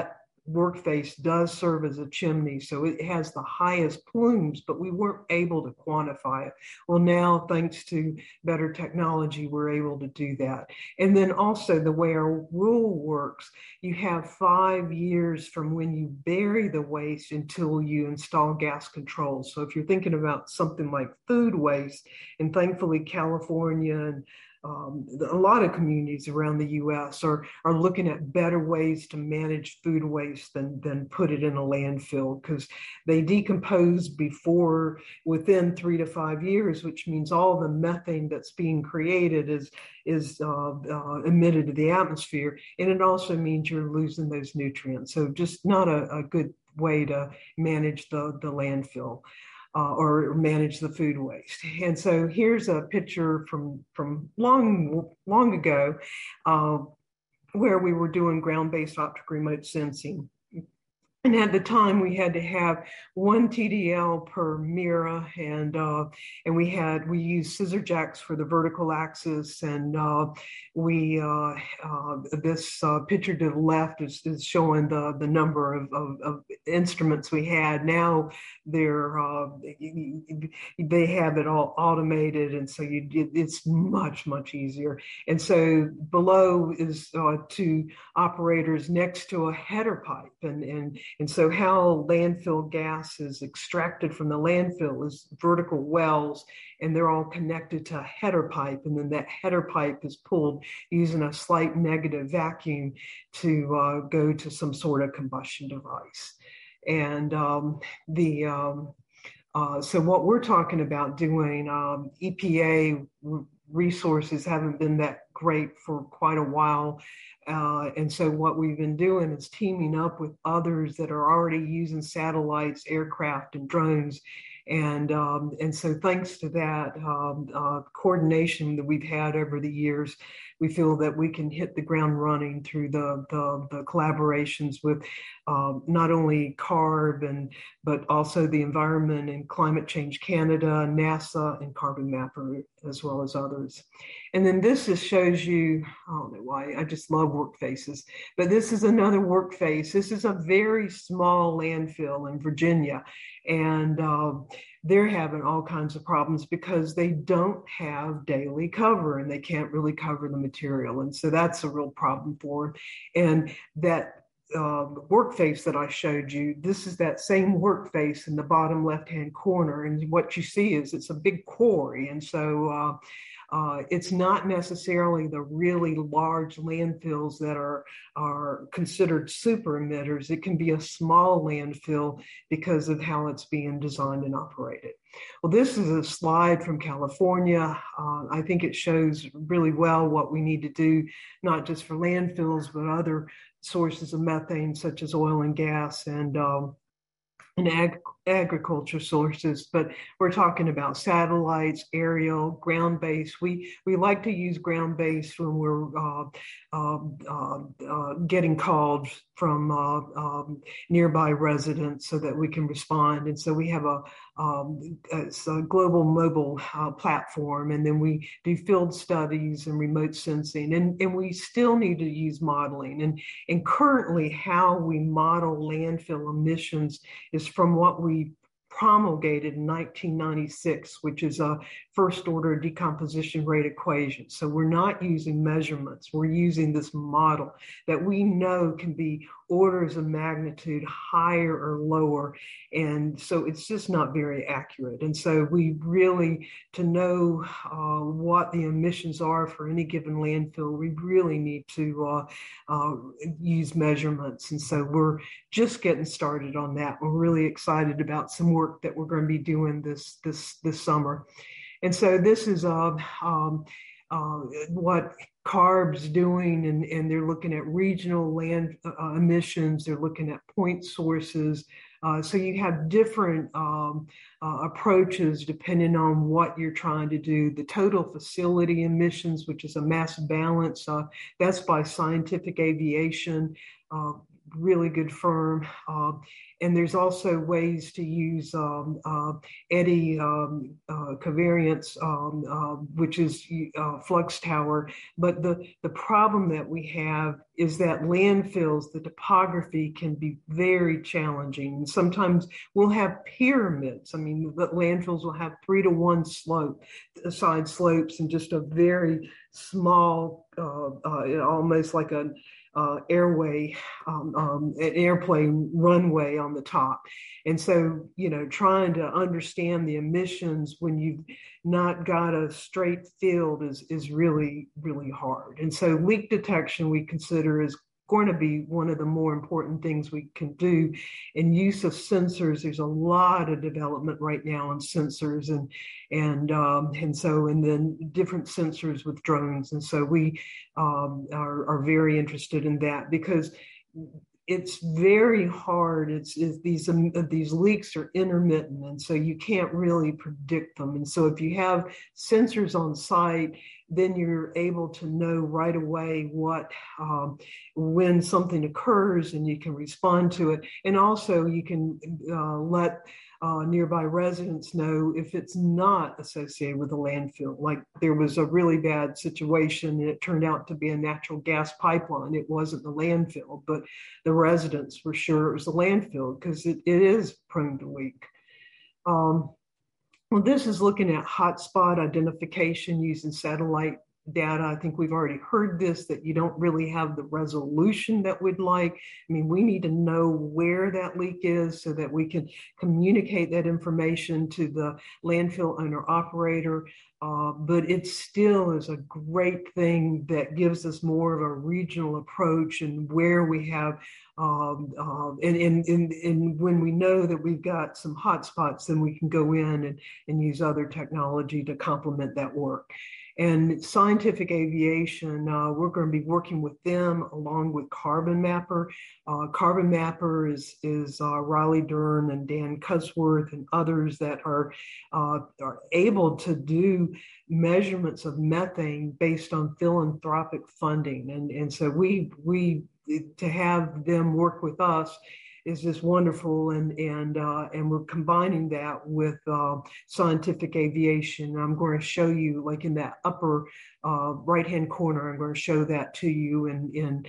work face does serve as a chimney, so it has the highest plumes, but we weren't able to quantify it. Well, now, thanks to better technology, we're able to do that. And then also the way our rule works, you have 5 years from when you bury the waste until you install gas controls. So if you're thinking about something like food waste, and thankfully California and a lot of communities around the U.S. are looking at better ways to manage food waste than put it in a landfill, because they decompose within 3 to 5 years, which means all the methane that's being created is emitted to the atmosphere, and it also means you're losing those nutrients. So just not a good way to manage the landfill. Or manage the food waste. And so here's a picture from long ago where we were doing ground-based optic remote sensing. And at the time, we had to have 1 TDL per MIRA, and we used scissor jacks for the vertical axis, and this picture to the left is showing the number of instruments we had. Now they have it all automated, and so it's much easier. And so below is 2 operators next to a header pipe, and so how landfill gas is extracted from the landfill is vertical wells, and they're all connected to a header pipe. And then that header pipe is pulled using a slight negative vacuum to go to some sort of combustion device. And so what we're talking about doing, EPA resources haven't been that great for quite a while. And so what we've been doing is teaming up with others that are already using satellites, aircraft, and drones. And so thanks to that coordination that we've had over the years, we feel that we can hit the ground running through the collaborations with not only CARB, but also the Environment and Climate Change Canada, NASA, and Carbon Mapper, as well as others. And then this just shows you, I don't know why, I just love work faces, but this is another work face. This is a very small landfill in Virginia, and they're having all kinds of problems because they don't have daily cover, and they can't really cover the material. And so that's a real problem for them. And that work face that I showed you, this is that same work face in the bottom left-hand corner. And what you see is it's a big quarry. And so it's not necessarily the really large landfills that are considered super emitters. It can be a small landfill because of how it's being designed and operated. Well, this is a slide from California. I think it shows really well what we need to do, not just for landfills, but other sources of methane, such as oil and gas and agriculture sources. But we're talking about satellites, aerial, ground-based. We like to use ground-based when we're getting called from nearby residents so that we can respond. And so we have it's a global mobile platform, and then we do field studies and remote sensing, and we still need to use modeling. And currently how we model landfill emissions is from what we promulgated in 1996, which is a first order decomposition rate equation. So we're not using measurements, we're using this model that we know can be orders of magnitude higher or lower. And so it's just not very accurate. And so we really, to know what the emissions are for any given landfill, we really need to use measurements. And so we're just getting started on that. We're really excited about some work that we're going to be doing this summer. And so this is what CARB's doing, and they're looking at regional land emissions. They're looking at point sources. So you have different approaches depending on what you're trying to do. The total facility emissions, which is a mass balance, that's by Scientific Aviation. really good firm. And there's also ways to use eddy covariance, which is flux tower. But the problem that we have is that landfills, the topography can be very challenging. And sometimes we'll have pyramids. I mean, the landfills will have 3-to-1 side slopes and just a very small, almost like an airway, an airplane runway on the top. And so, trying to understand the emissions when you've not got a straight field is really, really hard. And so leak detection we consider is going to be one of the more important things we can do. And use of sensors, there's a lot of development right now on sensors and then different sensors with drones. And so we are very interested in that because it's very hard. It's these leaks are intermittent, and so you can't really predict them. And so if you have sensors on site, then you're able to know right away when something occurs, and you can respond to it. And also you can let nearby residents know if it's not associated with a landfill. Like there was a really bad situation and it turned out to be a natural gas pipeline. It wasn't the landfill, but the residents were sure it was a landfill because it is prone to leak. Well, this is looking at hotspot identification using satellite data. I think we've already heard this, that you don't really have the resolution that we'd like. I mean, we need to know where that leak is so that we can communicate that information to the landfill owner operator. But it still is a great thing that gives us more of a regional approach and where we have, and when we know that we've got some hotspots, then we can go in and use other technology to complement that work. And Scientific Aviation, we're going to be working with them along with Carbon Mapper. Carbon Mapper is Riley Dern and Dan Cusworth and others that are able to do measurements of methane based on philanthropic funding. And so we to have them work with us is just wonderful, and we're combining that with Scientific Aviation. I'm going to show you, like in that upper right-hand corner, I'm going to show that to you in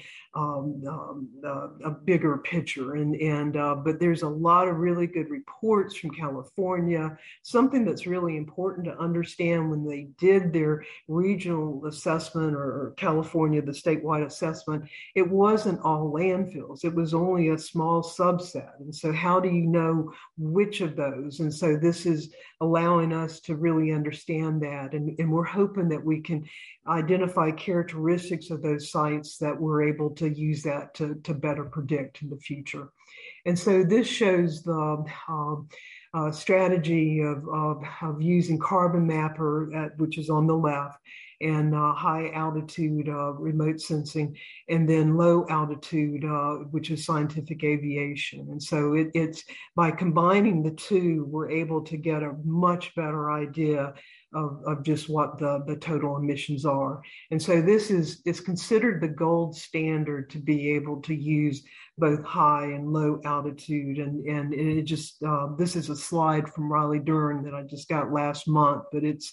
a bigger picture. But there's a lot of really good reports from California. Something that's really important to understand when they did their regional assessment, or California, the statewide assessment, it wasn't all landfills. It was only a small subset. And so how do you know which of those? And so this is allowing us to really understand that. And we're hoping that we can identify characteristics of those sites that we're able to use that to better predict in the future. And so this shows the strategy of using Carbon Mapper, which is on the left, and high altitude remote sensing, and then low altitude, which is Scientific Aviation. And so it's by combining the two, we're able to get a much better idea of just what the total emissions are. And so this is considered the gold standard to be able to use both high and low altitude. And it just, this is a slide from Riley Dern that I just got last month, but it's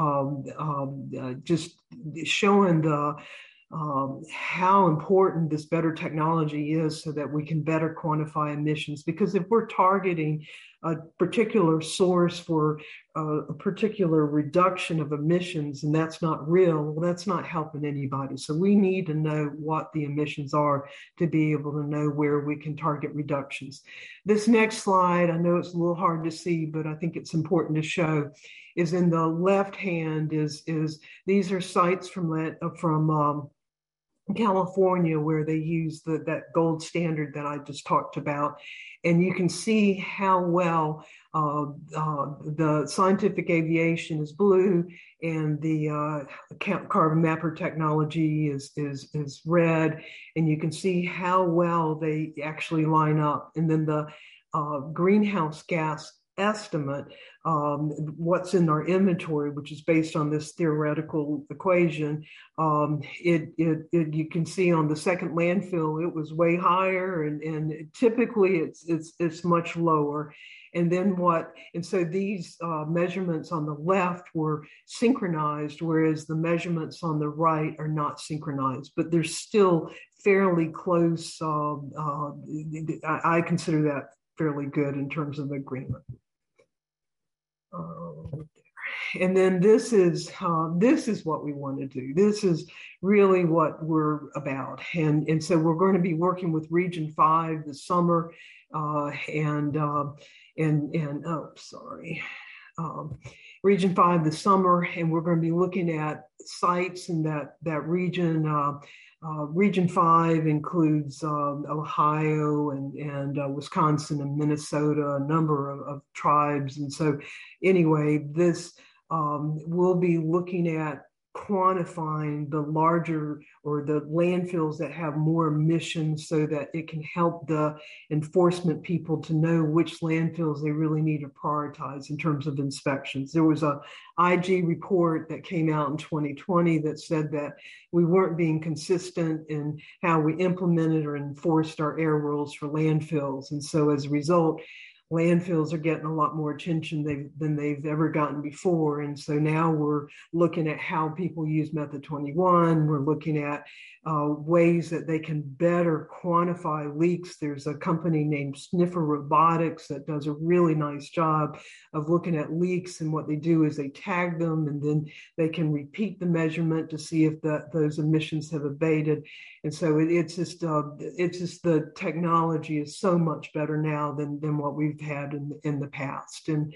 just showing how important this better technology is so that we can better quantify emissions. Because if we're targeting a particular source for a particular reduction of emissions, and that's not real, well, that's not helping anybody. So we need to know what the emissions are to be able to know where we can target reductions. This next slide, I know it's a little hard to see, but I think it's important to show, is in the left hand is these are sites from California where they use that gold standard that I just talked about. And you can see how well the Scientific Aviation is blue and the Carbon Mapper technology is red. And you can see how well they actually line up. And then the greenhouse gas estimate, what's in our inventory, which is based on this theoretical equation, you can see on the second landfill, it was way higher, and typically it's much lower. And so these measurements on the left were synchronized, whereas the measurements on the right are not synchronized, but they're still fairly close. I consider that fairly good in terms of agreement. And then this is what we want to do. This is really what we're about. And so we're going to be working with Region 5 this summer, Region 5 this summer, and we're going to be looking at sites in that region. Region 5 includes Ohio and Wisconsin and Minnesota, a number of tribes. And so anyway, this we'll be looking at quantifying the larger or the landfills that have more emissions so that it can help the enforcement people to know which landfills they really need to prioritize in terms of inspections. There was a IG report that came out in 2020 that said that we weren't being consistent in how we implemented or enforced our air rules for landfills. And so as a result, landfills are getting a lot more attention than they've ever gotten before. And so now we're looking at how people use Method 21. We're looking at ways that they can better quantify leaks. There's a company named Sniffer Robotics that does a really nice job of looking at leaks, and what they do is they tag them, and then they can repeat the measurement to see if those emissions have abated. And so it's just the technology is so much better now than what we've had in the past. And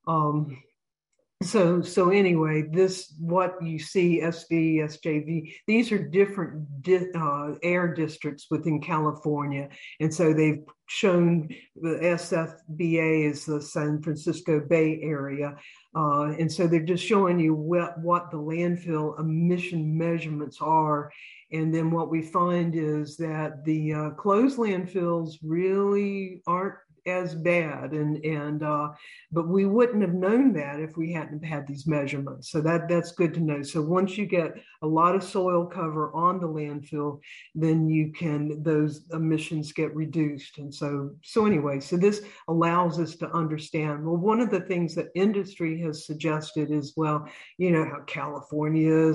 so anyway, what you see, SV, SJV, these are different air districts within California. And so they've shown the SFBA is the San Francisco Bay Area. And so they're just showing you what the landfill emission measurements are. And then what we find is that the closed landfills really aren't as bad, but we wouldn't have known that if we hadn't had these measurements. So that's good to know. So once you get a lot of soil cover on the landfill, then those emissions get reduced. And so anyway, so this allows us to understand. Well, one of the things that industry has suggested is, well, you know how California is.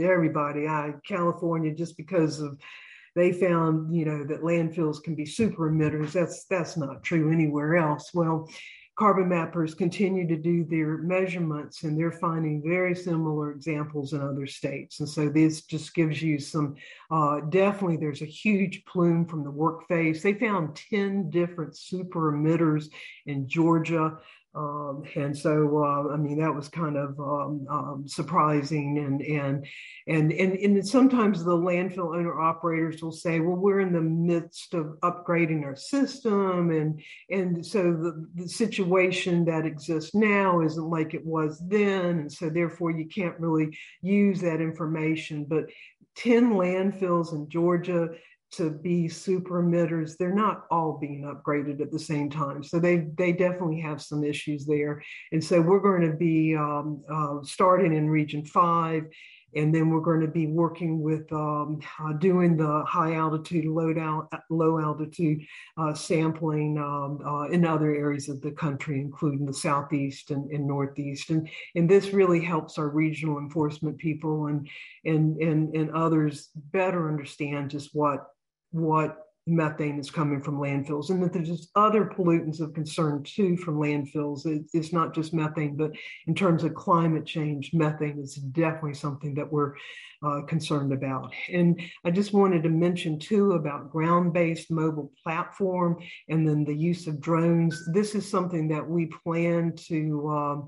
California, just because of they found, that landfills can be super emitters. That's not true anywhere else. Well, Carbon Mappers continue to do their measurements, and they're finding very similar examples in other states. And so this just gives you some, definitely there's a huge plume from the work phase. They found 10 different super emitters in Georgia. And so, that was kind of surprising. And sometimes the landfill owner operators will say, well, we're in the midst of upgrading our system. And so the situation that exists now isn't like it was then. And so therefore you can't really use that information. But 10 landfills in Georgia to be super emitters, they're not all being upgraded at the same time. So they definitely have some issues there. And so we're going to be starting in Region 5, and then we're going to be working with doing the high altitude, low altitude sampling in other areas of the country, including the Southeast and Northeast. And this really helps our regional enforcement people and others better understand just what methane is coming from landfills, and that there's just other pollutants of concern too from landfills. It's not just methane, but in terms of climate change, methane is definitely something that we're concerned about. And I just wanted to mention too about ground-based mobile platform and then the use of drones. This is something that we plan to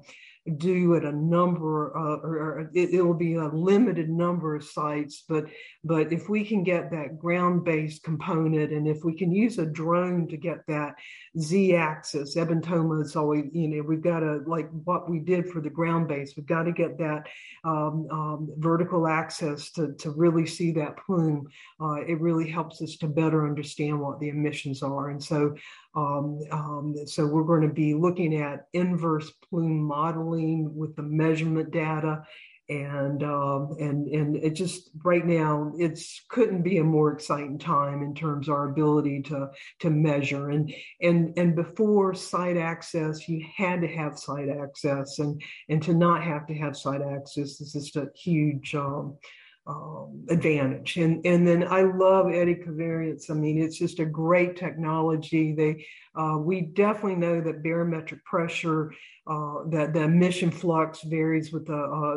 do at a number, or it will be a limited number of sites, but if we can get that ground-based component, and if we can use a drone to get that Z-axis, Ebentoma is always, we've got to, like what we did for the ground-based, we've got to get that vertical access to really see that plume. It really helps us to better understand what the emissions are. And so we're going to be looking at inverse plume modeling with the measurement data, and it just right now couldn't be a more exciting time in terms of our ability to measure. And before site access, you had to have site access, and to not have to have site access is just a huge advantage. And then I love eddy covariance. I mean, it's just a great technology. We definitely know that barometric pressure, that the emission flux varies with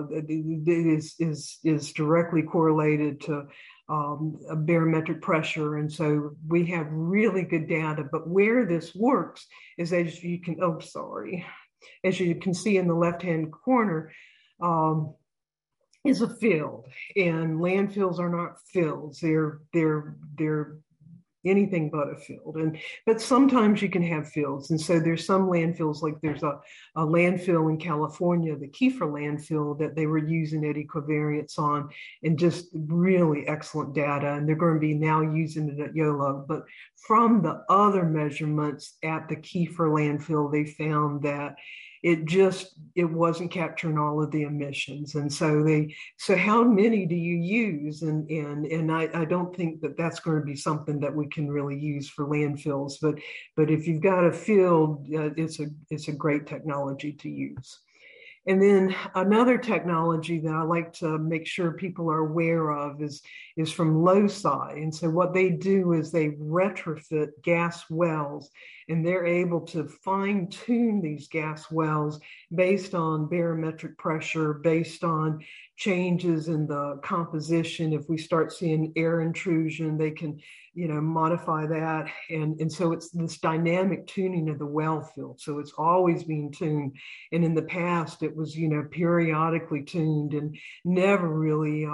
is directly correlated to a barometric pressure. And so we have really good data, but where this works is, as you can see in the left-hand corner, is a field, and landfills are not fields. They're anything but a field. But sometimes you can have fields. And so there's some landfills, like there's a landfill in California, the Kiefer landfill, that they were using eddy covariance on, and just really excellent data. And they're going to be now using it at YOLO. But from the other measurements at the Kiefer landfill, they found that it wasn't capturing all of the emissions. And so how many do you use? And I don't think that that's going to be something that we can really use for landfills, but if you've got a field, it's a great technology to use. And then another technology that I like to make sure people are aware of is from LOCI. And so what they do is they retrofit gas wells, and they're able to fine tune these gas wells based on barometric pressure, based on changes in the composition. If we start seeing air intrusion, they can, modify that. And so it's this dynamic tuning of the well field. So it's always being tuned. And in the past, it was, periodically tuned and never really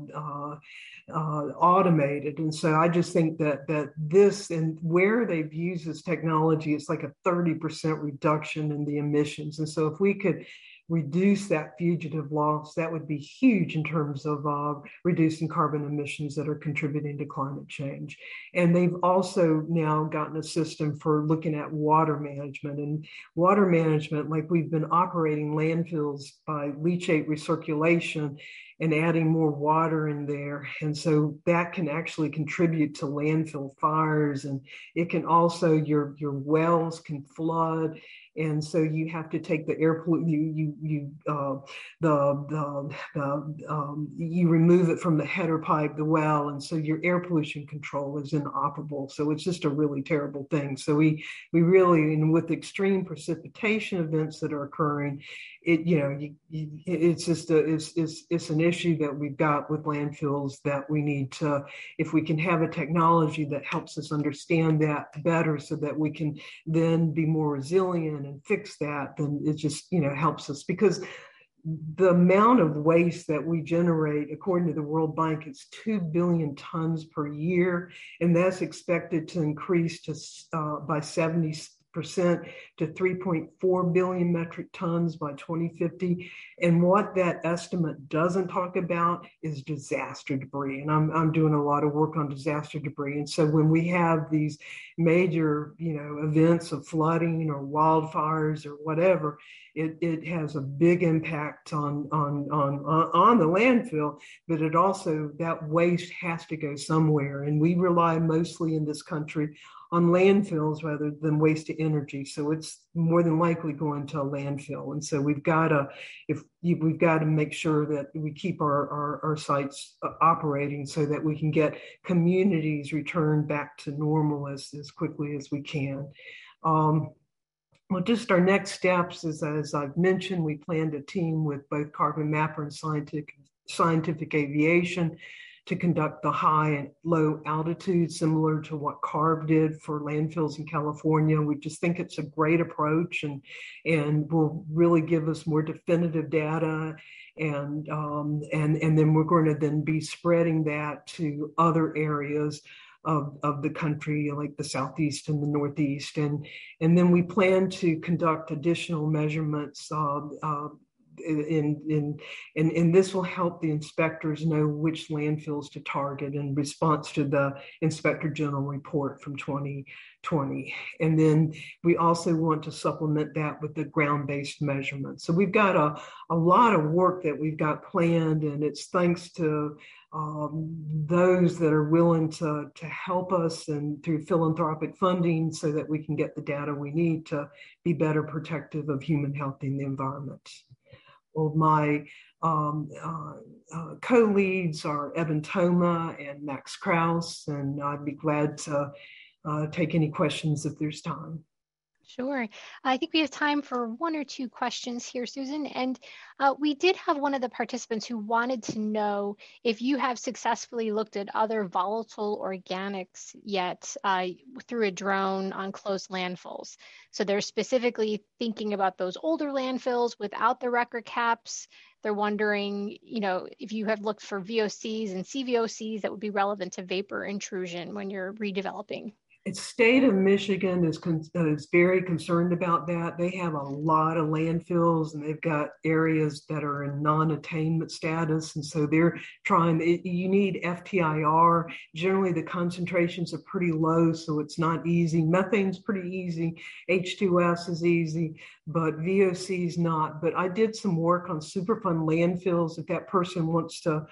automated. And so I just think that this, and where they've used this technology, it's like a 30% reduction in the emissions. And so if we could reduce that fugitive loss, that would be huge in terms of reducing carbon emissions that are contributing to climate change. And they've also now gotten a system for looking at water management. And water management, like we've been operating landfills by leachate recirculation and adding more water in there. And so that can actually contribute to landfill fires. And it can also, your wells can flood. And so you have to take the air pollution, you remove it from the header pipe, the well, and so your air pollution control is inoperable. So it's just a really terrible thing. So we really, and with extreme precipitation events that are occurring, it's just it's an issue that we've got with landfills that we need to, if we can have a technology that helps us understand that better, so that we can then be more resilient and fix that, then it just helps us, because the amount of waste that we generate, according to the World Bank, is 2 billion tons per year, and that's expected to increase to by 70% to 3.4 billion metric tons by 2050. And what that estimate doesn't talk about is disaster debris. And I'm doing a lot of work on disaster debris. And so when we have these major, events of flooding or wildfires or whatever, it has a big impact on the landfill, but it also, that waste has to go somewhere. And we rely mostly in this country on landfills rather than waste to energy. So it's more than likely going to a landfill. And so we've got to make sure that we keep our sites operating, so that we can get communities returned back to normal as quickly as we can. Well, just our next steps is, as I've mentioned, we plan to team with both Carbon Mapper and Scientific Aviation to conduct the high and low altitude, similar to what CARB did for landfills in California. We just think it's a great approach and will really give us more definitive data. And then we're going to then be spreading that to other areas of the country, like the Southeast and the Northeast. And then we plan to conduct additional measurements and this will help the inspectors know which landfills to target in response to the Inspector General report from 2020. And then we also want to supplement that with the ground-based measurements. So we've got a lot of work that we've got planned, and it's thanks to those that are willing to help us and through philanthropic funding so that we can get the data we need to be better protective of human health and the environment. Well, my co-leads are Evan Thoma and Max Kraus, and I'd be glad to take any questions if there's time. Sure. I think we have time for one or two questions here, Susan. And we did have one of the participants who wanted to know if you have successfully looked at other volatile organics yet through a drone on closed landfills. So they're specifically thinking about those older landfills without the record caps. They're wondering, if you have looked for VOCs and CVOCs that would be relevant to vapor intrusion when you're redeveloping. The state of Michigan is very concerned about that. They have a lot of landfills and they've got areas that are in non-attainment status. And so they're you need FTIR. Generally, the concentrations are pretty low, so it's not easy. Methane's pretty easy. H2S is easy, but VOC is not. But I did some work on Superfund landfills. If that person wants to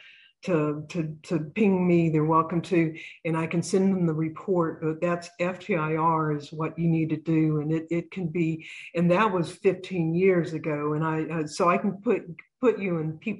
ping me, they're welcome to, and I can send them the report. But that's FTIR is what you need to do, and it can be, and that was 15 years ago. And so I can put you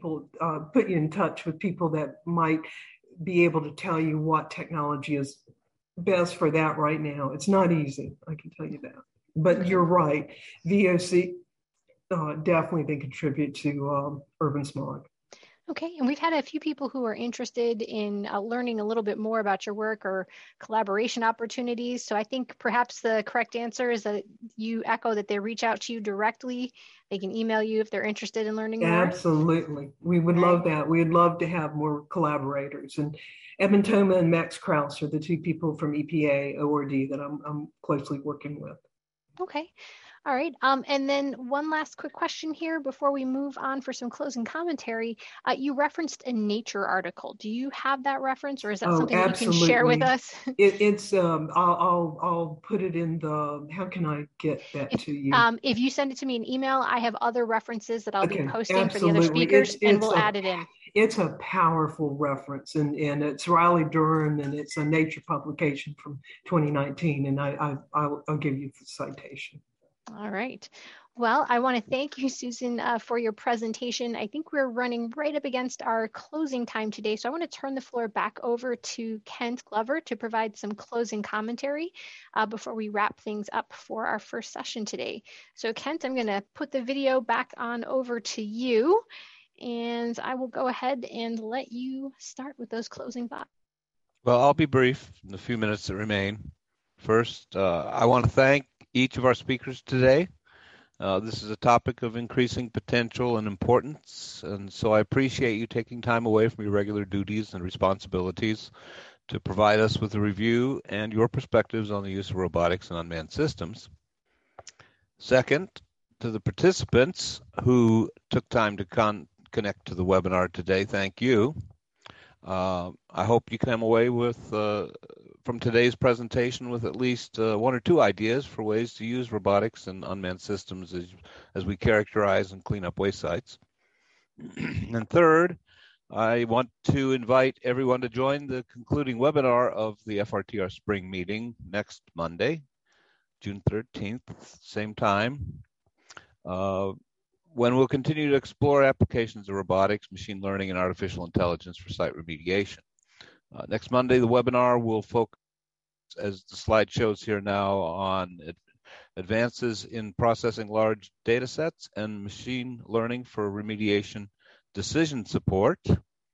in touch with people that might be able to tell you what technology is best for that right now. It's not easy, I can tell you that. But you're right, VOC definitely they contribute to urban smog. Okay, and we've had a few people who are interested in learning a little bit more about your work or collaboration opportunities. So I think perhaps the correct answer is that you echo that they reach out to you directly. They can email you if they're interested in learning more. Absolutely. We would love that. We'd love to have more collaborators. And Evan Thoma and Max Kraus are the two people from EPA ORD that I'm closely working with. Okay. All right. And then one last quick question here before we move on for some closing commentary. You referenced a Nature article. Do you have that reference, or is that something that you can share with us? It's I'll put it in the, how can I get that to you? If you send it to me in email, I have other references that I'll be posting for the other speakers, and we'll add it in. It's a powerful reference, and it's Riley Durham, and it's a Nature publication from 2019, and I'll give you the citation. All right. Well, I want to thank you, Susan, for your presentation. I think we're running right up against our closing time today. So I want to turn the floor back over to Kent Glover to provide some closing commentary before we wrap things up for our first session today. So Kent, I'm going to put the video back on over to you, and I will go ahead and let you start with those closing thoughts. Well, I'll be brief in the few minutes that remain. First, I want to thank each of our speakers today. This is a topic of increasing potential and importance, and so I appreciate you taking time away from your regular duties and responsibilities to provide us with a review and your perspectives on the use of robotics and unmanned systems. Second, to the participants who took time to connect to the webinar today, thank you. I hope you come away with from today's presentation with at least one or two ideas for ways to use robotics and unmanned systems as we characterize and clean up waste sites. And third, I want to invite everyone to join the concluding webinar of the FRTR Spring Meeting next Monday, June 13th, same time, when we'll continue to explore applications of robotics, machine learning, and artificial intelligence for site remediation. Next Monday, the webinar will focus, as the slide shows here now, on advances in processing large data sets and machine learning for remediation decision support.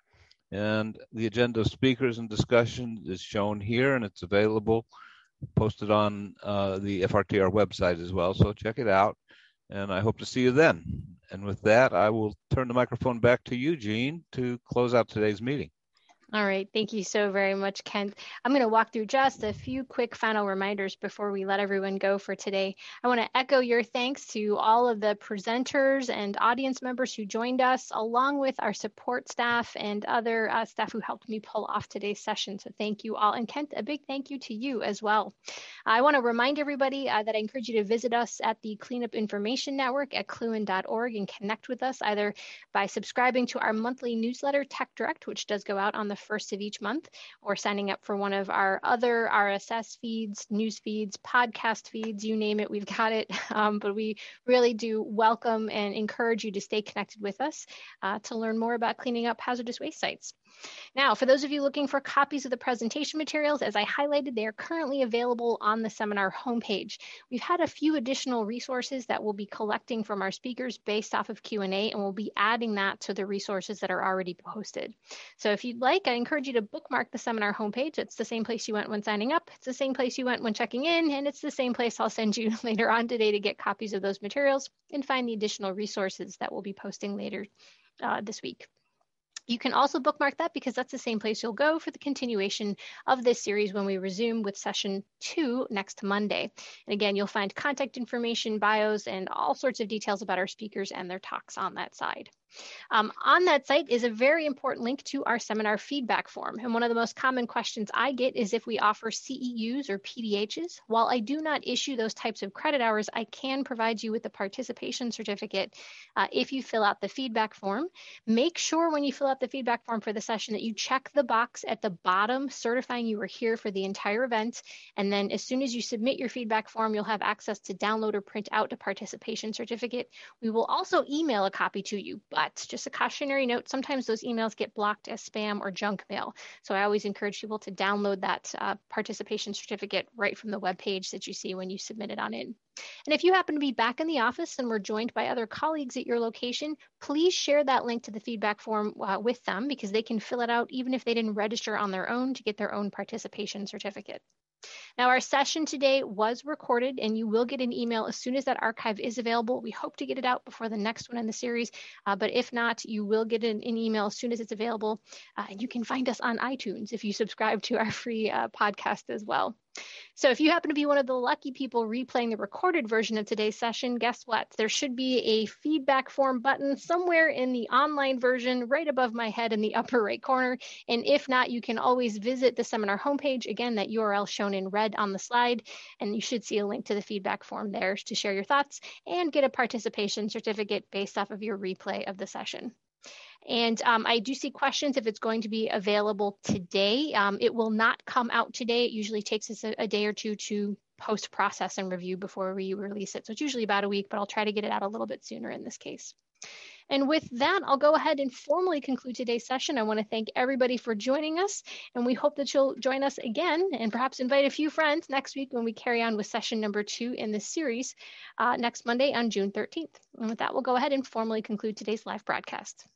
And the agenda of speakers and discussion is shown here, and it's available, posted on the FRTR website as well. So check it out, and I hope to see you then. And with that, I will turn the microphone back to you, Jean, to close out today's meeting. All right, thank you so very much, Kent. I'm going to walk through just a few quick final reminders before we let everyone go for today. I want to echo your thanks to all of the presenters and audience members who joined us, along with our support staff and other staff who helped me pull off today's session. So thank you all. And Kent, a big thank you to you as well. I want to remind everybody that I encourage you to visit us at the Cleanup Information Network at cluin.org and connect with us either by subscribing to our monthly newsletter, Tech Direct, which does go out on the first of each month, or signing up for one of our other RSS feeds, news feeds, podcast feeds, you name it, we've got it. But we really do welcome and encourage you to stay connected with us to learn more about cleaning up hazardous waste sites. Now, for those of you looking for copies of the presentation materials, as I highlighted, they are currently available on the seminar homepage. We've had a few additional resources that we'll be collecting from our speakers based off of Q&A, and we'll be adding that to the resources that are already posted. So if you'd like, I encourage you to bookmark the seminar homepage. It's the same place you went when signing up. It's the same place you went when checking in, and it's the same place I'll send you later on today to get copies of those materials and find the additional resources that we'll be posting later this week. You can also bookmark that because that's the same place you'll go for the continuation of this series when we resume with session 2 next Monday. And again, you'll find contact information, bios, and all sorts of details about our speakers and their talks on that side. On that site is a very important link to our seminar feedback form. And one of the most common questions I get is if we offer CEUs or PDHs. While I do not issue those types of credit hours, I can provide you with a participation certificate if you fill out the feedback form. Make sure when you fill out the feedback form for the session that you check the box at the bottom certifying you were here for the entire event. And then as soon as you submit your feedback form, you'll have access to download or print out a participation certificate. We will also email a copy to you, but just a cautionary note, sometimes those emails get blocked as spam or junk mail. So I always encourage people to download that participation certificate right from the webpage that you see when you submit it on in. And if you happen to be back in the office and we're joined by other colleagues at your location, please share that link to the feedback form with them because they can fill it out even if they didn't register on their own to get their own participation certificate. Now, our session today was recorded, and you will get an email as soon as that archive is available. We hope to get it out before the next one in the series, but if not, you will get an email as soon as it's available. And you can find us on iTunes if you subscribe to our free podcast as well. So if you happen to be one of the lucky people replaying the recorded version of today's session, guess what? There should be a feedback form button somewhere in the online version right above my head in the upper right corner. And if not, you can always visit the seminar homepage. Again, that URL shown in red on the slide, and you should see a link to the feedback form there to share your thoughts and get a participation certificate based off of your replay of the session. And I do see questions if it's going to be available today. It will not come out today. It usually takes us a day or two to post-process and review before we release it. So it's usually about a week, but I'll try to get it out a little bit sooner in this case. And with that, I'll go ahead and formally conclude today's session. I want to thank everybody for joining us, and we hope that you'll join us again and perhaps invite a few friends next week when we carry on with session number 2 in this series next Monday on June 13th. And with that, we'll go ahead and formally conclude today's live broadcast.